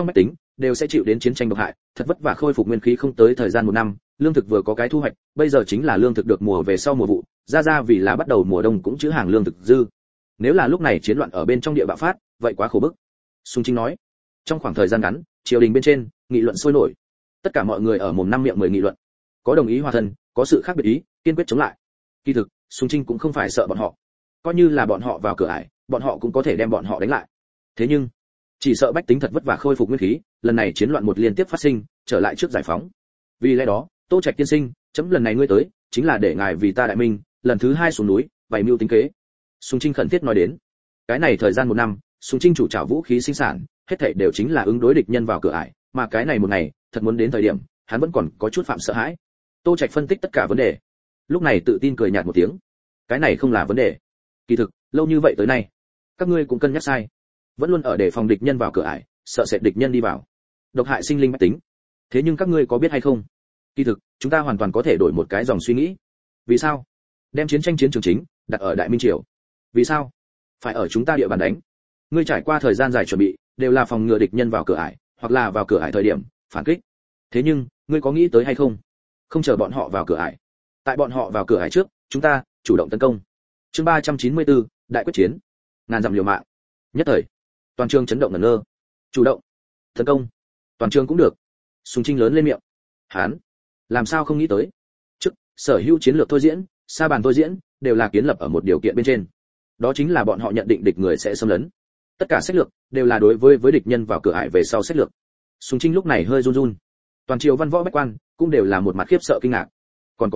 [SPEAKER 1] đều sẽ chịu đến chiến tranh độc hại, thật vất vả khôi phục nguyên khí không tới thời gian 1 năm, lương thực vừa có cái thu hoạch, bây giờ chính là lương thực được mùa về sau mùa vụ, ra vì là bắt đầu mùa đông cũng chữ hàng lương thực dư. Nếu là lúc này chiến loạn ở bên trong địa bạo phát, vậy quá khổ bức. Sùng Trinh nói. Trong khoảng thời gian ngắn, triều đình bên trên nghị luận sôi nổi. Tất cả mọi người ở mồm năm miệng mười nghị luận. Có đồng ý hòa thân, có sự khác biệt ý, kiên quyết chống lại. Kỳ thực, Sùng Trinh cũng không phải sợ bọn họ. Coi như là bọn họ vào cửa ải, bọn họ cũng có thể đem bọn họ đánh lại. Thế nhưng, chỉ sợ bách tính thật vất vả khôi phục nguyên khí, lần này chiến loạn một liên tiếp phát sinh, trở lại trước giải phóng. Vì lẽ đó, Tô Trạch tiên sinh, chấm lần này ngươi tới, chính là để ngài vì ta đại minh, lần thứ 2 xuống núi, bày mưu tính kế. Sùng Trinh khẩn thiết nói đến. Cái này thời gian 1 năm, Sùng Trinh chủ trảo vũ khí sinh sản, hết thảy đều chính là ứng đối địch nhân vào cửa ải, mà cái này một ngày, thật muốn đến thời điểm, hắn vẫn còn có chút phạm sợ hãi. Tô Trạch phân tích tất cả vấn đề. Lúc này tự tin cười nhạt một tiếng. Cái này không là vấn đề. Kỳ thực, lâu như vậy tới nay, các ngươi cũng cân nhắc sai. Vẫn luôn ở để phòng địch nhân vào cửa ải, sợ sệt địch nhân đi vào, độc hại sinh linh bách tính. Thế nhưng các ngươi có biết hay không? Kỳ thực, chúng ta hoàn toàn có thể đổi một cái dòng suy nghĩ. Vì sao? Đem chiến tranh chiến trường chính đặt ở Đại Minh triều. Vì sao? Phải ở chúng ta địa bàn đánh. Ngươi trải qua thời gian dài chuẩn bị, đều là phòng ngừa địch nhân vào cửa ải, hoặc là vào cửa ải thời điểm phản kích. Thế nhưng, ngươi có nghĩ tới hay không? Không chờ bọn họ vào cửa ải. Tại bọn họ vào cửa ải trước, chúng ta chủ động tấn công. Chương 394, đại quyết chiến. Ngàn dặm liều mạng. Nhất thời, toàn trường chấn động ngẩn ngơ. Chủ động, tấn công. Toàn trường cũng được. Sùng Trinh lớn lên miệng. Hán, làm sao không nghĩ tới? Trước, sở hữu chiến lược thôi diễn, sa bàn thôi diễn, đều là kiến lập ở một điều kiện bên trên. Đó chính là bọn họ nhận định địch người sẽ xâm lấn. Tất cả sách lược đều là đối với địch nhân vào cửa ải về sau sách lược. Sùng Trinh lúc này hơi run run. Toàn triều văn võ bách quan cũng đều là một mặt khiếp sợ kinh ngạc. Còn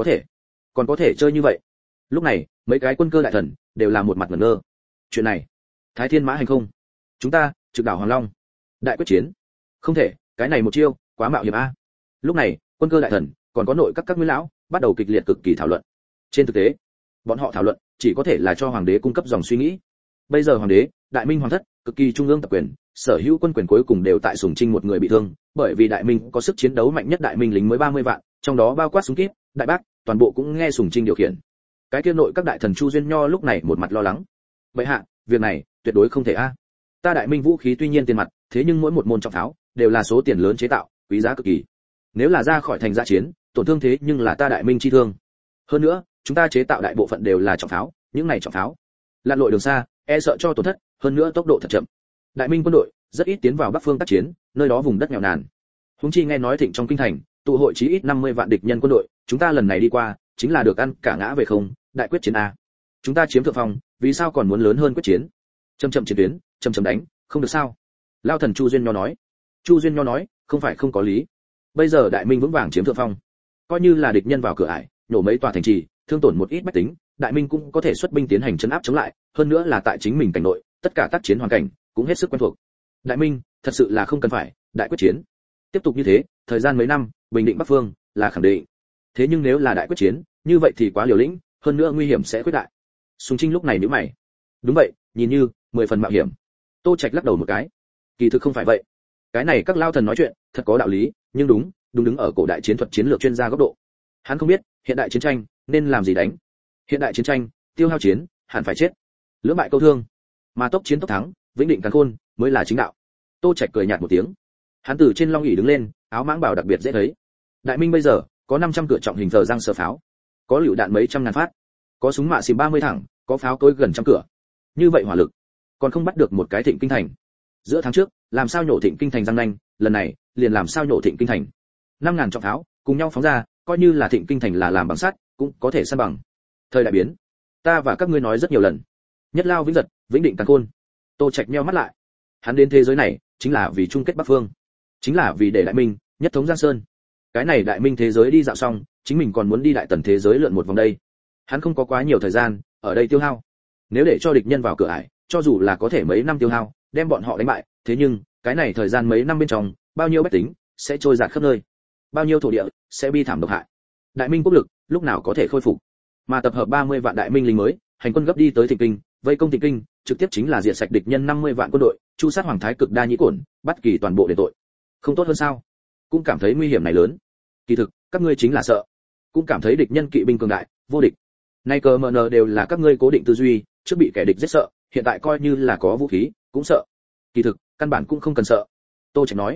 [SPEAKER 1] có thể chơi như vậy? Lúc này, mấy cái quân cơ đại thần đều là một mặt ngẩn ngơ. Chuyện này, Thái Thiên Mã hành không? Chúng ta trực đảo Hoàng Long, đại quyết chiến. Không thể, cái này một chiêu, quá mạo hiểm a. Lúc này, quân cơ đại thần, còn có nội các nguyên lão, bắt đầu kịch liệt cực kỳ thảo luận. Trên thực tế, bọn họ thảo luận chỉ có thể là cho hoàng đế cung cấp dòng suy nghĩ. Bây giờ hoàng đế, Đại Minh hoàng thất, cực kỳ trung ương tập quyền, sở hữu quân quyền cuối cùng đều tại Sùng Trinh một người bị thương, bởi vì Đại Minh có sức chiến đấu mạnh nhất Đại Minh lính mới 30 vạn, trong đó bao quát súng kíp, đại bác, toàn bộ cũng nghe Sùng Trinh điều khiển. Cái kia nội các đại thần Chu Duyên Nho lúc này một mặt lo lắng. Bệ hạ, việc này tuyệt đối không thể a. Ta Đại Minh vũ khí tuy nhiên tiền mặt, thế nhưng mỗi một môn trọng tháo đều là số tiền lớn chế tạo, quý giá cực kỳ. Nếu là ra khỏi thành ra chiến, tổn thương thế nhưng là ta Đại Minh chi thương. Hơn nữa, chúng ta chế tạo đại bộ phận đều là trọng pháo, những này trọng pháo lặn lội đường xa, e sợ cho tổn thất, hơn nữa tốc độ thật chậm. Đại Minh quân đội rất ít tiến vào Bắc phương tác chiến, nơi đó vùng đất nghèo nàn. Huống chi nghe nói thịnh trong kinh thành, tụ hội chí ít 50 vạn địch nhân quân đội, chúng ta lần này đi qua, chính là được ăn cả ngã về không, đại quyết chiến a. Chúng ta chiếm thượng phong, vì sao còn muốn lớn hơn quyết chiến? Chậm chiến tuyến, chậm đánh, không được sao? Lao thần Chu Duyên Nho nói. Chu Duyên Nho nói, không phải không có lý. Bây giờ Đại Minh vững vàng chiếm thượng phong, coi như là địch nhân vào cửa ải, nổ mấy tòa thành trì, thương tổn một ít bách tính, Đại Minh cũng có thể xuất binh tiến hành trấn áp chống lại, hơn nữa là tại chính mình cảnh nội, tất cả tác chiến hoàn cảnh cũng hết sức quen thuộc. Đại Minh, thật sự là không cần phải đại quyết chiến. Tiếp tục như thế, thời gian mấy năm, bình định Bắc phương là khẳng định. Thế nhưng nếu là đại quyết chiến, như vậy thì quá liều lĩnh, hơn nữa nguy hiểm sẽ quyết đại. Sùng Trinh lúc này nhíu mày. Đúng vậy, nhìn như 10 phần mạo hiểm. Tô Trạch lắc đầu một cái. Kỳ thực không phải vậy. Cái này các lao thần nói chuyện, thật có đạo lý, nhưng đúng đứng ở cổ đại chiến thuật chiến lược chuyên gia góc độ. Hắn không biết, hiện đại chiến tranh nên làm gì đánh. Hiện đại chiến tranh, tiêu hao chiến, hẳn phải chết. Lưỡng bại câu thương, mà tốc chiến tốc thắng, vĩnh định càn khôn mới là chính đạo. Tô Trạch cười nhạt một tiếng. Hắn từ trên long ỷ đứng lên, áo mãng bảo đặc biệt dễ thấy. Đại Minh bây giờ có 500 cửa trọng hình thờ răng sở pháo, có lựu đạn mấy trăm ngàn phát, có súng mạ xìm 30 thẳng, có pháo cối gần trăm cửa. Như vậy hỏa lực, còn không bắt được một cái Thịnh Kinh thành. Giữa tháng trước, làm sao nhổ Thịnh Kinh thành răng nanh, lần này liền làm sao nhổ Thịnh Kinh thành. 5000 trọng pháo cùng nhau phóng ra, coi như là Thịnh Kinh thành là làm bằng sắt, cũng có thể san bằng. Thời đại biến, ta và các ngươi nói rất nhiều lần. Nhất lao vĩnh giật, vĩnh định càn khôn. Tô Trạch nheo mắt lại. Hắn đến thế giới này chính là vì chung kết Bắc phương, chính là vì để Đại Minh nhất thống Giang Sơn. Cái này Đại Minh thế giới đi dạo xong, chính mình còn muốn đi Đại Tần thế giới lượn một vòng đây. Hắn không có quá nhiều thời gian ở đây tiêu hao. Nếu để cho địch nhân vào cửa ải, cho dù là có thể mấy năm tiêu hao, đem bọn họ đánh bại, thế nhưng cái này thời gian mấy năm bên trong, bao nhiêu bách tính sẽ trôi dạt khắp nơi, bao nhiêu thổ địa sẽ bi thảm độc hại. Đại Minh quốc lực lúc nào có thể khôi phục? Mà tập hợp 30 vạn Đại Minh lính mới, hành quân gấp đi tới Thịnh Kinh, vây công Thịnh Kinh, trực tiếp chính là diệt sạch địch nhân 50 vạn quân đội, chu sát hoàng thái cực đa nhĩ cổn, bắt kỳ toàn bộ để tội. Không tốt hơn sao? Cũng cảm thấy nguy hiểm này lớn. Kỳ thực, các ngươi chính là sợ, cũng cảm thấy địch nhân kỵ binh cường đại, vô địch. Nay cờ mờ nờ đều là các ngươi cố định tư duy, trước bị kẻ địch giết sợ, hiện tại coi như là có vũ khí, cũng sợ. Kỳ thực, căn bản cũng không cần sợ. Tô Trạch nói.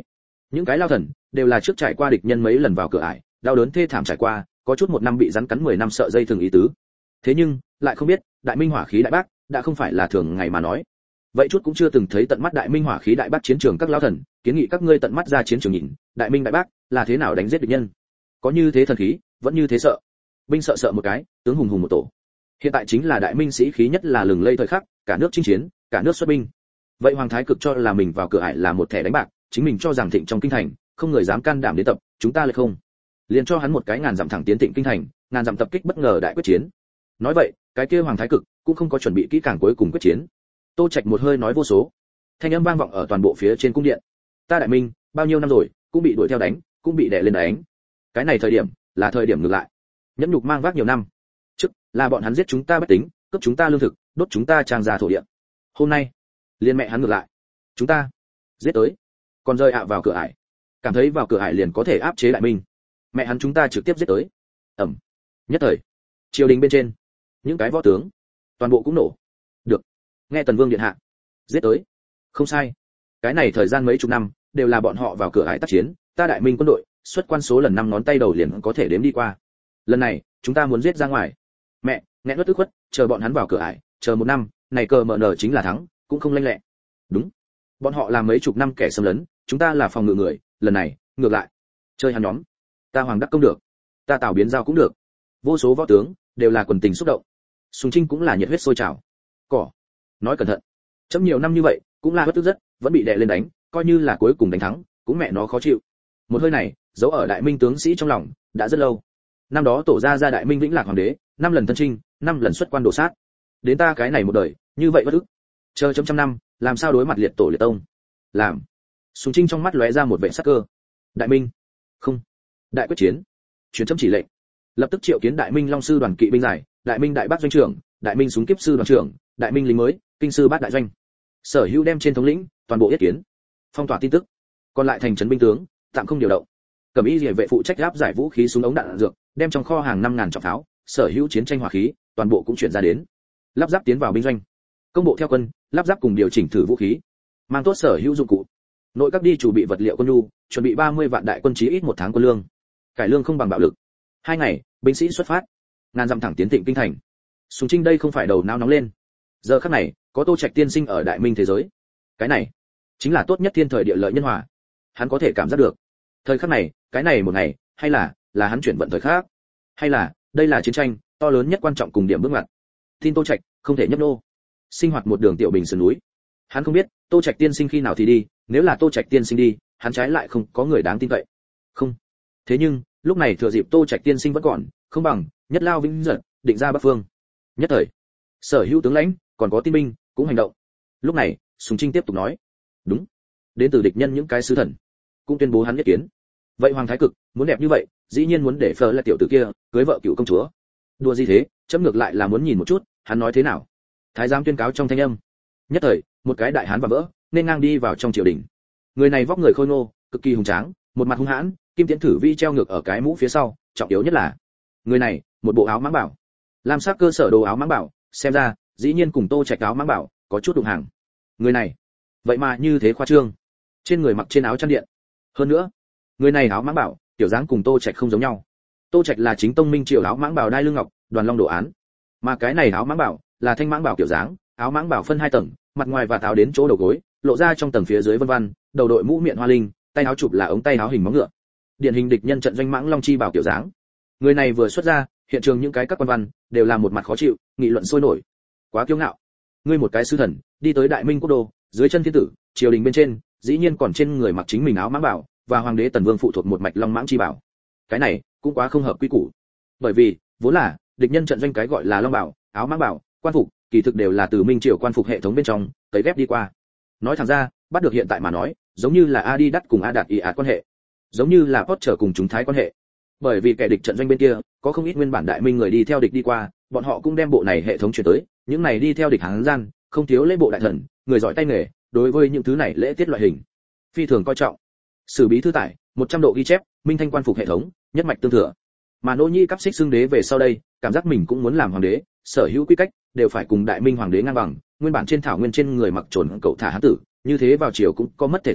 [SPEAKER 1] Những cái lao thần đều là trước trải qua địch nhân mấy lần vào cửa ải, đau đớn thê thảm trải qua, có chút một năm bị rắn cắn 10 năm sợ dây thường ý tứ. Thế nhưng lại không biết đại minh hỏa khí đại bác đã không phải là thường ngày mà nói. Vậy chút cũng chưa từng thấy tận mắt đại minh hỏa khí đại bác chiến trường các lao thần, kiến nghị các ngươi tận mắt ra chiến trường nhìn đại minh đại bác là thế nào đánh giết địch nhân. Có như thế thần khí, vẫn như thế sợ. Binh sợ sợ một cái, tướng hùng hùng một tổ. Hiện tại chính là đại minh sĩ khí nhất là lừng lây thời khắc, cả nước chinh chiến, cả nước xuất binh. Vậy hoàng thái cực cho là mình vào cửa ải là một thẻ đánh bạc, chính mình cho rằng thịnh trong kinh thành không người dám can đảm đến tập, chúng ta lại không. Liền cho hắn một cái ngàn dặm thẳng tiến thịnh kinh thành, ngàn dặm tập kích bất ngờ đại quyết chiến. Nói vậy, cái kia hoàng thái cực cũng không có chuẩn bị kỹ càng cuối cùng quyết chiến. Tô Trạch một hơi nói vô số, thanh âm vang vọng ở toàn bộ phía trên cung điện. Ta đại minh bao nhiêu năm rồi, cũng bị đuổi theo đánh, cũng bị đè lên đánh. Cái này thời điểm là thời điểm ngược lại. Nhẫn nhục mang vác nhiều năm. Trước là bọn hắn giết chúng ta bất tính, cướp chúng ta lương thực, đốt chúng ta trang gia thổ địa. Hôm nay, liên mẹ hắn ngược lại. Chúng ta giết tới, còn rơi vào cửa ải. Cảm thấy vào cửa ải liền có thể áp chế đại minh. Mẹ hắn chúng ta trực tiếp giết tới. Ầm. Nhất thời, triều đình bên trên, những cái võ tướng toàn bộ cũng nổ. Được. Nghe Tần Vương điện hạ. Giết tới. Không sai. Cái này thời gian mấy chục năm, đều là bọn họ vào cửa ải tác chiến, ta đại minh quân đội, xuất quan số lần 5 ngón tay đầu liền có thể đếm đi qua. Lần này, chúng ta muốn giết ra ngoài. Mẹ, nghẹn nuốt tức khuất, chờ bọn hắn vào cửa ải, chờ 1 năm, này cờ mở nở chính là thắng, cũng không lanh lẹ. Đúng. Bọn họ là mấy chục năm kẻ xâm lấn, chúng ta là phòng ngự người, lần này, ngược lại. Chơi hắn nhóm. Ta hoàng đắc công được, ta tào biến giao cũng được. Vô số võ tướng đều là quần tình xúc động. Sùng Trinh cũng là nhiệt huyết sôi trào. Cỏ. Nói cẩn thận. Chấm nhiều năm như vậy, cũng là bất tức rất, vẫn bị đè lên đánh, coi như là cuối cùng đánh thắng, cũng mẹ nó khó chịu. Một hơi này, giấu ở đại minh tướng sĩ trong lòng, đã rất lâu. Năm đó tổ ra đại minh vĩnh lạc hoàng đế, 5 lần thân chinh, 5 lần xuất quan đổ sát. Đến ta cái này một đời, như vậy bất ức. Chờ chấm trăm năm, làm sao đối mặt liệt tổ liệt tông? Làm. Sùng Trinh trong mắt lóe ra một vẻ sắc cơ. Đại minh, không. Đại quyết chiến. Truyền chấm chỉ lệnh. Lập tức triệu kiến đại minh long sư đoàn kỵ binh giải, đại minh đại bác doanh trưởng, đại minh súng kiếp sư đoàn trưởng, đại minh lính mới, kinh sư bát đại doanh. Sở hữu đem trên thống lĩnh, toàn bộ yết kiến. Phong tỏa tin tức. Còn lại thành trấn binh tướng, tạm không điều động. Cẩm y liề vệ phụ trách áp giải vũ khí súng ống đạn dược, đem trong kho hàng 5000 trọng pháo, sở hữu chiến tranh hỏa khí, toàn bộ cũng chuyển ra đến. Lắp ráp tiến vào binh doanh. Công bộ theo quân, lắp ráp cùng điều chỉnh thử vũ khí. Mang tốt sở hữu dụng cụ. Nội các đi chuẩn bị vật liệu quân nhu, chuẩn bị 30 vạn đại quân chí ít 1 tháng quân lương. Cải lương không bằng bạo lực. 2 ngày, binh sĩ xuất phát. Ngàn dặm thẳng tiến thịnh kinh thành. Sùng Trinh đây không phải đầu não nóng lên. Giờ khắc này, có Tô Trạch tiên sinh ở đại minh thế giới. Cái này chính là tốt nhất thiên thời địa lợi nhân hòa. Hắn có thể cảm giác được. Thời khắc này, cái này một ngày, hay là hắn chuyển vận thời khắc, hay là đây là chiến tranh to lớn nhất quan trọng cùng điểm bước ngoặt. Tin Tô Trạch không thể nhấp nô. Sinh hoạt một đường tiểu bình sườn núi. Hắn không biết Tô Trạch tiên sinh khi nào thì đi, nếu là Tô Trạch tiên sinh đi, hắn trái lại không có người đáng tin cậy. Không. Thế nhưng, lúc này thừa dịp Tô Trạch tiên sinh vẫn còn, không bằng nhất lao vĩnh giật, định ra bắc phương. Nhất thời, sở hữu tướng lãnh, còn có tin binh, cũng hành động. Lúc này, Sùng Trinh tiếp tục nói, đúng, đến từ địch nhân những cái sứ thần, cũng tuyên bố hắn nhất kiến. Vậy hoàng thái cực muốn đẹp như vậy, dĩ nhiên muốn để Phở là tiểu tử kia cưới vợ cựu công chúa. Đùa gì thế, chấm ngược lại là muốn nhìn một chút, hắn nói thế nào. Thái giám tuyên cáo trong thanh âm. Nhất thời, một cái đại hán và vỡ, nên ngang đi vào trong triều đình. Người này vóc người khôi ngô, cực kỳ hùng tráng, một mặt hung hãn, kim tiễn thử vi treo ngược ở cái mũ phía sau, trọng yếu nhất là người này, một bộ áo mãng bảo, lam sắc cơ sở đồ áo mãng bảo, xem ra, dĩ nhiên cùng Tô Trạch áo mãng bảo có chút đụng hàng. Người này, vậy mà như thế khoa trương, trên người mặc trên áo chăn điện. Hơn nữa, người này áo mãng bảo, tiểu dáng cùng Tô Trạch không giống nhau. Tô Trạch là chính tông minh triều áo mãng bảo đai lưng ngọc, đoàn long đồ án, mà cái này áo mãng bảo là thanh mãng bảo kiểu dáng, áo mãng bảo phân 2 tầng, mặt ngoài và áo đến chỗ đầu gối, lộ ra trong tầng phía dưới vân vân, đầu đội mũ miệng hoa linh, tay áo chụp là ống tay áo hình móng ngựa. Điển hình địch nhân trận doanh mãng long chi bảo kiểu dáng. Người này vừa xuất ra, hiện trường những cái các quan văn đều là một mặt khó chịu, nghị luận sôi nổi. Quá kiêu ngạo. Ngươi một cái sứ thần, đi tới đại minh quốc đô, dưới chân thiên tử, triều đình bên trên, dĩ nhiên còn trên người mặc chính mình áo mãng bảo, và hoàng đế Tần Vương phụ thuộc một mạch long mãng chi bảo. Cái này cũng quá không hợp quy củ. Bởi vì, vốn là địch nhân trận doanh cái gọi là long bảo, áo mãng bảo, quan phục, kỳ thực đều là từ minh triều quan phục hệ thống bên trong tấy ghép đi qua. Nói thẳng ra, bắt được hiện tại mà nói, giống như là Adidas cùng Adat quan hệ, giống như là Porsche cùng chúng Thái quan hệ. Bởi vì kẻ địch trận doanh bên kia có không ít nguyên bản đại minh người đi theo địch đi qua, bọn họ cũng đem bộ này hệ thống truyền tới, những này đi theo địch Hán gian, không thiếu lễ bộ đại thần, người giỏi tay nghề, đối với những thứ này lễ tiết loại hình phi thường coi trọng. Sử bí thư tải 100 độ ghi chép, minh thanh quan phục hệ thống, nhất mạch tương thừa. Mà Nỗ Nhi cấp xích xưng đế về sau đây, cảm giác mình cũng muốn làm hoàng đế, sở hữu quy cách đều phải cùng đại minh hoàng đế ngang bằng, nguyên bản trên thảo nguyên trên người mặc trồn cậu thả hán tử, như thế vào triều cũng có mất thể thống,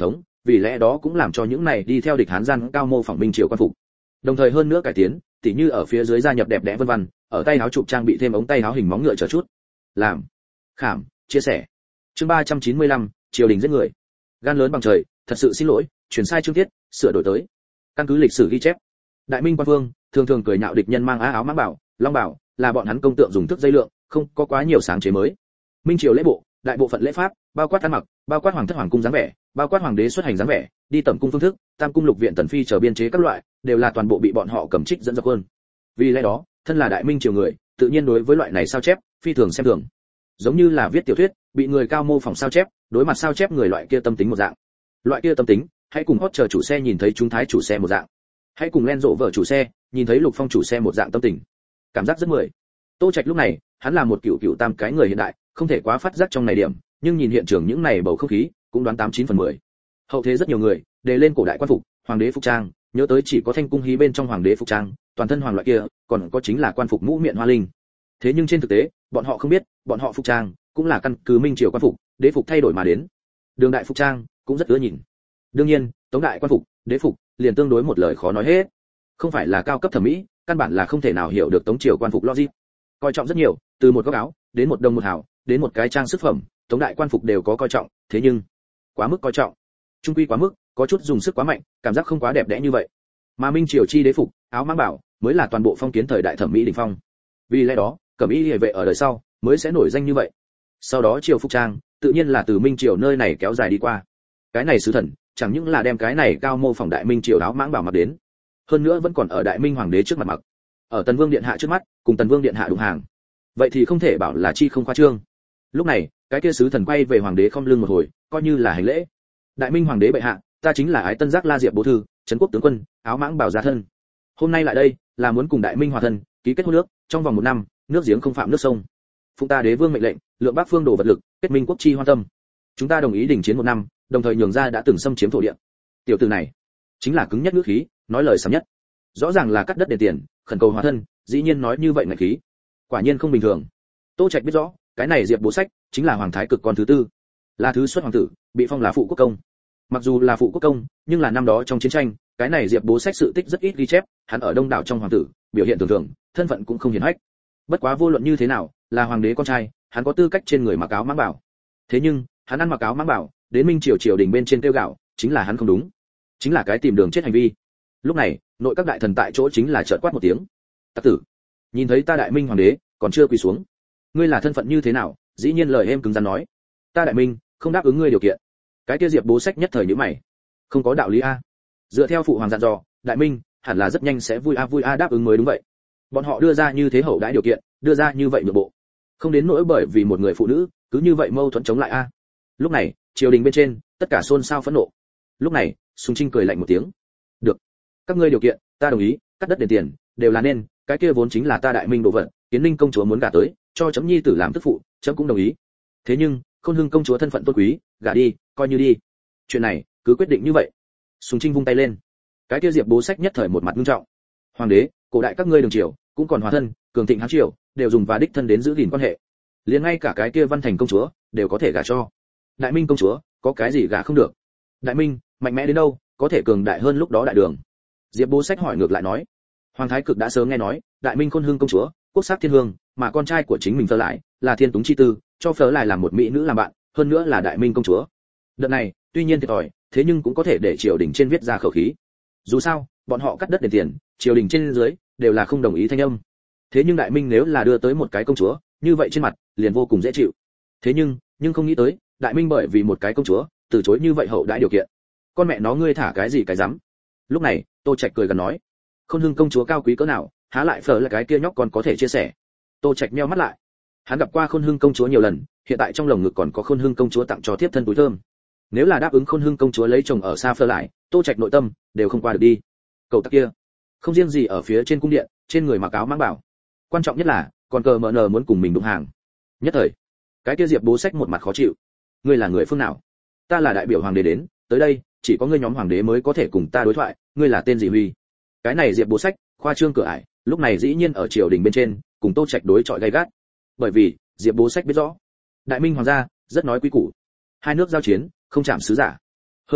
[SPEAKER 1] vì lẽ đó cũng làm cho những này đi theo địch Hán gian cao mô phỏng minh triều quan phục. Đồng thời hơn nữa cải tiến, tỉ như ở phía dưới gia nhập đẹp đẽ vân vân, ở tay áo chụp trang bị thêm ống tay áo hình móng ngựa chờ chút. Làm, khảm, chia sẻ. Chương 395, triều đình giết người. Gan lớn bằng trời, thật sự xin lỗi, chuyển sai chương tiết, sửa đổi tới. Căn cứ lịch sử ghi chép, Đại Minh quan vương thường thường cười nhạo địch nhân mang áo mãng bảo, long bảo, là bọn hắn công tượng dùng thức dây lượng, không có quá nhiều sáng chế mới. Minh triều lễ bộ, đại bộ phận lễ pháp, bao quát ăn mặc, bao quát hoàng thất hoàng cung dáng vẻ, bao quát hoàng đế xuất hành dáng vẻ, đi tẩm cung phương thức, tam cung lục viện tần phi chờ biên chế các loại, đều là toàn bộ bị bọn họ cầm trích dẫn dập hơn. Vì lẽ đó, thân là Đại Minh triều người, tự nhiên đối với loại này sao chép, phi thường xem thường. Giống như là viết tiểu thuyết, bị người cao mô phỏng sao chép, đối mặt sao chép người loại kia tâm tính một dạng. Loại kia tâm tính, hãy cùng hot chờ chủ xe nhìn thấy chúng thái chủ xe một dạng. Hãy cùng len rộ vợ chủ xe, nhìn thấy Lục Phong chủ xe một dạng tâm tình. Cảm giác rất mười. Tô Trạch lúc này, hắn là một cựu tam cái người hiện đại, không thể quá phát giác trong này điểm, nhưng nhìn hiện trường những này bầu không khí, cũng đoán 89/10. Hậu thế rất nhiều người đề lên cổ đại quan phục, hoàng đế phục trang, nhớ tới chỉ có thanh cung hí bên trong hoàng đế phục trang, toàn thân hoàng loại kia, còn có chính là quan phục mũ miệng hoa linh. Thế nhưng trên thực tế, bọn họ không biết, bọn họ phục trang cũng là căn cứ minh triều quan phục, đế phục thay đổi mà đến. Đường đại phục trang cũng rất ưa nhìn. Đương nhiên, tống đại quan phục, đế phục liền tương đối một lời khó nói hết. Không phải là cao cấp thẩm mỹ, căn bản là không thể nào hiểu được tống triều quan phục logic. Coi trọng rất nhiều, từ một góc áo đến một đồng một hào, đến một cái trang sức phẩm, tống đại quan phục đều có coi trọng, thế nhưng quá mức coi trọng, trung quy quá mức, có chút dùng sức quá mạnh, cảm giác không quá đẹp đẽ như vậy. Mà minh triều chi đế phục, áo mãng bảo mới là toàn bộ phong kiến thời đại thẩm mỹ đỉnh phong. Vì lẽ đó, cẩm y liề vệ ở đời sau mới sẽ nổi danh như vậy. Sau đó triều phục trang tự nhiên là từ minh triều nơi này kéo dài đi qua. Cái này sứ thần chẳng những là đem cái này cao mô phỏng đại minh triều áo mãng bảo mặc đến, hơn nữa vẫn còn ở đại minh hoàng đế trước mặt mặc, ở tần vương điện hạ trước mắt cùng tần vương điện hạ đụng hàng, vậy thì không thể bảo là chi không khoa trương. Lúc này cái kia sứ thần quay về hoàng đế khom lưng một hồi, coi như là hành lễ. Đại minh hoàng đế bệ hạ, ta chính là ái tân giác la diệp bố thư, trấn quốc tướng quân, áo mãng bảo gia thân. Hôm nay lại đây là muốn cùng đại minh hòa thân, ký kết hôn nước, trong vòng 1 năm, nước giếng không phạm nước sông. Phụng ta đế vương mệnh lệnh, lượng bắc phương đồ vật lực, kết minh quốc chi hoan tâm. Chúng ta đồng ý đình chiến 1 năm, đồng thời nhường ra đã từng xâm chiếm thổ địa. Tiểu tử này chính là cứng nhất ngữ khí, nói lời sắm nhất. Rõ ràng là cắt đất để tiền, khẩn cầu hòa thân, dĩ nhiên nói như vậy ngạch khí. Quả nhiên không bình thường. Tô Trạch biết rõ, cái này Diệp Bố Sách chính là hoàng thái cực con thứ tư, là thứ xuất hoàng tử, bị phong là phụ quốc công. Mặc dù là phụ quốc công, nhưng là năm đó trong chiến tranh, cái này Diệp Bố Sách sự tích rất ít ghi chép, hắn ở đông đảo trong hoàng tử, biểu hiện thường thường, thân phận cũng không hiển hách. Bất quá vô luận như thế nào, là hoàng đế con trai, hắn có tư cách trên người mặc áo mãng bảo. Thế nhưng, hắn ăn mặc áo mãng bảo, đến minh triều triều đình bên trên tiêu gạo, chính là hắn không đúng, chính là cái tìm đường chết hành vi. Lúc này, nội các đại thần tại chỗ chính là chợt quát một tiếng: "Tặc tử, nhìn thấy ta đại minh hoàng đế, còn chưa quỳ xuống. Ngươi là thân phận như thế nào?" Dĩ nhiên lời êm cứng rắn nói: "Ta đại minh không đáp ứng ngươi điều kiện." Cái kia Diệp Bố Sách nhất thời nhíu mày: "Không có đạo lý a. Dựa theo phụ hoàng dặn dò, đại minh hẳn là rất nhanh sẽ vui a đáp ứng mới đúng vậy. Bọn họ đưa ra như thế hậu đãi điều kiện, đưa ra như vậy nhượng bộ, không đến nỗi bởi vì một người phụ nữ cứ như vậy mâu thuẫn chống lại a." Lúc này, triều đình bên trên tất cả xôn xao phẫn nộ. Lúc này, Sùng Trinh cười lạnh một tiếng: "Được, các ngươi điều kiện, ta đồng ý, cắt đất đền tiền, đều là nên, cái kia vốn chính là ta đại minh đồ vật, Kiến Ninh công chúa muốn gả tới, cho chấm nhi tử làm tức phụ, chấm cũng đồng ý. Thế nhưng, Khôn Hưng công chúa thân phận tôn quý, gả đi, coi như đi. Chuyện này, cứ quyết định như vậy." Sùng Trinh vung tay lên. Cái kia Diệp Bố Sách nhất thời một mặt nghiêm trọng: "Hoàng đế, cổ đại các ngươi đường triều, cũng còn hòa thân, cường thịnh hán triều, đều dùng và đích thân đến giữ gìn quan hệ. Liền ngay cả cái kia Văn Thành công chúa, đều có thể gả cho. Đại Minh công chúa, có cái gì gả không được? Đại Minh, mạnh mẽ đến đâu, có thể cường đại hơn lúc đó đại đường." Diệp Bố Sách hỏi ngược lại nói: "Hoàng thái cực đã sớm nghe nói, Đại Minh Khôn Hưng công chúa, quốc sắc thiên hương, mà con trai của chính mình Phớ lại, là thiên túng chi tư, cho Phớ lại làm một mỹ nữ làm bạn, hơn nữa là Đại Minh công chúa. Đợt này, tuy nhiên thiệt thòi, thế nhưng cũng có thể để triều đình trên viết ra khẩu khí. Dù sao, bọn họ cắt đất đền tiền, triều đình trên dưới đều là không đồng ý thanh âm. Thế nhưng Đại Minh nếu là đưa tới một cái công chúa, như vậy trên mặt liền vô cùng dễ chịu. Thế nhưng không nghĩ tới, Đại Minh bởi vì một cái công chúa, từ chối như vậy hậu đãi điều kiện. Con mẹ nó ngươi thả cái gì cái dám?" Lúc này, Tô Trạch cười gần nói: "Khôn Hưng công chúa cao quý cỡ nào, há lại Phở là cái kia nhóc còn có thể chia sẻ." Tô Trạch nheo mắt lại. Hắn gặp qua Khôn Hưng công chúa nhiều lần, hiện tại trong lồng ngực còn có Khôn Hưng công chúa tặng cho thiếp thân túi thơm. Nếu là đáp ứng Khôn Hưng công chúa lấy chồng ở xa Phở lại, Tô Trạch nội tâm đều không qua được đi. Cậu ta kia, không riêng gì ở phía trên cung điện, trên người mặc áo mãng bảo, quan trọng nhất là còn cờ mờ nờ muốn cùng mình đụng hàng. Nhất thời, cái kia Diệp Bố Sách một mặt khó chịu: "Ngươi là người phương nào? Ta là đại biểu hoàng đế đến, tới đây, chỉ có ngươi nhóm hoàng đế mới có thể cùng ta đối thoại, ngươi là tên gì huy?" Cái này Diệp Bố Sách, khoa trương cửa ải, lúc này dĩ nhiên ở triều đình bên trên, cùng Tô Trạch đối chọi gay gắt. Bởi vì, Diệp Bố Sách biết rõ, Đại Minh hoàng gia rất nói quý củ, hai nước giao chiến, không chạm sứ giả. Hơn nữa,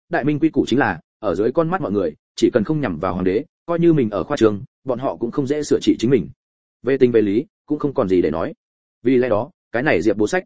[SPEAKER 1] đại minh quy củ chính là ở dưới con mắt mọi người, chỉ cần không nhằm vào hoàng đế, coi như mình ở khoa trường, bọn họ cũng không dễ sửa trị chính mình. Về tình về lý, cũng không còn gì để nói. Vì lẽ đó, cái này Diệp Bố Sách,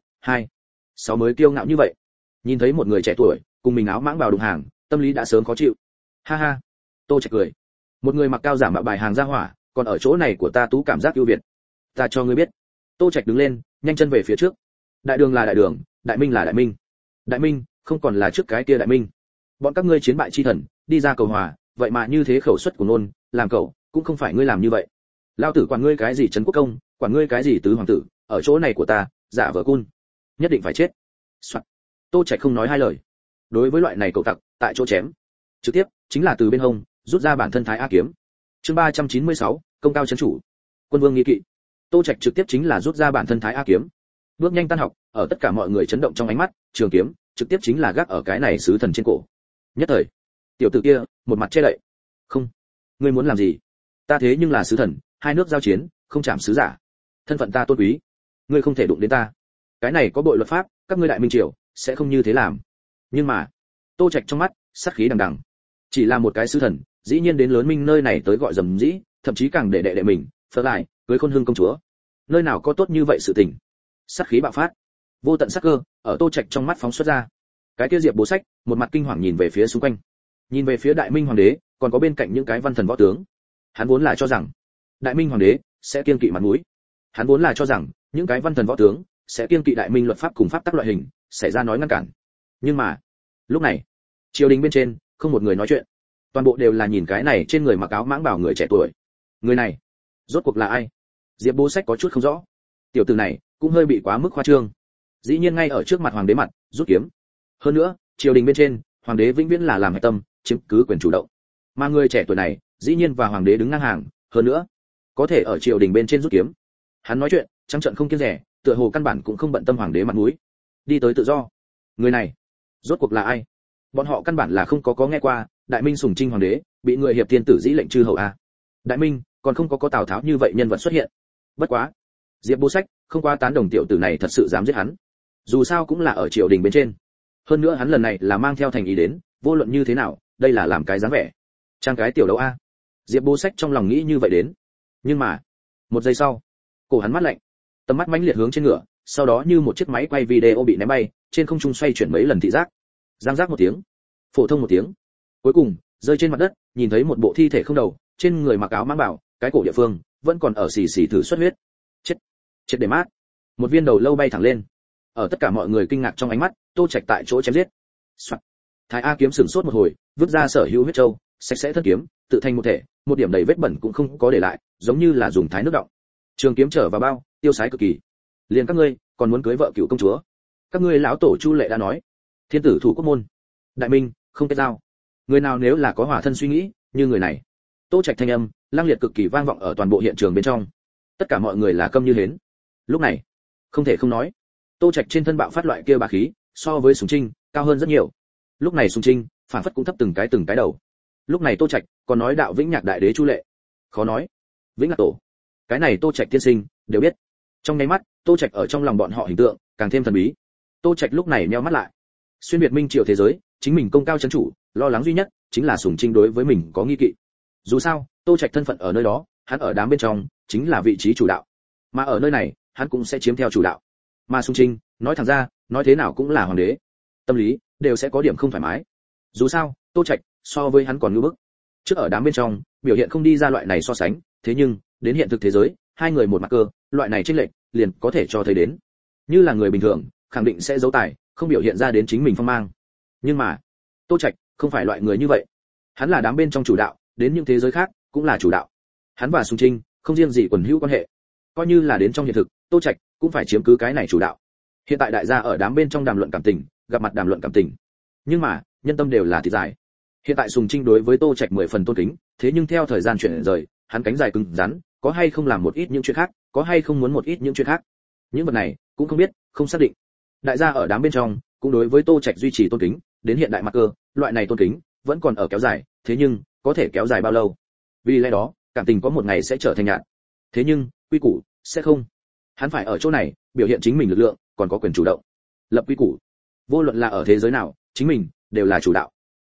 [SPEAKER 1] 6 mới kiêu ngạo như vậy. Nhìn thấy một người trẻ tuổi, cùng mình áo mãng bào đụng hàng, tâm lý đã sớm khó chịu. Ha ha. Tô Trạch cười. Một người mặc cao giả mạo bài hàng ra hỏa, còn ở chỗ này của ta tú cảm giác ưu việt. Ta cho ngươi biết. Tô Trạch đứng lên, nhanh chân về phía trước. Đại đường là đại đường, đại minh là đại minh. Đại minh, không còn là trước cái kia đại minh. Bọn các ngươi chiến bại chi thần, đi ra cầu hòa, vậy mà như thế khẩu suất của ngôn, làm cậu, cũng không phải ngươi làm như vậy. Lao tử quản ngươi cái gì trấn quốc công, quản ngươi cái gì tứ hoàng tử, ở chỗ này của ta, giả vờ cun, nhất định phải chết. Soạn. Tô Trạch không nói hai lời. Đối với loại này cậu tặc, tại chỗ chém. Trực tiếp, chính là từ bên hông, rút ra bản thân Thái A kiếm. Chương 396, công cao chấn chủ. Quân vương nghi kỵ. Tô Trạch trực tiếp chính là rút ra bản thân Thái A kiếm. Bước nhanh tan học, ở tất cả mọi người chấn động trong ánh mắt, trường kiếm, trực tiếp chính là gác ở cái này sứ thần trên cổ. Nhất thời, tiểu tử kia, một mặt che đậy. Không, ngươi muốn làm gì? Ta thế nhưng là sứ thần, hai nước giao chiến, không chạm sứ giả. Thân phận ta tôn quý, ngươi không thể đụng đến ta. Cái này có bội luật pháp, các ngươi đại minh triều sẽ không như thế làm. Nhưng mà, Tô Trạch trong mắt, sát khí đằng đằng. Chỉ là một cái sứ thần, dĩ nhiên đến lớn minh nơi này tới gọi dầm dĩ, thậm chí càng để đệ mình, phớ lại, cưới Khôn Hưng công chúa. Nơi nào có tốt như vậy sự tình? Sát khí bạo phát, vô tận sát cơ ở Tô Trạch trong mắt phóng xuất ra. Cái kia Diệp Bố Sách, một mặt kinh hoàng nhìn về phía xung quanh, nhìn về phía đại minh hoàng đế, còn có bên cạnh những cái văn thần võ tướng. Hắn vốn là cho rằng đại minh hoàng đế sẽ kiêng kỵ mặt mũi. Hắn vốn là cho rằng những cái văn thần võ tướng sẽ kiêng kỵ đại minh luật pháp cùng pháp tắc loại hình, xảy ra nói ngăn cản. Nhưng mà, lúc này, triều đình bên trên không một người nói chuyện, toàn bộ đều là nhìn cái này trên người mặc áo mãng bảo người trẻ tuổi. Người này, rốt cuộc là ai? Diệp Bố Sách có chút không rõ. Tiểu tử này cũng hơi bị quá mức khoa trương. Dĩ nhiên ngay ở trước mặt hoàng đế mặt, rút kiếm. Hơn nữa, triều đình bên trên, hoàng đế vĩnh viễn là làm hạch tâm, chiếm cứ quyền chủ động. Mà người trẻ tuổi này, dĩ nhiên và hoàng đế đứng ngang hàng, hơn nữa, có thể ở triều đình bên trên rút kiếm. Hắn nói chuyện, trắng trợn không kiêng dè, tựa hồ căn bản cũng không bận tâm hoàng đế mặt mũi. Đi tới tự do. Người này, rốt cuộc là ai? Bọn họ căn bản là không có nghe qua, đại minh sùng trinh hoàng đế, bị người hiệp thiên tử dĩ lệnh chư hầu a. Đại minh, còn không có Tào Tháo như vậy nhân vật xuất hiện. Bất quá, Diệp Bố Sách không qua tán đồng tiểu tử này thật sự dám giết hắn. Dù sao cũng là ở triều đình bên trên. Hơn nữa hắn lần này là mang theo thành ý đến, vô luận như thế nào, đây là làm cái dáng vẻ. Trang cái tiểu đấu a. Diệp Bố Sách trong lòng nghĩ như vậy đến. Nhưng mà, một giây sau, cổ hắn mắt lạnh, tầm mắt mãnh liệt hướng trên ngựa, sau đó như một chiếc máy quay video bị ném bay, trên không trung xoay chuyển mấy lần thị giác. Giang giác một tiếng, phổ thông một tiếng. Cuối cùng, rơi trên mặt đất, nhìn thấy một bộ thi thể không đầu, trên người mặc áo mãng bảo, cái cổ địa phương vẫn còn ở xì xì thử xuất huyết. Chết, chết để mát. Một viên đầu lâu bay thẳng lên. Ở tất cả mọi người kinh ngạc trong ánh mắt, Tô Trạch tại chỗ chém giết. Soạn. Thái A kiếm sừng sốt một hồi, vứt ra sở hữu huyết châu, sạch sẽ thân kiếm, tự thành một thể, một điểm đầy vết bẩn cũng không có để lại, giống như là dùng thái nước đọng. Trường kiếm trở vào bao, tiêu sái cực kỳ. Liền các ngươi, còn muốn cưới vợ cựu công chúa? Các ngươi lão tổ Chu Lệ đã nói, thiên tử thủ quốc môn, đại minh không kết giao. Người nào nếu là có hỏa thân suy nghĩ, như người này. Tô Trạch thanh âm, lang liệt cực kỳ vang vọng ở toàn bộ hiện trường bên trong. Tất cả mọi người là câm như hến. Lúc này, không thể không nói, Tô Trạch trên thân bạo phát loại kia bá khí, so với Sùng Trinh, cao hơn rất nhiều. Lúc này Sùng Trinh, phản phất cũng thấp từng cái đầu. Lúc này Tô Trạch, còn nói đạo Vĩnh Nhạc đại đế Chu Lệ. Khó nói. Vĩnh Nhạc tổ. Cái này Tô Trạch tiên sinh, đều biết. Trong nháy mắt, Tô Trạch ở trong lòng bọn họ hình tượng, càng thêm thần bí. Tô Trạch lúc này nheo mắt lại. Xuyên việt minh triều thế giới, chính mình công cao chấn chủ, lo lắng duy nhất, chính là Sùng Trinh đối với mình có nghi kỵ. Dù sao, Tô Trạch thân phận ở nơi đó, hắn ở đám bên trong, chính là vị trí chủ đạo. Mà ở nơi này, hắn cũng sẽ chiếm theo chủ đạo. Mà Sùng Trinh, nói thẳng ra, nói thế nào cũng là hoàng đế. Tâm lý đều sẽ có điểm không thoải mái. Dù sao, Tô Trạch so với hắn còn ngưu bức. Trước ở đám bên trong, biểu hiện không đi ra loại này so sánh, thế nhưng, đến hiện thực thế giới, hai người một mặt cơ, loại này chênh lệch, liền có thể cho thấy đến. Như là người bình thường, khẳng định sẽ giấu tài, không biểu hiện ra đến chính mình phong mang. Nhưng mà, Tô Trạch không phải loại người như vậy. Hắn là đám bên trong chủ đạo, đến những thế giới khác cũng là chủ đạo. Hắn và Sùng Trinh không riêng gì quần hữu quan hệ, coi như là đến trong hiện thực, Tô Trạch cũng phải chiếm cứ cái này chủ đạo. Hiện tại đại gia ở đám bên trong đàm luận cảm tình, gặp mặt đàm luận cảm tình. Nhưng mà, nhân tâm đều là thịt dài. Hiện tại Sùng Trinh đối với Tô Trạch 10 phần tôn kính, thế nhưng theo thời gian chuyển rời, hắn cánh dài cứng rắn, có hay không làm một ít những chuyện khác, có hay không muốn một ít những chuyện khác. Những vật này cũng không biết, không xác định. Đại gia ở đám bên trong cũng đối với Tô Trạch duy trì tôn kính, đến hiện đại mặt cơ, loại này tôn kính vẫn còn ở kéo dài, thế nhưng có thể kéo dài bao lâu? Vì lẽ đó, cảm tình có một ngày sẽ trở thành nhạt. Thế nhưng, quy củ sẽ không. Hắn phải ở chỗ này, biểu hiện chính mình lực lượng, còn có quyền chủ động. Lập quy củ. Vô luận là ở thế giới nào, chính mình đều là chủ đạo.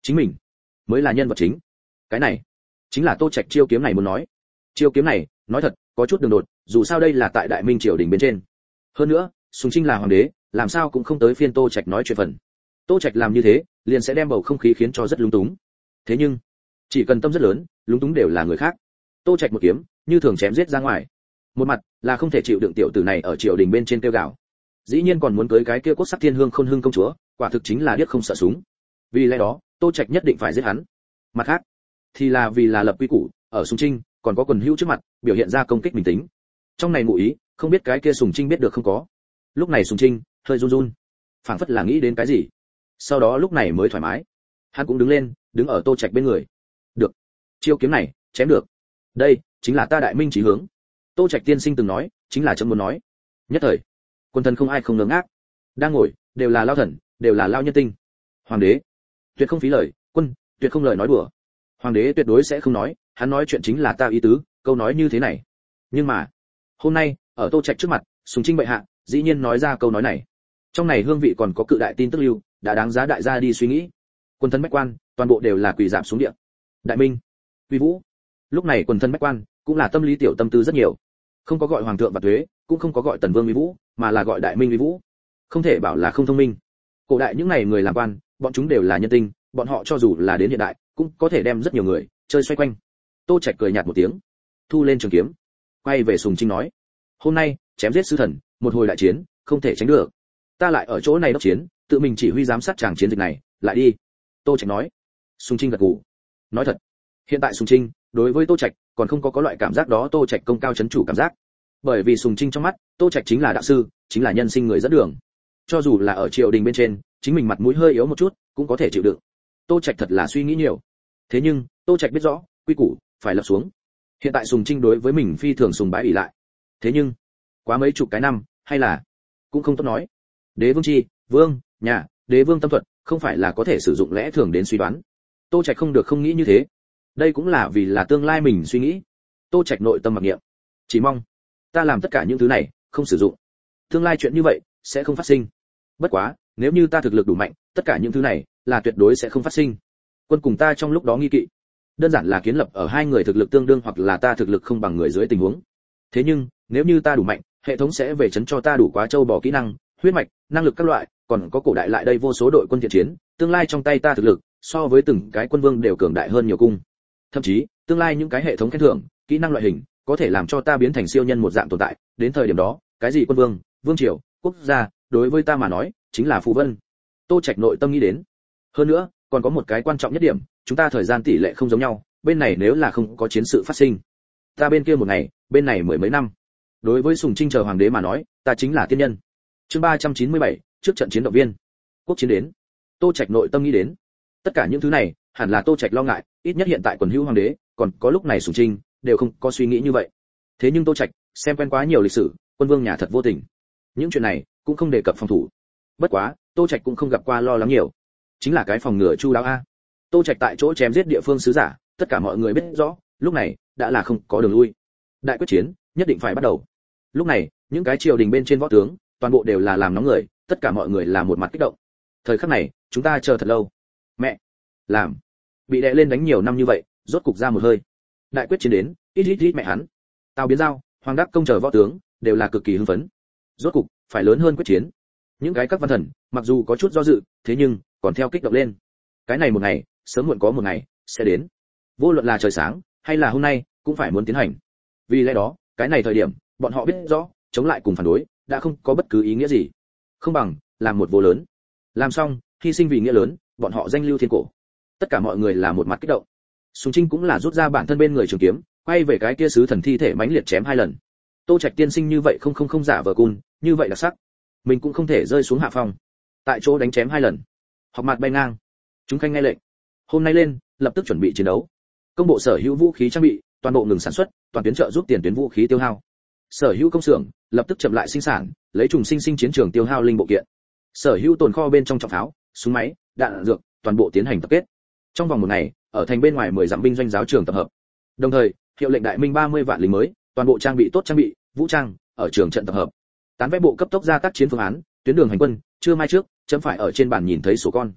[SPEAKER 1] chính mình mới là nhân vật chính. Cái này chính là Tô Trạch chiêu kiếm này muốn nói. Chiêu kiếm này, nói thật, có chút đường đột, dù sao đây là tại Đại Minh triều đình bên trên. Hơn nữa, Sùng Trinh là hoàng đế, làm sao cũng không tới phiên Tô Trạch nói chuyện phần. Tô Trạch làm như thế, liền sẽ đem bầu không khí khiến cho rất lúng túng. Thế nhưng, chỉ cần tâm rất lớn, lúng túng đều là người khác. Tô Trạch một kiếm, như thường chém giết ra ngoài. Một mặt là không thể chịu đựng tiểu tử này ở triều đình bên trên kêu gào, dĩ nhiên còn muốn cưới cái kia cốt sắc thiên hương khôn hưng công chúa, quả thực chính là điếc không sợ súng. Vì lẽ đó, Tô Trạch nhất định phải giết hắn. Mặt khác, thì là vì là lập quy củ, ở Sùng Trinh còn có quần hữu trước mặt, biểu hiện ra công kích mình tính. Trong này ngụ ý, không biết cái kia Sùng Trinh biết được không có. Lúc này Sùng Trinh hơi run run, phảng phất là nghĩ đến cái gì. Sau đó lúc này mới thoải mái. Hắn cũng đứng lên, đứng ở Tô Trạch bên người. Được, chiêu kiếm này chém được. Đây chính là ta Đại Minh chí hướng. Tô Trạch tiên sinh từng nói, chính là chấm muốn nói. Nhất thời, quân thần không ai không ngớ ngác. Đang ngồi, đều là lao thần, đều là lao nhân tinh. Hoàng đế, tuyệt không phí lời, quân, tuyệt không lời nói đùa. Hoàng đế tuyệt đối sẽ không nói, hắn nói chuyện chính là ta ý tứ, câu nói như thế này. Nhưng mà, hôm nay, ở Tô Trạch trước mặt, Sùng Trinh bệ hạ, dĩ nhiên nói ra câu nói này. Trong này hương vị còn có cự đại tin tức lưu, đã đáng giá đại gia đi suy nghĩ. Quân thân bách quan, toàn bộ đều là quỳ rạp xuống địa. Đại Minh, uy vũ. Lúc này quần thân bách quan, cũng là tâm lý tiểu tâm tư rất nhiều. Không có gọi hoàng thượng và thuế, cũng không có gọi tần vương uy vũ, mà là gọi Đại Minh uy vũ. Không thể bảo là không thông minh. Cổ đại những này người làm quan, bọn chúng đều là nhân tinh, bọn họ cho dù là đến hiện đại, cũng có thể đem rất nhiều người chơi xoay quanh. Tô Trạch cười nhạt một tiếng, thu lên trường kiếm, quay về Sùng Trinh nói: "Hôm nay, chém giết sứ thần, một hồi đại chiến, không thể tránh được. Ta lại ở chỗ này đốc chiến, tự mình chỉ huy giám sát tràng chiến dịch này, lại đi." Tô Trạch nói. Sùng Trinh gật gù. Nói thật, hiện tại Sùng Trinh đối với Tô Trạch còn không có loại cảm giác đó Tô Trạch công cao chấn chủ cảm giác. Bởi vì Sùng Trinh trong mắt, Tô Trạch chính là đạo sư, chính là nhân sinh người dẫn đường. Cho dù là ở triều đình bên trên, chính mình mặt mũi hơi yếu một chút, cũng có thể chịu đựng. Tô Trạch thật là suy nghĩ nhiều. Thế nhưng, Tô Trạch biết rõ, quy củ phải lập xuống. Hiện tại Sùng Trinh đối với mình phi thường sùng bái ỷ lại. Thế nhưng, quá mấy chục cái năm, hay là cũng không tốt nói. Đế vương chi, vương, nhà, đế vương tâm thuật, không phải là có thể sử dụng lẽ thường đến suy đoán. Tô Trạch không được không nghĩ như thế. Đây cũng là vì là tương lai mình suy nghĩ. Tô Trạch nội tâm mặc niệm, chỉ mong ta làm tất cả những thứ này không sử dụng, tương lai chuyện như vậy sẽ không phát sinh. Bất quá, nếu như ta thực lực đủ mạnh, tất cả những thứ này là tuyệt đối sẽ không phát sinh. Quân cùng ta trong lúc đó nghi kỵ, đơn giản là kiến lập ở hai người thực lực tương đương hoặc là ta thực lực không bằng người dưới tình huống. Thế nhưng, nếu như ta đủ mạnh, hệ thống sẽ về chấn cho ta đủ quá châu bò kỹ năng, huyết mạch, năng lực các loại, còn có cổ đại lại đây vô số đội quân thiện chiến, tương lai trong tay ta thực lực so với từng cái quân vương đều cường đại hơn nhiều cung. Thậm chí, tương lai những cái hệ thống khen thưởng, kỹ năng loại hình, có thể làm cho ta biến thành siêu nhân một dạng tồn tại, đến thời điểm đó, cái gì quân vương, vương triều, quốc gia, đối với ta mà nói, chính là phù vân. Tô Trạch nội tâm nghĩ đến. Hơn nữa, còn có một cái quan trọng nhất điểm, chúng ta thời gian tỷ lệ không giống nhau, bên này nếu là không có chiến sự phát sinh, ta bên kia một ngày, bên này mười mấy năm. Đối với Sùng Trinh chờ hoàng đế mà nói, ta chính là tiên nhân. Chương 397, trước trận chiến động viên. Quốc chiến đến. Tô Trạch nội tâm nghĩ đến. Tất cả những thứ này, hẳn là Tô Trạch lo ngại, ít nhất hiện tại quần hữu hoàng đế, còn có lúc này Sùng Trinh đều không có suy nghĩ như vậy. Thế nhưng Tô Trạch, xem quen quá nhiều lịch sử, quân vương nhà thật vô tình. Những chuyện này cũng không đề cập phòng thủ. Bất quá, Tô Trạch cũng không gặp qua lo lắng nhiều. Chính là cái phòng ngừa chu đáo a. Tô Trạch tại chỗ chém giết địa phương sứ giả, tất cả mọi người biết rõ, lúc này đã là không có đường lui. Đại quyết chiến nhất định phải bắt đầu. Lúc này, những cái triều đình bên trên võ tướng, toàn bộ đều là làm nóng người, tất cả mọi người là một mặt kích động. Thời khắc này, chúng ta chờ thật lâu. Mẹ, làm, bị đè lên đánh nhiều năm như vậy, rốt cục ra một hơi. Đại quyết chiến đến, ít mẹ hắn. Tào Biến Giao, Hoàng Đắc Công chờ võ tướng, đều là cực kỳ hưng phấn. Rốt cục, phải lớn hơn quyết chiến. Những cái các văn thần, mặc dù có chút do dự, thế nhưng còn theo kích động lên. Cái này một ngày, sớm muộn có một ngày sẽ đến. Vô luận là trời sáng hay là hôm nay, cũng phải muốn tiến hành. Vì lẽ đó, cái này thời điểm, bọn họ biết rõ, chống lại cùng phản đối, đã không có bất cứ ý nghĩa gì. Không bằng làm một vô lớn. Làm xong, hy sinh vì nghĩa lớn, bọn họ danh lưu thiên cổ. Tất cả mọi người là một mặt kích động. Sùng Trinh cũng là rút ra bản thân bên người trường kiếm, quay về cái kia sứ thần thi thể mãnh liệt chém 2 lần. Tô Trạch tiên sinh như vậy không giả vờ cun, như vậy là sắc. Mình cũng không thể rơi xuống hạ phong. Tại chỗ đánh chém 2 lần. Học mặt bay ngang. Chúng khanh nghe lệnh. Hôm nay lên, lập tức chuẩn bị chiến đấu. Công bộ sở hữu vũ khí trang bị, toàn bộ ngừng sản xuất, toàn tuyến trợ giúp tiền tuyến vũ khí tiêu hao. Sở hữu công xưởng, lập tức chậm lại sinh sản, lấy trùng sinh chiến trường tiêu hao linh bộ kiện. Sở hữu tồn kho bên trong trọng pháo, súng máy, đạn dược, toàn bộ tiến hành tập kết. Trong vòng một ngày, ở thành bên ngoài 10 dặm binh doanh giáo trường tập hợp. Đồng thời, hiệu lệnh Đại Minh 30 vạn lính mới, toàn bộ trang bị tốt trang bị, vũ trang, ở trường trận tập hợp. Tán vẽ bộ cấp tốc ra tác chiến phương án, tuyến đường hành quân, trưa mai trước, chấm phải ở trên bàn nhìn thấy sổ con.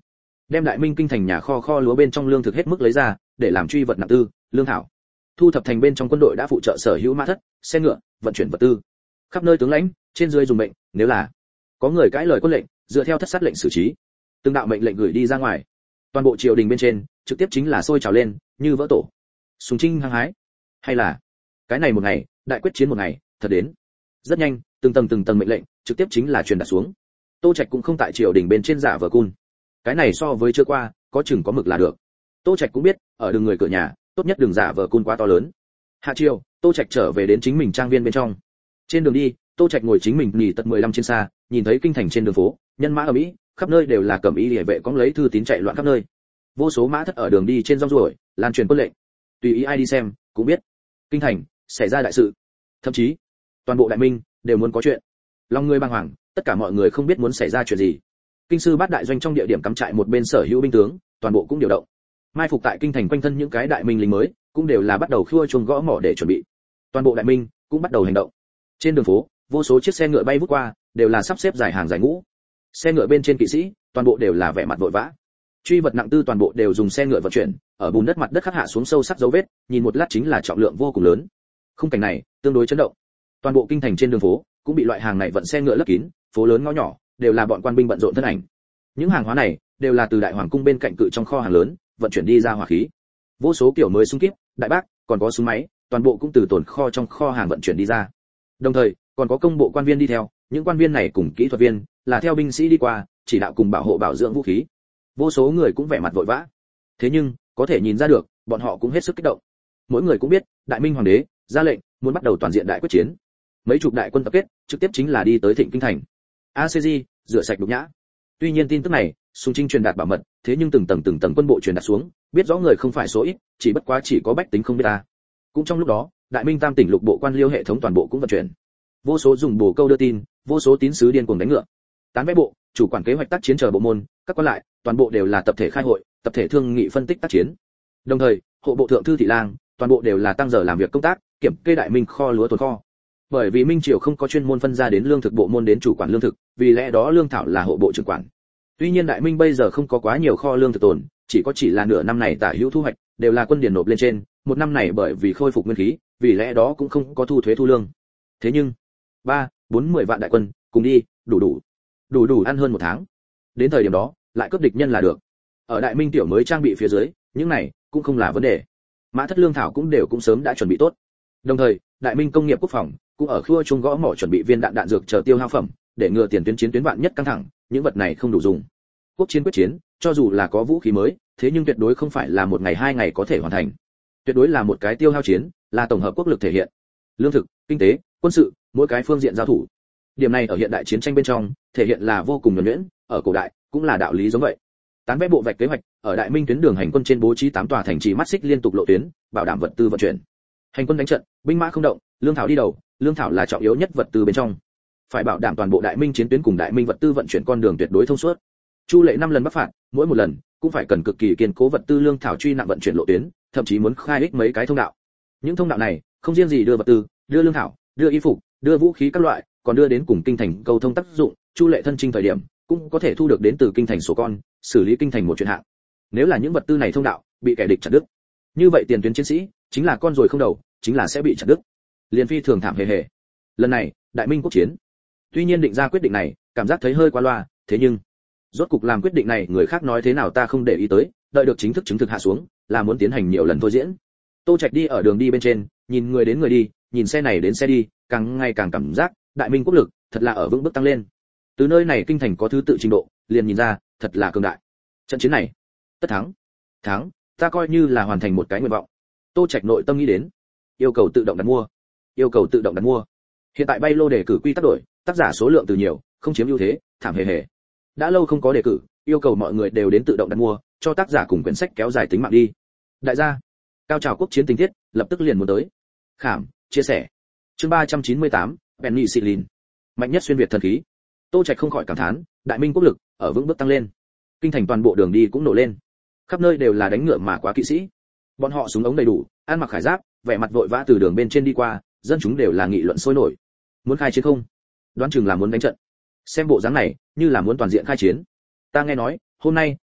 [SPEAKER 1] đem đại minh kinh thành nhà kho lúa bên trong lương thực hết mức lấy ra để làm truy vật nặng tư, lương thảo. Thu thập thành bên trong quân đội đã phụ trợ sở hữu mã thất, xe ngựa, vận chuyển vật tư. Khắp nơi tướng lãnh, trên dưới dùng mệnh, nếu là có người cãi lời quân lệnh, dựa theo thất sát lệnh xử trí. Từng đạo mệnh lệnh gửi đi ra ngoài. Toàn bộ triều đình bên trên, trực tiếp chính là sôi trào lên, như vỡ tổ. Sùng Trinh hăng hái. Hay là cái này một ngày, đại quyết chiến một ngày, thật đến. Rất nhanh, từng tầng mệnh lệnh, trực tiếp chính là truyền đạt xuống. Tô Trạch cũng không tại triều đình bên trên giả vờ cun. Cái này so với chưa qua, có chừng có mực là được. Tô Trạch cũng biết, ở đường người cửa nhà, tốt nhất đừng giả vờ cun quá to lớn. Hạ triều, Tô Trạch trở về đến chính mình trang viên bên trong. Trên đường đi, Tô Trạch ngồi chính mình nghỉ tận 15 trên xa, nhìn thấy kinh thành trên đường phố, nhân mã ở Mỹ, khắp nơi đều là cẩm y liề vệ cóng lấy thư tín chạy loạn khắp nơi. Vô số mã thất ở đường đi trên rong ruổi, lan truyền quân lệnh. Tùy ý ai đi xem, cũng biết, kinh thành xảy ra đại sự. Thậm chí, toàn bộ đại minh đều muốn có chuyện. Lòng người bàng hoàng, tất cả mọi người không biết muốn xảy ra chuyện gì. Kinh sư bát đại doanh trong địa điểm cắm trại một bên sở hữu binh tướng, toàn bộ cũng điều động. Mai phục tại kinh thành quanh thân những cái đại minh lính mới, cũng đều là bắt đầu khua chuông gõ mỏ để chuẩn bị. Toàn bộ đại minh cũng bắt đầu hành động. Trên đường phố, vô số chiếc xe ngựa bay vút qua, đều là sắp xếp dài hàng dài ngũ. Xe ngựa bên trên kỵ sĩ, toàn bộ đều là vẻ mặt vội vã. Truy vật nặng tư toàn bộ đều dùng xe ngựa vận chuyển, ở bùn đất mặt đất khắc hạ xuống sâu sắc dấu vết, nhìn một lát chính là trọng lượng vô cùng lớn. Khung cảnh này tương đối chấn động. Toàn bộ kinh thành trên đường phố cũng bị loại hàng này vận xe ngựa lấp kín, phố lớn ngõ nhỏ đều là bọn quan binh bận rộn thân ảnh. Những hàng hóa này đều là từ đại hoàng cung bên cạnh cự trong kho hàng lớn vận chuyển đi ra hỏa khí. Vô số kiểu mới súng kíp, đại bác, còn có súng máy, toàn bộ cũng từ tồn kho trong kho hàng vận chuyển đi ra. Đồng thời, còn có công bộ quan viên đi theo, những quan viên này cùng kỹ thuật viên là theo binh sĩ đi qua, chỉ đạo cùng bảo hộ bảo dưỡng vũ khí. Vô số người cũng vẻ mặt vội vã. Thế nhưng, có thể nhìn ra được, bọn họ cũng hết sức kích động. Mỗi người cũng biết, đại minh hoàng đế ra lệnh muốn bắt đầu toàn diện đại quyết chiến. Mấy chục đại quân tập kết, trực tiếp chính là đi tới Thịnh kinh thành. ACG rửa sạch đục nhã. Tuy nhiên tin tức này, Sùng Trinh truyền đạt bảo mật, thế nhưng từng tầng quân bộ truyền đạt xuống, biết rõ người không phải số ít, chỉ bất quá chỉ có bách tính không biết ta. Cũng trong lúc đó, đại minh tam tỉnh lục bộ quan liêu hệ thống toàn bộ cũng vận chuyển. Vô số dùng bổ câu đưa tin, vô số tín sứ điên cuồng đánh ngựa. Tán vẽ bộ, chủ quản kế hoạch tác chiến chờ bộ môn, các quan lại, toàn bộ đều là tập thể khai hội, tập thể thương nghị phân tích tác chiến. Đồng thời, hộ bộ thượng thư thị lang, toàn bộ đều là tăng giờ làm việc công tác, kiểm kê đại minh kho lúa tồn kho. Bởi vì minh triều không có chuyên môn phân ra đến lương thực bộ môn đến chủ quản lương thực, vì lẽ đó lương thảo là hộ bộ trưởng quản. Tuy nhiên đại minh bây giờ không có quá nhiều kho lương thực tồn, chỉ là nửa năm này tả hữu thu hoạch, đều là quân điển nộp lên trên, một năm này bởi vì khôi phục nguyên khí, vì lẽ đó cũng không có thu thuế thu lương. Thế nhưng, 3-4-10 vạn đại quân, cùng đi, đủ ăn hơn một tháng. Đến thời điểm đó, lại cướp địch nhân là được. Ở đại minh tiểu mới trang bị phía dưới, những này cũng không là vấn đề. Mã thất lương thảo cũng đều sớm đã chuẩn bị tốt. Đồng thời, đại minh công nghiệp quốc phòng cũng ở khua chuông gõ mỏ chuẩn bị viên đạn dược chờ tiêu hao phẩm, để ngừa tiền tuyến chiến tuyến vạn nhất căng thẳng, những vật này không đủ dùng. Quốc chiến quyết chiến, cho dù là có vũ khí mới, thế nhưng tuyệt đối không phải là một ngày hai ngày có thể hoàn thành. Tuyệt đối là một cái tiêu hao chiến, là tổng hợp quốc lực thể hiện. Lương thực, kinh tế, quân sự, mỗi cái phương diện giao thủ. Điểm này ở hiện đại chiến tranh bên trong, thể hiện là vô cùng nhuần nhuyễn, ở cổ đại cũng là đạo lý giống vậy. Tán vẽ bộ vạch kế hoạch, ở đại minh tuyến đường hành quân trên bố trí 8 tòa thành trì mắt xích liên tục lộ tuyến, bảo đảm vật tư vận chuyển. Hành quân đánh trận, binh mã không động, lương thảo đi đầu, lương thảo là trọng yếu nhất vật tư bên trong. Phải bảo đảm toàn bộ đại minh chiến tuyến cùng đại minh vật tư vận chuyển con đường tuyệt đối thông suốt. Chu Lệ 5 lần bắc phạt, mỗi một lần cũng phải cần cực kỳ kiên cố vật tư lương thảo truy nặng vận chuyển lộ tuyến, thậm chí muốn khai ích mấy cái thông đạo. Những thông đạo này, không riêng gì đưa vật tư, đưa lương thảo, đưa y phục, đưa vũ khí các loại, còn đưa đến cùng kinh thành câu thông tác dụng, Chu Lệ thân chinh thời điểm, cũng có thể thu được đến từ kinh thành số con, xử lý kinh thành một chuyện hạng. Nếu là những vật tư này thông đạo bị kẻ địch chặt đứt, như vậy tiền tuyến chiến sĩ chính là con rồi không đầu, chính là sẽ bị chặt đứt. Liên phi thường thảm hề hề. Lần này, đại minh quốc chiến. Tuy nhiên định ra quyết định này, cảm giác thấy hơi quá loa, thế nhưng rốt cục làm quyết định này, người khác nói thế nào ta không để ý tới, đợi được chính thức chứng thực hạ xuống, là muốn tiến hành nhiều lần thôi diễn. Tô Trạch đi ở đường đi bên trên, nhìn người đến người đi, nhìn xe này đến xe đi, càng ngày càng cảm giác đại minh quốc lực thật là ở vững bước tăng lên. Từ nơi này kinh thành có thứ tự trình độ, liền nhìn ra, thật là cường đại. Trận chiến này, tất thắng, ta coi như là hoàn thành một cái nguyện vọng. Tô Trạch nội tâm nghĩ đến, yêu cầu tự động đặt mua. Hiện tại bay lô đề cử quy tắc đổi, tác giả số lượng từ nhiều, không chiếm ưu thế, thảm hề hề. Đã lâu không có đề cử, yêu cầu mọi người đều đến tự động đặt mua, cho tác giả cùng quyển sách kéo dài tính mạng đi. Đại gia, cao trào quốc chiến tình tiết, lập tức liền muốn tới. Khảm, chia sẻ. Chương 398, Penicillin. Mạnh nhất xuyên việt thần khí. Tô Trạch không khỏi cảm thán, đại minh quốc lực ở vững bước tăng lên. Kinh thành toàn bộ đường đi cũng nổ lên. Khắp nơi đều là đánh ngựa mà quá kỵ sĩ. Bọn họ súng ống đầy đủ, ăn mặc khải giáp, vẻ mặt vội vã từ đường bên trên đi qua, dân chúng đều là nghị luận sôi nổi. Muốn khai chiến không? Đoán chừng là muốn đánh trận. Xem bộ dáng này, như là muốn toàn diện khai chiến. Ta nghe nói, hôm nay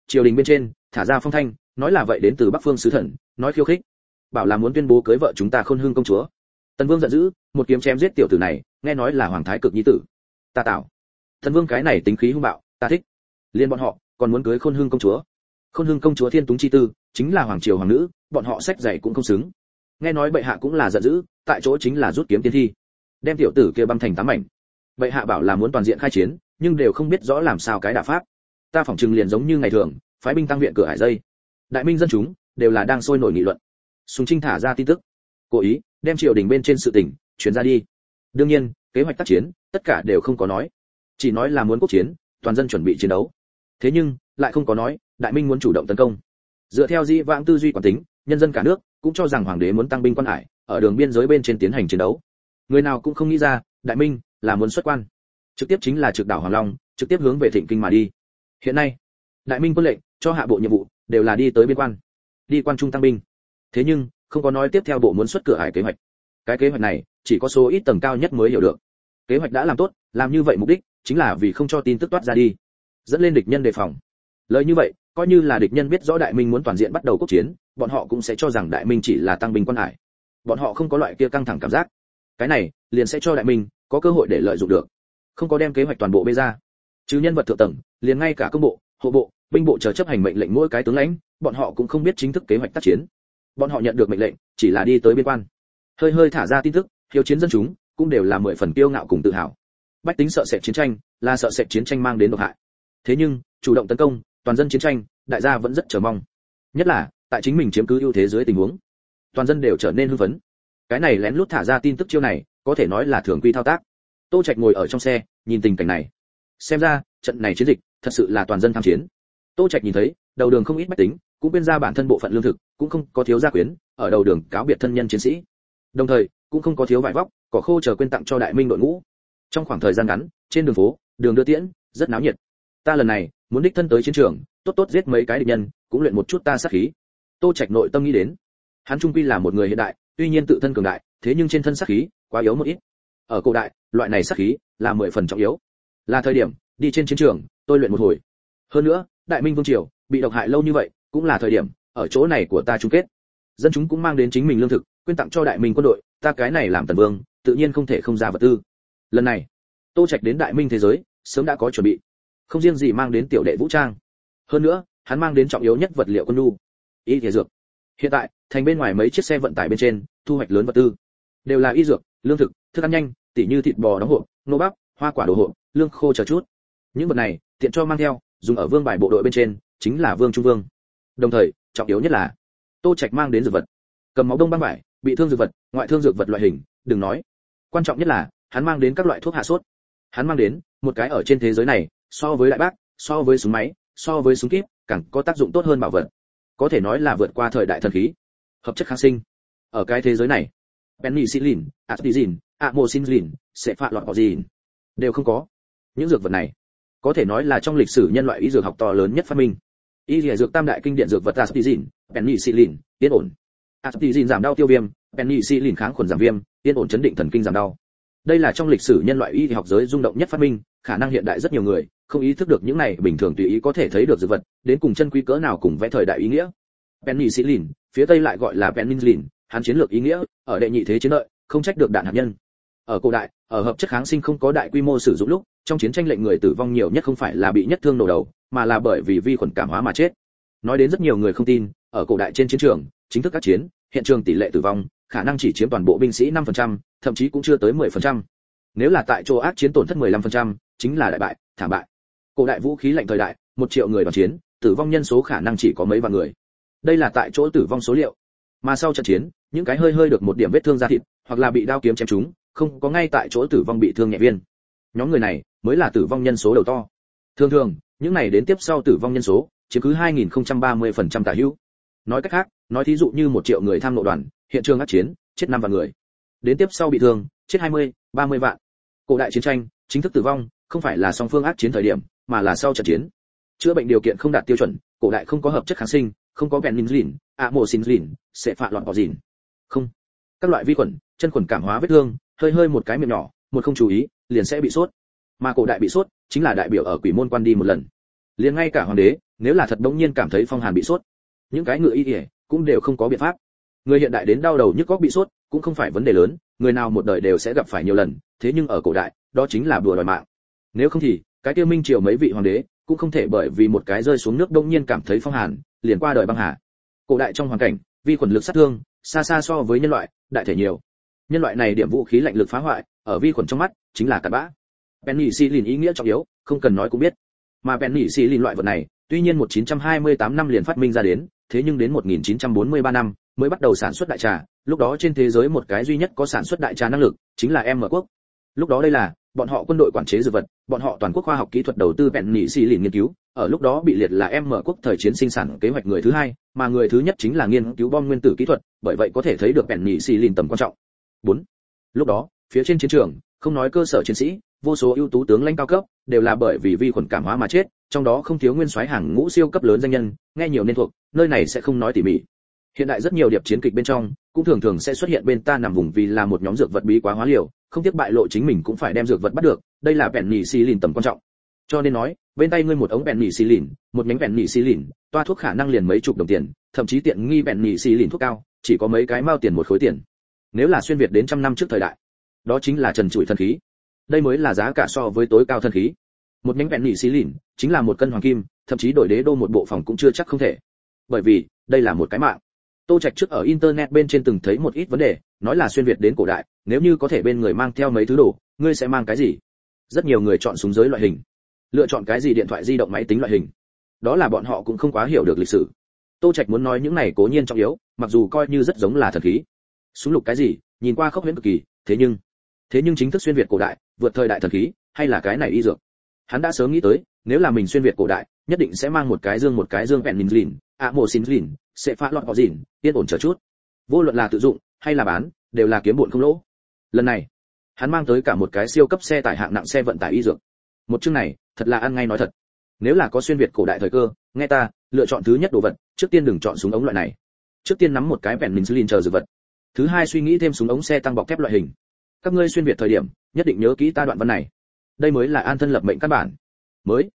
[SPEAKER 1] triều đình bên trên thả ra phong thanh, nói là vậy đến từ Bắc Phương sứ thần, nói khiêu khích, bảo là muốn tuyên bố cưới vợ chúng ta Khôn Hưng công chúa. Tần Vương giận dữ, một kiếm chém giết tiểu tử này, nghe nói là hoàng thái cực nhi tử. Ta tạo. Tần Vương cái này tính khí hung bạo, ta thích. Liên bọn họ còn muốn cưới Khôn Hưng công chúa. Khôn Hưng công chúa thiên túng chi tư, chính là hoàng triều hoàng nữ, bọn họ sách dạy cũng không xứng. Nghe nói bệ hạ cũng là giận dữ, tại chỗ chính là rút kiếm tiên thi, đem tiểu tử kia băm thành tám mảnh. Bệ hạ bảo là muốn toàn diện khai chiến, nhưng đều không biết rõ làm sao cái đả pháp. Ta phỏng chừng liền giống như ngày thường, phái binh tăng viện cửa hải dây. Đại minh dân chúng đều là đang sôi nổi nghị luận. Sùng Trinh thả ra tin tức, cố ý đem triều đình bên trên sự tình truyền ra đi. Đương nhiên, kế hoạch tác chiến, tất cả đều không có nói, chỉ nói là muốn quốc chiến, toàn dân chuẩn bị chiến đấu. Thế nhưng, lại không có nói, đại minh muốn chủ động tấn công. Dựa theo dĩ vãng tư duy quán tính, nhân dân cả nước cũng cho rằng hoàng đế muốn tăng binh quan hải, ở đường biên giới bên trên tiến hành chiến đấu. Người nào cũng không nghĩ ra, đại minh là muốn xuất quan, trực tiếp chính là trực đảo Hoàng Long, trực tiếp hướng về Thịnh Kinh mà đi. Hiện nay, đại minh quân lệnh cho hạ bộ nhiệm vụ đều là đi tới biên quan, đi quan trung tăng binh. Thế nhưng, không có nói tiếp theo bộ muốn xuất cửa hải kế hoạch. Cái kế hoạch này, chỉ có số ít tầng cao nhất mới hiểu được. Kế hoạch đã làm tốt, làm như vậy mục đích chính là vì không cho tin tức toát ra đi, dẫn lên địch nhân đề phòng. Lời như vậy, coi như là địch nhân biết rõ đại minh muốn toàn diện bắt đầu quốc chiến, bọn họ cũng sẽ cho rằng đại minh chỉ là tăng binh quan hải. Bọn họ không có loại kia căng thẳng cảm giác. Cái này liền sẽ cho đại minh có cơ hội để lợi dụng được. Không có đem kế hoạch toàn bộ bê ra, chứ nhân vật thượng tầng, liền ngay cả công bộ, hộ bộ, binh bộ chờ chấp hành mệnh lệnh mỗi cái tướng lãnh, bọn họ cũng không biết chính thức kế hoạch tác chiến. Bọn họ nhận được mệnh lệnh, chỉ là đi tới biên quan, hơi hơi thả ra tin tức, hiếu chiến dân chúng cũng đều là 10 phần kiêu ngạo cùng tự hào. Bách tính sợ sệt chiến tranh, là sợ sệt chiến tranh mang đến độc hại. Thế nhưng, chủ động tấn công, toàn dân chiến tranh, đại gia vẫn rất chờ mong. Nhất là, tại chính mình chiếm cứ ưu thế dưới tình huống, toàn dân đều trở nên hưng phấn. Cái này lén lút thả ra tin tức chiêu này, có thể nói là thường quy thao tác. Tô Trạch ngồi ở trong xe, nhìn tình cảnh này. Xem ra, trận này chiến dịch, thật sự là toàn dân tham chiến. Tô Trạch nhìn thấy, đầu đường không ít bách tính, cũng quên ra bản thân bộ phận lương thực, cũng không có thiếu gia quyến, ở đầu đường cáo biệt thân nhân chiến sĩ. Đồng thời, cũng không có thiếu vải vóc, cỏ khô chờ quên tặng cho đại minh đội ngũ. Trong khoảng thời gian ngắn, trên đường phố, đường đưa tiễn, rất náo nhiệt. Ta lần này, muốn đích thân tới chiến trường, tốt tốt giết mấy cái địch nhân, cũng luyện một chút ta sát khí. Tô Trạch nội tâm nghĩ đến. Hắn trung quy là một người hiện đại, tuy nhiên tự thân cường đại, thế nhưng trên thân sát khí quá yếu một ít. Ở cổ đại, loại này sát khí là 10 phần trọng yếu. Là thời điểm đi trên chiến trường, tôi luyện một hồi. Hơn nữa, đại minh vương triều bị độc hại lâu như vậy, cũng là thời điểm ở chỗ này của ta chung kết. Dân chúng cũng mang đến chính mình lương thực, quyên tặng cho đại minh quân đội, ta cái này làm tần vương, tự nhiên không thể không ra vật tư. Lần này, Tô Trạch đến đại minh thế giới, sớm đã có chuẩn bị. Không riêng gì mang đến tiểu đệ vũ trang, hơn nữa, hắn mang đến trọng yếu nhất vật liệu quân nhu, y thể dược. Hiện tại, thành bên ngoài mấy chiếc xe vận tải bên trên, thu hoạch lớn vật tư, đều là y dược, lương thực, thức ăn nhanh, tỉ như thịt bò đóng hộp, nô bắp, hoa quả đồ hộp, lương khô chờ chút. Những vật này, tiện cho mang theo, dùng ở vương bài bộ đội bên trên, chính là vương trung vương. Đồng thời, trọng yếu nhất là Tô Trạch mang đến dược vật, cầm máu đông băng vải, bị thương dược vật, ngoại thương dược vật loại hình, đừng nói. Quan trọng nhất là, hắn mang đến các loại thuốc hạ sốt. Hắn mang đến một cái ở trên thế giới này, so với đại bác, so với súng máy, so với súng kíp, càng có tác dụng tốt hơn bảo vật. Có thể nói là vượt qua thời đại thần khí. Hợp chất kháng sinh. Ở cái thế giới này, penicillin, aspirin, amoxicillin, sẽ phạ lọt gì đều không có. Những dược vật này, có thể nói là trong lịch sử nhân loại y dược học to lớn nhất phát minh. Y dược tam đại kinh điển dược vật aspirin, penicillin, yên ổn. Aspirin giảm đau tiêu viêm, penicillin kháng khuẩn giảm viêm, yên ổn chấn định thần kinh giảm đau. Đây là trong lịch sử nhân loại y học giới rung động nhất phát minh, khả năng hiện đại rất nhiều người không ý thức được những này bình thường tùy ý có thể thấy được dược vật, đến cùng chân quý cỡ nào cùng vẽ thời đại ý nghĩa. Penicillin, phía Tây lại gọi là penicillin, hắn chiến lược ý nghĩa, ở đệ nhị thế chiến lợi, không trách được đạn hạt nhân. Ở cổ đại, ở hợp chất kháng sinh không có đại quy mô sử dụng lúc, trong chiến tranh lệnh người tử vong nhiều nhất không phải là bị nhất thương nổ đầu, mà là bởi vì vi khuẩn cảm hóa mà chết. Nói đến rất nhiều người không tin, ở cổ đại trên chiến trường, chính thức các chiến, hiện trường tỷ lệ tử vong khả năng chỉ chiếm toàn bộ binh sĩ 5%, thậm chí cũng chưa tới 10%. Nếu là tại chỗ ác chiến tổn thất 15%, chính là đại bại, thảm bại. Cổ đại vũ khí lạnh thời đại, 1 triệu người đoàn chiến, tử vong nhân số khả năng chỉ có mấy vạn người. Đây là tại chỗ tử vong số liệu. Mà sau trận chiến, những cái hơi được một điểm vết thương da thịt, hoặc là bị đao kiếm chém trúng, không có ngay tại chỗ tử vong bị thương nhẹ viên. Nhóm người này mới là tử vong nhân số đầu to. Thường, những này đến tiếp sau tử vong nhân số chiếm cứ 2030% tả hữu. Nói cách khác, nói thí dụ như 1 triệu người tham nộ đoàn, hiện trường ác chiến, chết 5 vạn người. Đến tiếp sau bị thương, chết 20, 30 vạn. Cổ đại chiến tranh, chính thức tử vong, không phải là song phương ác chiến thời điểm, mà là sau trận chiến. Chữa bệnh điều kiện không đạt tiêu chuẩn, cổ đại không có hợp chất kháng sinh, không có penicillin, amoxicillin, sẽ phạ loạn gì. Không. Các loại vi khuẩn, chân khuẩn cảm hóa vết thương, hơi một cái miệng nhỏ, một không chú ý, liền sẽ bị sốt. Mà cổ đại bị sốt, chính là đại biểu ở quỷ môn quan đi một lần. liền ngay cả hoàng đế nếu là thật đống nhiên cảm thấy phong hàn bị sốt, những cái ngựa y y cũng đều không có biện pháp. Người hiện đại đến đau đầu nhức óc bị sốt cũng không phải vấn đề lớn, người nào một đời đều sẽ gặp phải nhiều lần, thế nhưng ở cổ đại đó chính là đùa đòi mạng. Nếu không thì cái kia minh triều mấy vị hoàng đế cũng không thể bởi vì một cái rơi xuống nước đông nhiên cảm thấy phong hàn liền qua đời băng hà. Cổ đại trong hoàn cảnh vi khuẩn lực sát thương xa xa so với nhân loại đại thể nhiều. Nhân loại này điểm vũ khí lạnh lực phá hoại ở vi khuẩn trong mắt chính là cặn bã. Penicillin ý nghĩa trọng yếu không cần nói cũng biết, mà penicillin loại vật này tuy nhiên 1928 năm liền phát minh ra đến, thế nhưng đến 1943 năm mới bắt đầu sản xuất đại trà. Lúc đó trên thế giới một cái duy nhất có sản xuất đại trà năng lực chính là M quốc. Lúc đó đây là bọn họ quân đội quản chế dược vật, bọn họ toàn quốc khoa học kỹ thuật đầu tư penicillin nghiên cứu, ở lúc đó bị liệt là M quốc thời chiến sinh sản kế hoạch người thứ hai, mà người thứ nhất chính là nghiên cứu bom nguyên tử kỹ thuật, bởi vậy có thể thấy được penicillin tầm quan trọng. 4. Lúc đó, phía trên chiến trường, không nói cơ sở chiến sĩ, vô số ưu tú tướng lãnh cao cấp đều là bởi vì vi khuẩn cảm hóa mà chết, trong đó không thiếu nguyên soái hàng ngũ siêu cấp lớn danh nhân, nghe nhiều nên thuộc, nơi này sẽ không nói tỉ mỉ. Hiện đại rất nhiều điệp chiến kịch bên trong, cũng thường thường sẽ xuất hiện bên ta nằm vùng vì là một nhóm dược vật bí quá hóa liều, không tiếc bại lộ chính mình cũng phải đem dược vật bắt được, đây là penicillin tầm quan trọng. Cho nên nói, bên tay ngươi một ống penicillin, một nhánh penicillin, toa thuốc khả năng liền mấy chục đồng tiền, thậm chí tiện nghi penicillin thuốc cao, chỉ có mấy cái mao tiền một khối tiền. Nếu là xuyên việt đến trăm năm trước thời đại, đó chính là trần trụi thần khí. Đây mới là giá cả so với tối cao thần khí. Một nhánh penicillin chính là một cân hoàng kim, thậm chí đổi đế đô một bộ phòng cũng chưa chắc không thể. Bởi vì, đây là một cái mạng. Tô Trạch trước ở internet bên trên từng thấy một ít vấn đề, nói là xuyên việt đến cổ đại, nếu như có thể bên người mang theo mấy thứ đồ, ngươi sẽ mang cái gì? Rất nhiều người chọn súng giới loại hình, lựa chọn cái gì điện thoại di động máy tính loại hình. Đó là bọn họ cũng không quá hiểu được lịch sử. Tô Trạch muốn nói những này cố nhiên trọng yếu, mặc dù coi như rất giống là thần khí. Súng lục cái gì, nhìn qua khốc huyễn cực kỳ, thế nhưng chính thức xuyên việt cổ đại, vượt thời đại thần khí, hay là cái này y dược. Hắn đã sớm nghĩ tới, nếu là mình xuyên việt cổ đại, nhất định sẽ mang một cái dương penicillin, amoxicillin, sẽ phá lọt có gìn, yên ổn chờ chút. Vô luận là tự dụng hay là bán, đều là kiếm bộn không lỗ. Lần này, hắn mang tới cả một cái siêu cấp xe tải hạng nặng xe vận tải y dược. Một chương này, thật là ăn ngay nói thật. Nếu là có xuyên việt cổ đại thời cơ, nghe ta, lựa chọn thứ nhất đồ vật, trước tiên đừng chọn súng ống loại này. Trước tiên nắm một cái penicillin chờ dược vật. Thứ hai suy nghĩ thêm súng ống xe tăng bọc thép loại hình. Các ngươi xuyên việt thời điểm, nhất định nhớ kỹ ta đoạn văn này. Đây mới là an thân lập mệnh căn bản. Mới,